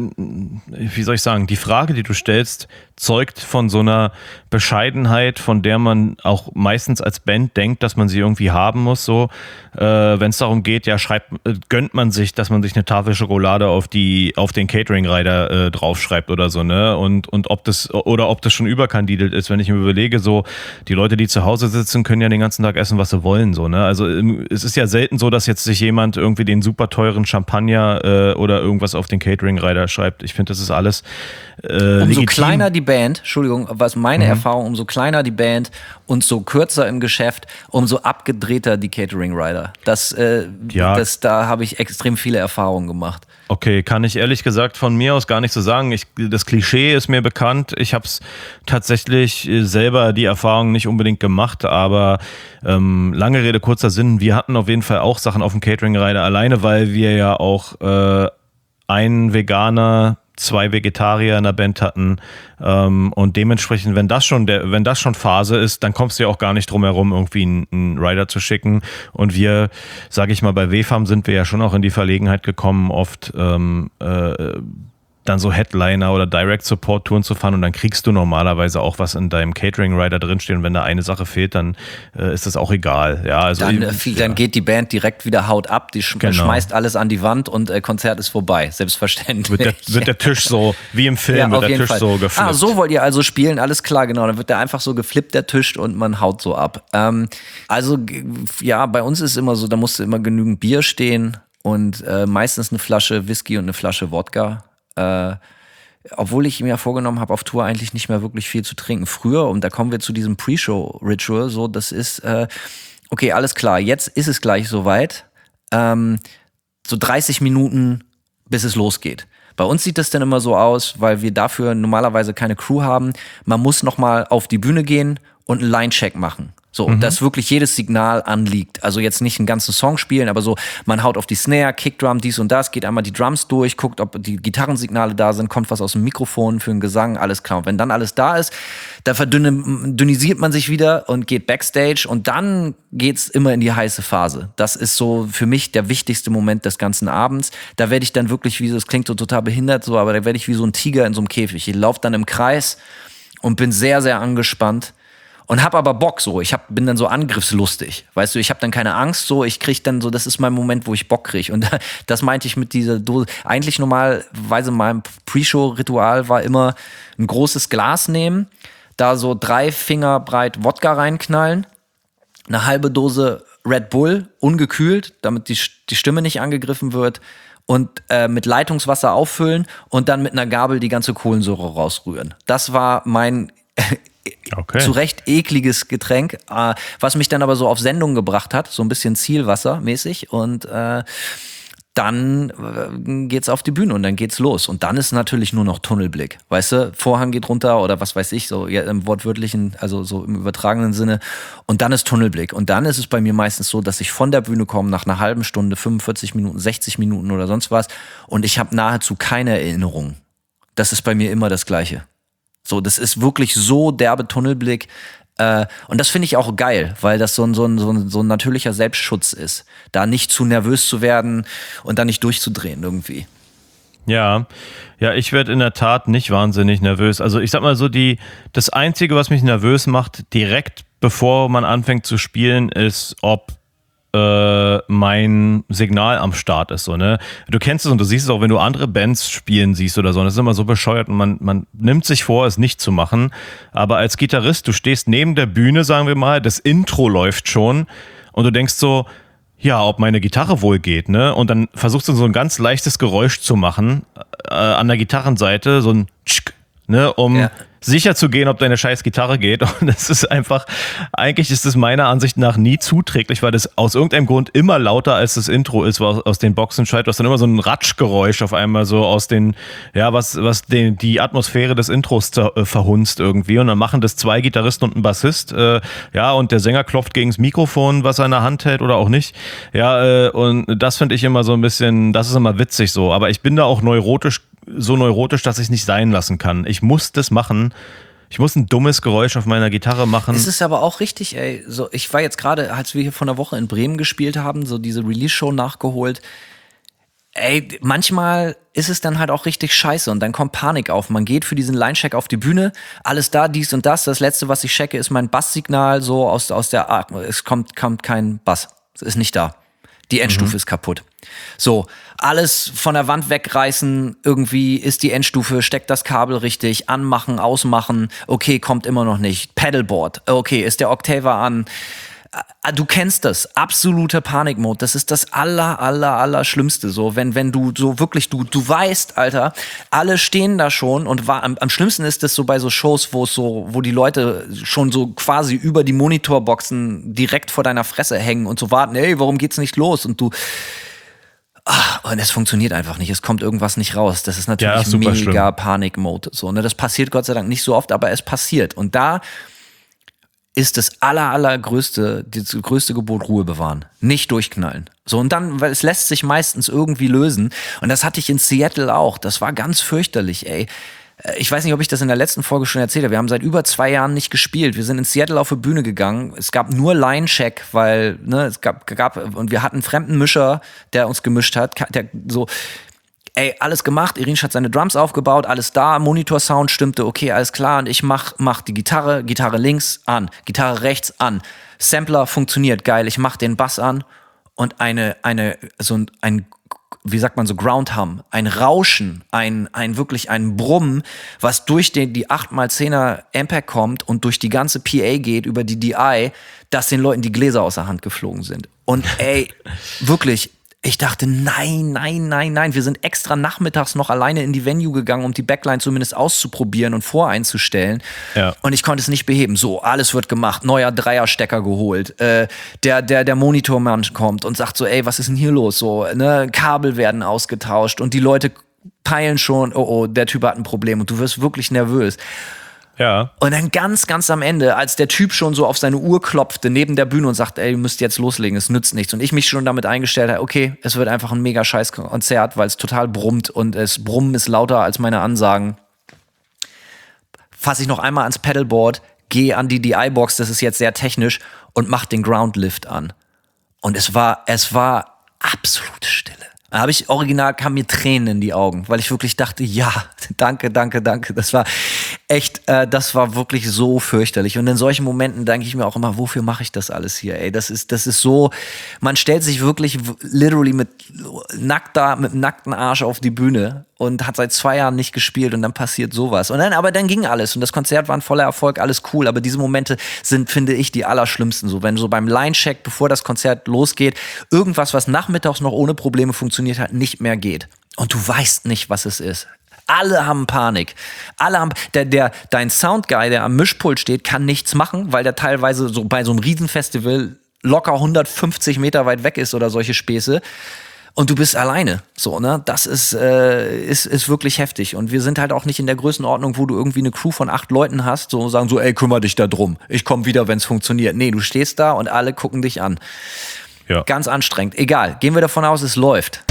wie soll ich sagen, die Frage, die du stellst, zeugt von so einer Bescheidenheit, von der man auch meistens als Band denkt, dass man sie irgendwie haben muss. So, äh, wenn es darum geht, ja, schreibt, äh, gönnt man sich, dass man sich eine Tafel Schokolade auf die, auf den Catering-Rider äh, draufschreibt oder so, ne? Und und ob das oder ob das schon überkandidelt ist, wenn ich mir überlege, so die Leute, die zu Hause sitzen, können ja den ganzen Tag essen, was sie wollen, so, ne? Also es ist ja selten so, dass jetzt sich jemand irgendwie den super teuren Champagner äh, oder irgendwas auf den Catering-Rider schreibt. Ich finde, das ist alles äh, umso legitim. kleiner die Band, Entschuldigung, was meine Mhm. Erfahrung, umso kleiner die Band und so kürzer im Geschäft, umso abgedrehter die Catering-Rider. Das, äh, Ja. das, da habe ich extrem viele Erfahrungen gemacht. Okay, kann ich ehrlich gesagt von mir aus gar nicht so sagen. Ich, das Klischee ist mir bekannt. Ich habe es tatsächlich selber die Erfahrung nicht unbedingt gemacht, aber ähm, lange Rede, kurzer Sinn, wir hatten auf jeden Fall auch Sachen auf dem Catering-Rider, alleine weil wir ja auch äh, einen Veganer, zwei Vegetarier in der Band hatten ähm, und dementsprechend, wenn das schon der, wenn das schon Phase ist, dann kommst du ja auch gar nicht drum herum, irgendwie einen, einen Rider zu schicken. Und wir, sage ich mal, bei W F A M sind wir ja schon auch in die Verlegenheit gekommen, oft ähm, äh, dann so Headliner oder Direct Support Touren zu fahren und dann kriegst du normalerweise auch was in deinem Catering Rider drinstehen und wenn da eine Sache fehlt, dann äh, ist das auch egal. Ja, also Dann, äh, ja. dann geht die Band direkt wieder haut ab, die sch Genau. schmeißt alles an die Wand und äh, Konzert ist vorbei, selbstverständlich. Wird der, wird der Tisch so, wie im Film, Ja, wird auf der jeden Tisch Fall. so geflippt. Ah, so wollt ihr also spielen, alles klar, genau. Dann wird der einfach so geflippt, der Tisch, und man haut so ab. Ähm, also, g- ja, bei uns ist immer so, da musste immer genügend Bier stehen und äh, meistens eine Flasche Whisky und eine Flasche Wodka. Äh, obwohl ich mir ja vorgenommen habe, auf Tour eigentlich nicht mehr wirklich viel zu trinken. Früher, und da kommen wir zu diesem Pre-Show-Ritual, so, das ist, äh, okay, alles klar, jetzt ist es gleich soweit. Ähm, so dreißig Minuten, bis es losgeht. Bei uns sieht das dann immer so aus, weil wir dafür normalerweise keine Crew haben. Man muss nochmal auf die Bühne gehen und einen Line-Check machen. So, mhm. dass wirklich jedes Signal anliegt. Also jetzt nicht einen ganzen Song spielen, aber so, man haut auf die Snare, Kickdrum, dies und das, geht einmal die Drums durch, guckt, ob die Gitarrensignale da sind, kommt was aus dem Mikrofon für den Gesang, alles klar. Und wenn dann alles da ist, da verdünnisiert man sich wieder und geht Backstage und dann geht's immer in die heiße Phase. Das ist so für mich der wichtigste Moment des ganzen Abends. Da werde ich dann wirklich, wie das klingt so total behindert so, aber da werde ich wie so ein Tiger in so einem Käfig. Ich laufe dann im Kreis und bin sehr, sehr angespannt. Und hab aber Bock so, ich hab, bin dann so angriffslustig, weißt du, ich hab dann keine Angst so, ich krieg dann so, das ist mein Moment, wo ich Bock krieg. Und das meinte ich mit dieser Dose. Eigentlich normalerweise mein Pre-Show-Ritual war immer ein großes Glas nehmen, da so drei Finger breit Wodka reinknallen, eine halbe Dose Red Bull, ungekühlt, damit die, die Stimme nicht angegriffen wird, und äh, mit Leitungswasser auffüllen und dann mit einer Gabel die ganze Kohlensäure rausrühren. Das war mein Okay. zu Recht ekliges Getränk, äh, was mich dann aber so auf Sendung gebracht hat, so ein bisschen Zielwasser-mäßig, und äh, dann äh, geht's auf die Bühne und dann geht's los und dann ist natürlich nur noch Tunnelblick, weißt du, Vorhang geht runter oder was weiß ich, so ja, im wortwörtlichen, also so im übertragenen Sinne, und dann ist Tunnelblick und dann ist es bei mir meistens so, dass ich von der Bühne komme nach einer halben Stunde, fünfundvierzig Minuten, sechzig Minuten oder sonst was, und ich habe nahezu keine Erinnerung. Das ist bei mir immer das Gleiche. So, das ist wirklich so derbe Tunnelblick. Äh, und das finde ich auch geil, weil das so ein, so, ein, so, ein, so ein natürlicher Selbstschutz ist. Da nicht zu nervös zu werden und da nicht durchzudrehen irgendwie. Ja, ja, ich werde in der Tat nicht wahnsinnig nervös. Also ich sag mal so, die, das Einzige, was mich nervös macht, direkt bevor man anfängt zu spielen, ist, ob äh, mein Signal am Start ist, so, ne? Du kennst es und du siehst es auch, wenn du andere Bands spielen siehst oder so, und das ist immer so bescheuert und man, man nimmt sich vor, es nicht zu machen, aber als Gitarrist, du stehst neben der Bühne, sagen wir mal, das Intro läuft schon und du denkst so, ja, ob meine Gitarre wohl geht, ne? Und dann versuchst du so ein ganz leichtes Geräusch zu machen, äh, an der Gitarrenseite so ein Tschk, ne, um ja. sicher zu gehen, ob deine scheiß Gitarre geht. Und das ist einfach, eigentlich ist es meiner Ansicht nach nie zuträglich, weil das aus irgendeinem Grund immer lauter als das Intro ist, was aus den Boxen schallt. Du hast dann immer so ein Ratschgeräusch auf einmal so aus den, ja, was, was den, die Atmosphäre des Intros zer, äh, verhunzt irgendwie. Und dann machen das zwei Gitarristen und ein Bassist. Äh, ja, und der Sänger klopft gegen das Mikrofon, was er in der Hand hält oder auch nicht. Ja, äh, und das finde ich immer so ein bisschen, das ist immer witzig so. Aber ich bin da auch neurotisch so neurotisch, dass ich es nicht sein lassen kann. Ich muss das machen. Ich muss ein dummes Geräusch auf meiner Gitarre machen. Es ist aber auch richtig, ey. So, ich war jetzt gerade, als wir hier vor einer Woche in Bremen gespielt haben, so diese Release-Show nachgeholt. Ey, manchmal ist es dann halt auch richtig scheiße und dann kommt Panik auf. Man geht für diesen Line-Check auf die Bühne, alles da, dies und das. Das Letzte, was ich checke, ist mein Basssignal so aus, aus der Art. Es kommt, kommt kein Bass. Es ist nicht da. Die Endstufe mhm. ist kaputt. So, alles von der Wand wegreißen, irgendwie ist die Endstufe, steckt das Kabel richtig, anmachen, ausmachen, okay, kommt immer noch nicht. Pedalboard, okay, ist der Octaver an. Du kennst das, absoluter Panikmode, das ist das aller, aller, aller Schlimmste, so, wenn, wenn du so wirklich, du, du weißt, Alter, alle stehen da schon und war, am, am schlimmsten ist das so bei so Shows, wo es so, wo die Leute schon so quasi über die Monitorboxen direkt vor deiner Fresse hängen und so warten, ey, warum geht's nicht los? Und du, ach, und es funktioniert einfach nicht, es kommt irgendwas nicht raus, das ist natürlich ja, mega Panikmode, so, ne, das passiert Gott sei Dank nicht so oft, aber es passiert und da ist das aller, allergrößte, das größte Gebot Ruhe bewahren. Nicht durchknallen. So, und dann, weil es lässt sich meistens irgendwie lösen. Und das hatte ich in Seattle auch. Das war ganz fürchterlich, ey. Ich weiß nicht, ob ich das in der letzten Folge schon erzählt habe. Wir haben seit über zwei Jahren nicht gespielt. Wir sind in Seattle auf die Bühne gegangen. Es gab nur Line-Check, weil, ne, es gab, gab, und wir hatten einen fremden Mischer, der uns gemischt hat, der so, ey, alles gemacht, Irinsch hat seine Drums aufgebaut, alles da, Monitor-Sound stimmte, okay, alles klar, und ich mach, mach die Gitarre, Gitarre links an, Gitarre rechts an, Sampler funktioniert, geil, ich mach den Bass an und eine, eine, so ein, ein wie sagt man so, Groundhum, ein Rauschen, ein, ein wirklich ein Brummen, was durch den, die acht mal zehner Ampere kommt und durch die ganze P A geht, über die D I, dass den Leuten die Gläser aus der Hand geflogen sind. Und ey, wirklich, ich dachte, nein, nein, nein, nein. Wir sind extra nachmittags noch alleine in die Venue gegangen, um die Backline zumindest auszuprobieren und voreinzustellen. Ja. Und ich konnte es nicht beheben. So, alles wird gemacht. Neuer Dreierstecker geholt. Äh, der, der, der Monitormann kommt und sagt so, ey, was ist denn hier los? So, ne, Kabel werden ausgetauscht und die Leute peilen schon, oh, oh, der Typ hat ein Problem und du wirst wirklich nervös. Ja. Und dann ganz, ganz am Ende, als der Typ schon so auf seine Uhr klopfte neben der Bühne und sagte, ey, ihr müsst jetzt loslegen, es nützt nichts. Und ich mich schon damit eingestellt habe, okay, es wird einfach ein mega scheiß Konzert, weil es total brummt und es Brummen ist lauter als meine Ansagen. Fasse ich noch einmal ans Pedalboard, gehe an die D I-Box, das ist jetzt sehr technisch, und mach den Groundlift an. Und es war, es war absolute Stille. Da habe ich original, kam mir Tränen in die Augen, weil ich wirklich dachte, ja, danke, danke, danke. Das war echt, äh, das war wirklich so fürchterlich. Und in solchen Momenten denke ich mir auch immer, wofür mache ich das alles hier? Ey, das ist, das ist so, man stellt sich wirklich literally mit nackter, mit nackten Arsch auf die Bühne und hat seit zwei Jahren nicht gespielt und dann passiert sowas. Und dann, aber dann ging alles und das Konzert war ein voller Erfolg, alles cool. Aber diese Momente sind, finde ich, die allerschlimmsten. So, wenn so beim Line-Check, bevor das Konzert losgeht, irgendwas, was nachmittags noch ohne Probleme funktioniert hat, nicht mehr geht. Und du weißt nicht, was es ist. Alle haben Panik. Alle haben, der, der, dein Soundguy, der am Mischpult steht, kann nichts machen, weil der teilweise so bei so einem Riesenfestival locker hundertfünfzig Meter weit weg ist oder solche Späße. Und du bist alleine, so, ne? Das ist, äh, ist, ist wirklich heftig. Und wir sind halt auch nicht in der Größenordnung, wo du irgendwie eine Crew von acht Leuten hast, so und sagen so, ey, kümmere dich da drum. Ich komme wieder, wenn es funktioniert. Nee, du stehst da und alle gucken dich an. Ja. Ganz anstrengend. Egal, gehen wir davon aus, es läuft.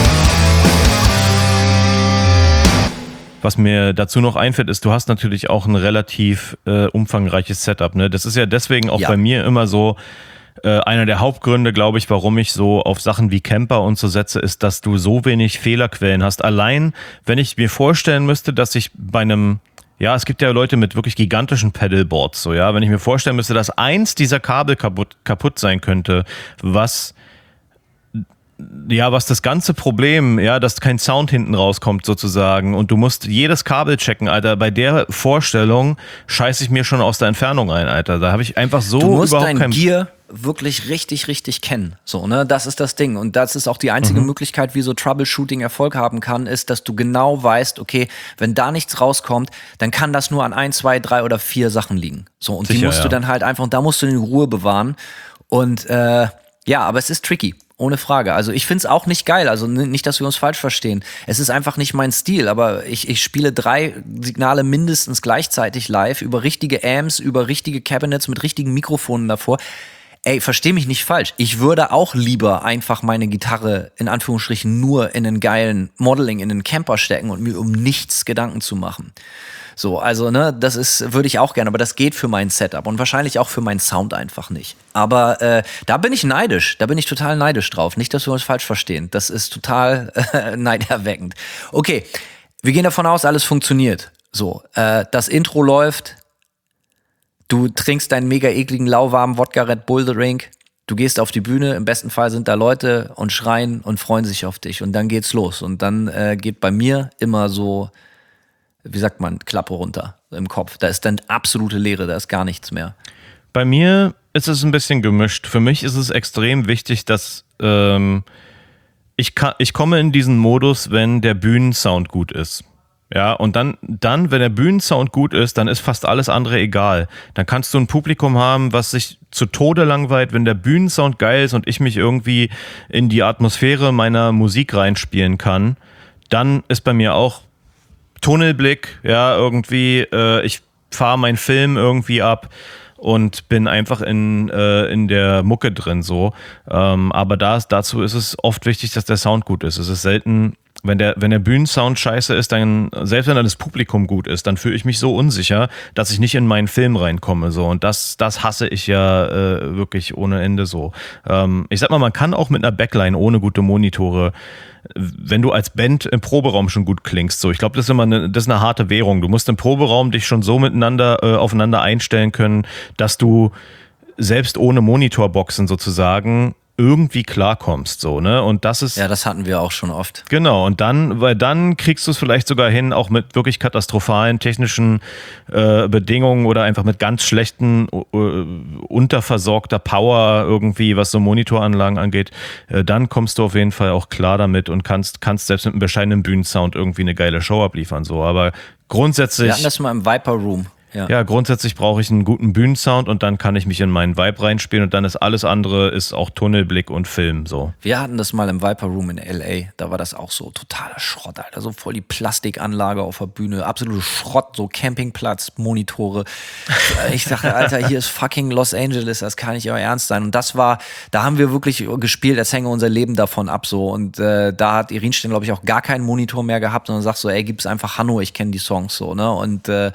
Was mir dazu noch einfällt, ist, du hast natürlich auch ein relativ äh, umfangreiches Setup, ne? Das ist ja deswegen auch ja. bei mir immer so, äh, einer der Hauptgründe, glaube ich, warum ich so auf Sachen wie Camper und so setze, ist, dass du so wenig Fehlerquellen hast. Allein, wenn ich mir vorstellen müsste, dass ich bei einem, ja, es gibt ja Leute mit wirklich gigantischen Pedalboards, so, ja, wenn ich mir vorstellen müsste, dass eins dieser Kabel kaputt, kaputt sein könnte, was ja, was das ganze Problem, ja, dass kein Sound hinten rauskommt sozusagen und du musst jedes Kabel checken, Alter. Bei der Vorstellung scheiße ich mir schon aus der Entfernung ein, Alter. Da habe ich einfach so du musst überhaupt dein kein Gear wirklich richtig, richtig kennen. So, ne? Das ist das Ding. Und das ist auch die einzige mhm. Möglichkeit, wie so Troubleshooting Erfolg haben kann, ist, dass du genau weißt, okay, wenn da nichts rauskommt, dann kann das nur an ein, zwei, drei oder vier Sachen liegen. So, und Sicher, die musst ja. du dann halt einfach, und da musst du in Ruhe bewahren. Und äh, ja, aber es ist tricky. Ohne Frage. Also ich find's auch nicht geil. Also nicht, dass wir uns falsch verstehen. Es ist einfach nicht mein Stil. Aber ich, ich spiele drei Signale mindestens gleichzeitig live über richtige Amps, über richtige Cabinets mit richtigen Mikrofonen davor. Ey, versteh mich nicht falsch. Ich würde auch lieber einfach meine Gitarre in Anführungsstrichen nur in einen geilen Modeling, in einen Camper stecken und mir um nichts Gedanken zu machen. So, also, ne, das ist, würde ich auch gerne, aber das geht für mein Setup und wahrscheinlich auch für meinen Sound einfach nicht. Aber äh, da bin ich neidisch, da bin ich total neidisch drauf. Nicht, dass wir uns falsch verstehen. Das ist total äh, neiderweckend. Okay, wir gehen davon aus, alles funktioniert. So, äh, das Intro läuft. Du trinkst deinen mega ekligen, lauwarmen Wodka Red Bull Drink. Du gehst auf die Bühne, im besten Fall sind da Leute und schreien und freuen sich auf dich. Und dann geht's los. Und dann äh, geht bei mir immer so, wie sagt man, Klappe runter im Kopf. Da ist dann absolute Leere, da ist gar nichts mehr. Bei mir ist es ein bisschen gemischt. Für mich ist es extrem wichtig, dass ähm, ich, kann, ich komme in diesen Modus, wenn der Bühnensound gut ist. Ja, und dann, dann, wenn der Bühnensound gut ist, dann ist fast alles andere egal. Dann kannst du ein Publikum haben, was sich zu Tode langweilt, wenn der Bühnensound geil ist und ich mich irgendwie in die Atmosphäre meiner Musik reinspielen kann, dann ist bei mir auch Tunnelblick, ja, irgendwie, äh, ich fahre meinen Film irgendwie ab und bin einfach in, äh, in der Mucke drin, so. Ähm, aber da, dazu ist es oft wichtig, dass der Sound gut ist. Es ist selten, wenn der, wenn der Bühnensound scheiße ist, dann, selbst wenn dann das Publikum gut ist, dann fühle ich mich so unsicher, dass ich nicht in meinen Film reinkomme, so. Und das, das hasse ich ja äh, wirklich ohne Ende so. Ähm, ich sag mal, man kann auch mit einer Backline ohne gute Monitore, wenn du als Band im Proberaum schon gut klingst, so, ich glaube, das ist immer eine, das ist eine harte Währung. Du musst im Proberaum dich schon so miteinander äh, aufeinander einstellen können, dass du selbst ohne Monitorboxen sozusagen irgendwie klarkommst, so, ne? Und das ist. Ja, das hatten wir auch schon oft. Genau, und dann, weil dann kriegst du es vielleicht sogar hin, auch mit wirklich katastrophalen technischen äh, Bedingungen oder einfach mit ganz schlechten, uh, unterversorgter Power irgendwie, was so Monitoranlagen angeht, äh, dann kommst du auf jeden Fall auch klar damit und kannst, kannst selbst mit einem bescheidenen Bühnensound irgendwie eine geile Show abliefern, so. Aber grundsätzlich. Wir hatten das mal im Viper Room. Ja. ja, grundsätzlich brauche ich einen guten Bühnensound und dann kann ich mich in meinen Vibe reinspielen und dann ist alles andere ist auch Tunnelblick und Film, so. Wir hatten das mal im Viper Room in L A, da war das auch so totaler Schrott, Alter, so voll die Plastikanlage auf der Bühne, absolute Schrott, so Campingplatz, Monitore. Ich dachte, Alter, hier ist fucking Los Angeles, das kann nicht euer Ernst sein. Und das war, da haben wir wirklich gespielt, als hänge unser Leben davon ab, so. Und äh, da hat Irinstein, glaube ich, auch gar keinen Monitor mehr gehabt, sondern sagt so, ey, gib's einfach Hanno, ich kenne die Songs, so, ne? Und äh,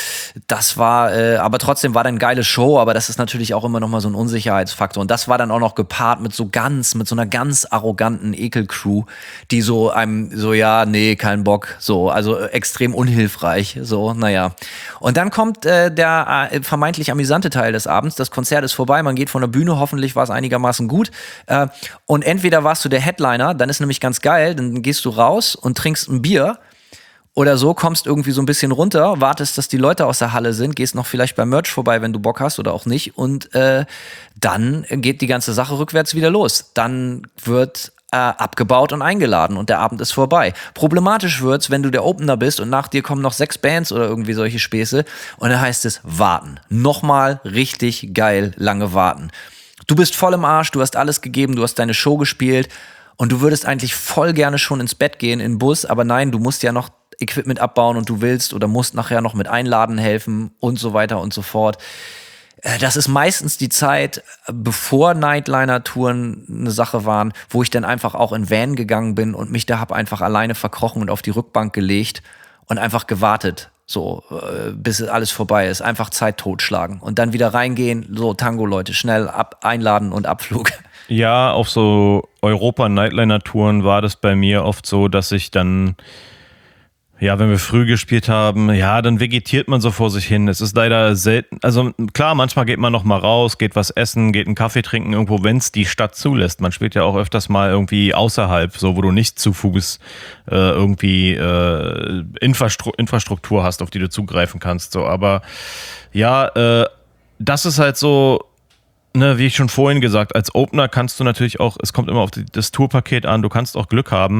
das war, äh, aber trotzdem war dann eine geile Show, aber das ist natürlich auch immer noch mal so ein Unsicherheitsfaktor. Und das war dann auch noch gepaart mit so ganz, mit so einer ganz arroganten Ekel-Crew, die so einem, so, ja, nee, kein Bock, so, also äh, extrem unhilfreich, so, naja. Und dann kommt äh, der äh, vermeintlich amüsante Teil des Abends, das Konzert ist vorbei, man geht von der Bühne, hoffentlich war es einigermaßen gut. Äh, und entweder warst du der Headliner, dann ist nämlich ganz geil, dann gehst du raus und trinkst ein Bier, oder so, kommst irgendwie so ein bisschen runter, wartest, dass die Leute aus der Halle sind, gehst noch vielleicht beim Merch vorbei, wenn du Bock hast oder auch nicht. Und äh, dann geht die ganze Sache rückwärts wieder los. Dann wird äh, abgebaut und eingeladen und der Abend ist vorbei. Problematisch wird's, wenn du der Opener bist und nach dir kommen noch sechs Bands oder irgendwie solche Späße. Und dann heißt es warten. Nochmal richtig geil lange warten. Du bist voll im Arsch, du hast alles gegeben, du hast deine Show gespielt und du würdest eigentlich voll gerne schon ins Bett gehen, in den Bus, aber nein, du musst ja noch Equipment abbauen und du willst oder musst nachher noch mit Einladen helfen und so weiter und so fort. Das ist meistens die Zeit, bevor Nightliner-Touren eine Sache waren, wo ich dann einfach auch in Van gegangen bin und mich da hab einfach alleine verkrochen und auf die Rückbank gelegt und einfach gewartet, so, bis alles vorbei ist. Einfach Zeit totschlagen und dann wieder reingehen, so Tango-Leute, schnell ab, einladen und Abflug. Ja, auf so Europa-Nightliner-Touren war das bei mir oft so, dass ich dann Ja, wenn wir früh gespielt haben, ja, dann vegetiert man so vor sich hin. Es ist leider selten, also klar, manchmal geht man noch mal raus, geht was essen, geht einen Kaffee trinken irgendwo, wenn es die Stadt zulässt. Man spielt ja auch öfters mal irgendwie außerhalb, so wo du nicht zu Fuß äh, irgendwie äh, Infrastru- Infrastruktur hast, auf die du zugreifen kannst. So, aber ja, äh, das ist halt so. Ne, wie ich schon vorhin gesagt, als Opener kannst du natürlich auch, es kommt immer auf die, das Tourpaket an, du kannst auch Glück haben.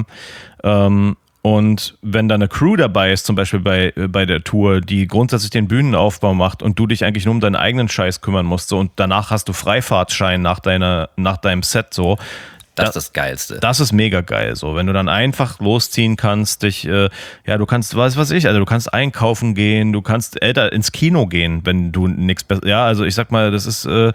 Ähm, und wenn da eine Crew dabei ist, zum Beispiel bei, bei der Tour, die grundsätzlich den Bühnenaufbau macht und du dich eigentlich nur um deinen eigenen Scheiß kümmern musst, so, und danach hast du Freifahrtschein nach, deiner, nach deinem Set, so. Das ist das Geilste. Das ist mega geil, so. Wenn du dann einfach losziehen kannst, dich, äh, ja, du kannst, was weiß ich, also du kannst einkaufen gehen, du kannst älter ins Kino gehen, wenn du nichts besser, ja, also ich sag mal, das ist, äh,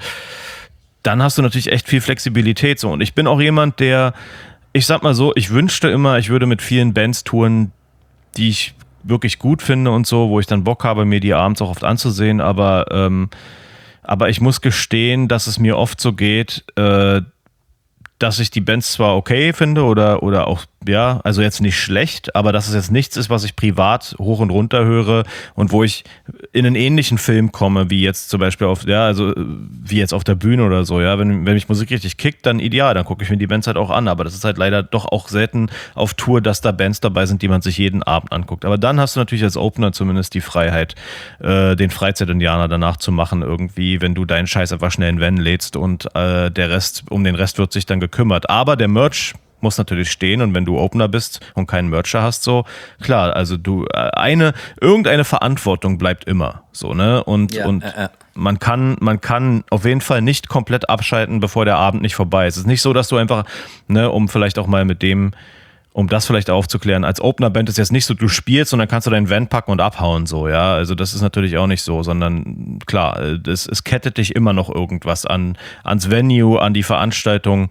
dann hast du natürlich echt viel Flexibilität, so. Und ich bin auch jemand, der, ich sag mal so, ich wünschte immer, ich würde mit vielen Bands touren, die ich wirklich gut finde und so, wo ich dann Bock habe, mir die abends auch oft anzusehen, aber, ähm, aber ich muss gestehen, dass es mir oft so geht, äh, dass ich die Bands zwar okay finde oder, oder auch, ja, also jetzt nicht schlecht, aber dass es jetzt nichts ist, was ich privat hoch und runter höre und wo ich in einen ähnlichen Film komme, wie jetzt zum Beispiel auf, ja, also wie jetzt auf der Bühne oder so, ja, wenn, wenn mich Musik richtig kickt, dann ideal, dann gucke ich mir die Bands halt auch an, aber das ist halt leider doch auch selten auf Tour, dass da Bands dabei sind, die man sich jeden Abend anguckt, aber dann hast du natürlich als Opener zumindest die Freiheit, äh, den Freizeit-Indianer danach zu machen irgendwie, wenn du deinen Scheiß einfach schnell in Van lädst und äh, der Rest, um den Rest wird sich dann gekümmert, aber der Merch muss natürlich stehen und wenn du Opener bist und keinen Mercher hast, so, klar, also du, eine, irgendeine Verantwortung bleibt immer, so, ne, und, ja, und äh, äh. man kann, man kann auf jeden Fall nicht komplett abschalten, bevor der Abend nicht vorbei ist. Es ist nicht so, dass du einfach, ne, um vielleicht auch mal mit dem, um das vielleicht aufzuklären, als Opener-Band ist jetzt nicht so, du spielst und dann kannst du deinen Van packen und abhauen, so, ja, also das ist natürlich auch nicht so, sondern klar, es, es kettet dich immer noch irgendwas an, ans Venue, an die Veranstaltung.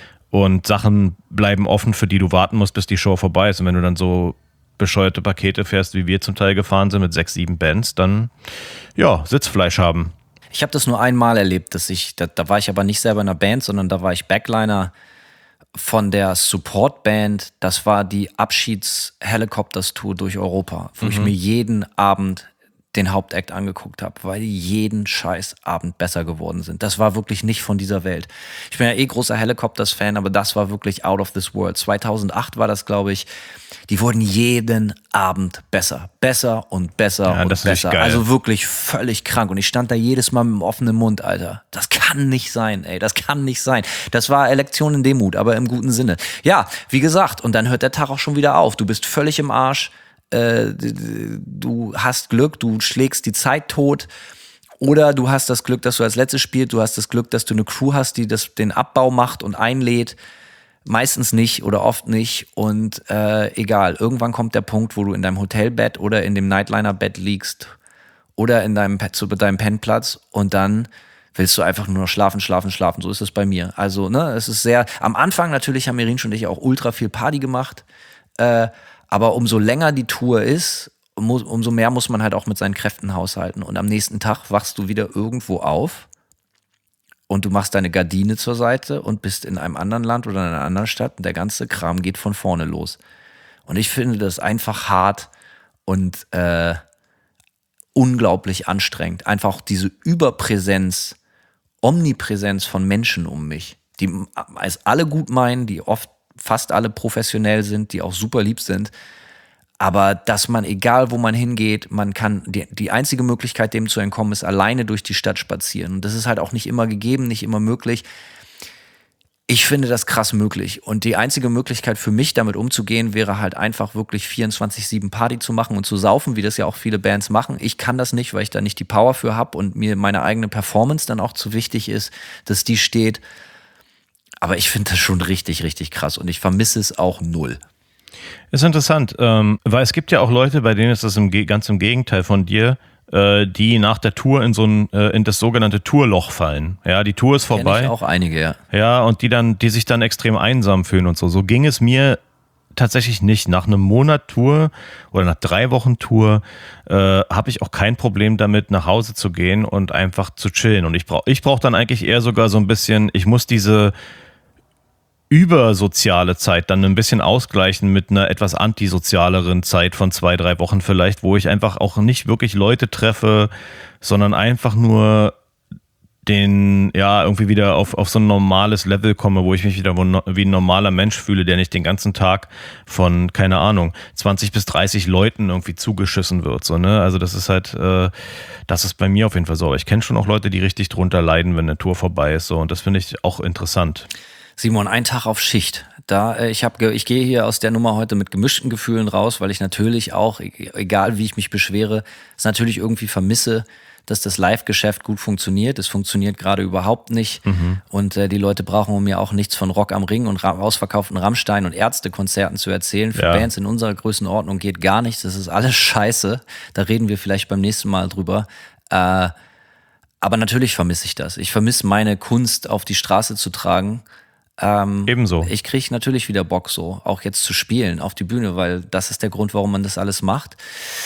Und Sachen bleiben offen, für die du warten musst, bis die Show vorbei ist. Und wenn du dann so bescheuerte Pakete fährst, wie wir zum Teil gefahren sind, mit sechs, sieben Bands, dann, ja, Sitzfleisch haben. Ich habe das nur einmal erlebt, dass ich, da, da war ich aber nicht selber in einer Band, sondern da war ich Backliner von der Support-Band. Das war die Abschieds-Helicopters-Tour durch Europa, wo mhm. ich mir jeden Abend den Hauptakt angeguckt habe, weil die jeden scheiß Abend besser geworden sind. Das war wirklich nicht von dieser Welt. Ich bin ja eh großer Helicopters-Fan, aber das war wirklich out of this world. zweitausendacht war das, glaube ich. Die wurden jeden Abend besser. Besser und besser ja, und das besser. Ist geil. Also wirklich völlig krank. Und ich stand da jedes Mal mit dem offenen Mund, Alter. Das kann nicht sein, ey. Das kann nicht sein. Das war Elektion in Demut, aber im guten Sinne. Ja, wie gesagt, und dann hört der Tag auch schon wieder auf. Du bist völlig im Arsch. Du hast Glück, du schlägst die Zeit tot oder du hast das Glück, dass du als Letztes spielst, du hast das Glück, dass du eine Crew hast, die das, den Abbau macht und einlädt. Meistens nicht oder oft nicht und äh, egal, irgendwann kommt der Punkt, wo du in deinem Hotelbett oder in dem Nightliner-Bett liegst oder in deinem, zu deinem Pennplatz und dann willst du einfach nur noch schlafen, schlafen, schlafen. So ist es bei mir. Also, ne, es ist sehr, am Anfang natürlich haben Irinsch und ich auch ultra viel Party gemacht, äh, aber umso länger die Tour ist, umso mehr muss man halt auch mit seinen Kräften haushalten. Und am nächsten Tag wachst du wieder irgendwo auf und du machst deine Gardine zur Seite und bist in einem anderen Land oder in einer anderen Stadt und der ganze Kram geht von vorne los. Und ich finde das einfach hart und äh, unglaublich anstrengend. Einfach diese Überpräsenz, Omnipräsenz von Menschen um mich, die es alle gut meinen, die oft fast alle professionell sind, die auch super lieb sind, aber dass man, egal wo man hingeht, man kann, die, die einzige Möglichkeit, dem zu entkommen, ist alleine durch die Stadt spazieren. Und das ist halt auch nicht immer gegeben, nicht immer möglich. Ich finde das krass möglich. Und die einzige Möglichkeit für mich, damit umzugehen, wäre halt einfach wirklich vierundzwanzig sieben Party zu machen und zu saufen, wie das ja auch viele Bands machen. Ich kann das nicht, weil ich da nicht die Power für habe und mir meine eigene Performance dann auch zu wichtig ist, dass die steht. Aber ich finde das schon richtig, richtig krass und ich vermisse es auch null. Ist interessant, ähm, weil es gibt ja auch Leute, bei denen ist das im, ganz im Gegenteil von dir, äh, die nach der Tour in so ein, äh, in das sogenannte Tourloch fallen. Ja, die Tour ist vorbei. Kenn ich auch einige, ja. Ja, und die dann, die sich dann extrem einsam fühlen und so. So ging es mir tatsächlich nicht. Nach einem Monat Tour oder nach drei Wochen Tour äh, habe ich auch kein Problem damit, nach Hause zu gehen und einfach zu chillen. Und ich brauche ich brauch dann eigentlich eher sogar so ein bisschen, ich muss diese übersoziale Zeit dann ein bisschen ausgleichen mit einer etwas antisozialeren Zeit von zwei, drei Wochen vielleicht, wo ich einfach auch nicht wirklich Leute treffe, sondern einfach nur den, ja, irgendwie wieder auf, auf so ein normales Level komme, wo ich mich wieder wie ein normaler Mensch fühle, der nicht den ganzen Tag von, keine Ahnung, zwanzig bis dreißig Leuten irgendwie zugeschissen wird, so, ne? Also das ist halt, äh, das ist bei mir auf jeden Fall so. Aber ich kenne schon auch Leute, die richtig drunter leiden, wenn eine Tour vorbei ist, so, und das finde ich auch interessant. Simon, ein Tag auf Schicht. Da, äh, ich habe, ich gehe hier aus der Nummer heute mit gemischten Gefühlen raus, weil ich natürlich auch, egal wie ich mich beschwere, es natürlich irgendwie vermisse, dass das Live-Geschäft gut funktioniert. Es funktioniert gerade überhaupt nicht. Mhm. Und äh, die Leute brauchen mir auch nichts von Rock am Ring und ra- ausverkauften Rammstein- und Ärztekonzerten zu erzählen. Für ja. Bands in unserer Größenordnung geht gar nichts. Das ist alles scheiße. Da reden wir vielleicht beim nächsten Mal drüber. Äh, aber natürlich vermisse ich das. Ich vermisse meine Kunst auf die Straße zu tragen. Ähm, Ebenso. Ich kriege natürlich wieder Bock, so auch jetzt zu spielen auf die Bühne, weil das ist der Grund, warum man das alles macht.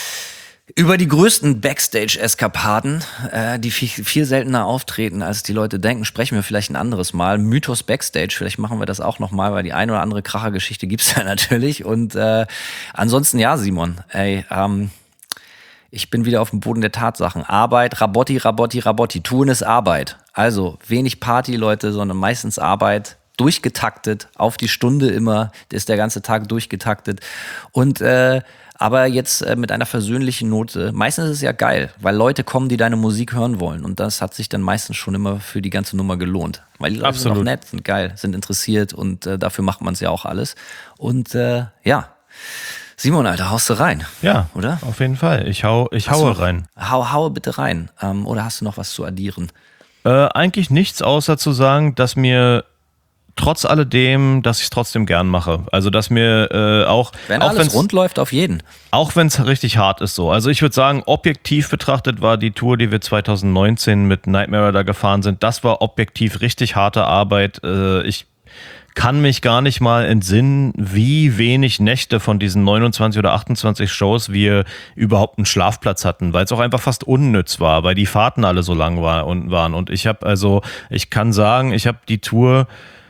Über die größten Backstage-Eskapaden, äh, die viel, viel seltener auftreten, als die Leute denken, sprechen wir vielleicht ein anderes Mal. Mythos Backstage, vielleicht machen wir das auch nochmal, weil die eine oder andere Krachergeschichte gibt's ja natürlich. Und äh, ansonsten, ja, Simon, ey, ähm, ich bin wieder auf dem Boden der Tatsachen. Arbeit, Rabotti, Rabotti, Rabotti. Tun ist Arbeit. Also wenig Party, Leute, sondern meistens Arbeit. Durchgetaktet, auf die Stunde immer, ist der ganze Tag durchgetaktet. Und äh, aber jetzt äh, mit einer versöhnlichen Note. Meistens ist es ja geil, weil Leute kommen, die deine Musik hören wollen. Und das hat sich dann meistens schon immer für die ganze Nummer gelohnt. Weil die Leute Absolut. sind auch nett, sind geil, sind interessiert und äh, dafür macht man es ja auch alles. Und äh, ja, Simon, Alter, haust du rein? Ja, oder? Auf jeden Fall. Ich hau, ich haue noch, rein. Hau, hau bitte rein. Ähm, oder hast du noch was zu addieren? Äh, eigentlich nichts, außer zu sagen, dass mir trotz alledem, dass ich es trotzdem gern mache. Also, dass mir äh, auch... Wenn auch alles rund läuft, auf jeden. Auch wenn es richtig hart ist so. Also ich würde sagen, objektiv betrachtet war die Tour, die wir zwanzig neunzehn mit Nightmare da gefahren sind, das war objektiv richtig harte Arbeit. Äh, ich kann mich gar nicht mal entsinnen, wie wenig Nächte von diesen neunundzwanzig oder achtundzwanzig Shows wir überhaupt einen Schlafplatz hatten, weil es auch einfach fast unnütz war, weil die Fahrten alle so lang war und waren. Und ich habe also, ich kann sagen, ich habe die Tour...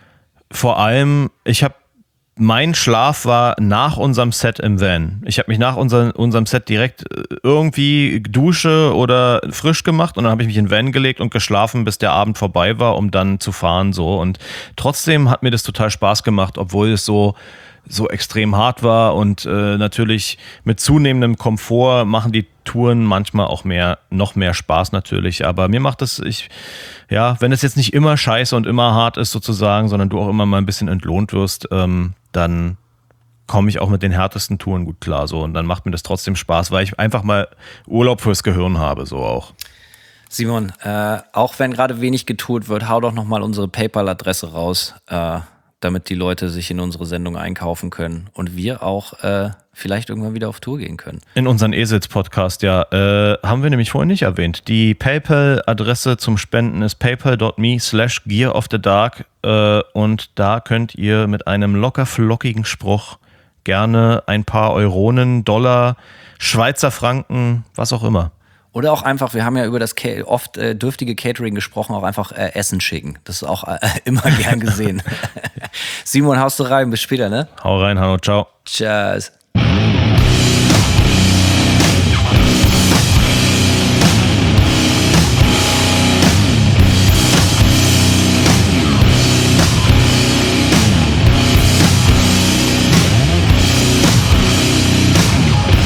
Vor allem, ich habe, mein Schlaf war nach unserem Set im Van. Ich habe mich nach unser, unserem Set direkt irgendwie Dusche oder frisch gemacht und dann habe ich mich in den Van gelegt und geschlafen, bis der Abend vorbei war, um dann zu fahren, so. Und trotzdem hat mir das total Spaß gemacht, obwohl es so, so extrem hart war und äh, natürlich mit zunehmendem Komfort machen die Touren manchmal auch mehr, noch mehr Spaß natürlich, aber mir macht das, ich, ja, wenn es jetzt nicht immer scheiße und immer hart ist sozusagen, sondern du auch immer mal ein bisschen entlohnt wirst, ähm, dann komme ich auch mit den härtesten Touren gut klar, so, und dann macht mir das trotzdem Spaß, weil ich einfach mal Urlaub fürs Gehirn habe, so auch. Simon, äh, auch wenn gerade wenig getourt wird, hau doch nochmal unsere PayPal-Adresse raus, äh, damit die Leute sich in unsere Sendung einkaufen können und wir auch äh, vielleicht irgendwann wieder auf Tour gehen können. In unseren Esels-Podcast, ja. Äh, haben wir nämlich vorhin nicht erwähnt. Die PayPal-Adresse zum Spenden ist paypal.me slash gear of the dark äh, und da könnt ihr mit einem locker flockigen Spruch gerne ein paar Euronen, Dollar, Schweizer Franken, was auch immer. Oder auch einfach, wir haben ja über das Ca- oft äh, dürftige Catering gesprochen, auch einfach äh, Essen schicken. Das ist auch äh, immer gern gesehen. Simon, haust du rein, bis später, ne? Hau rein, Hanno, ciao. Tschüss.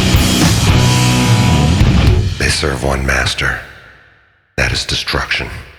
Serve one master. That is destruction.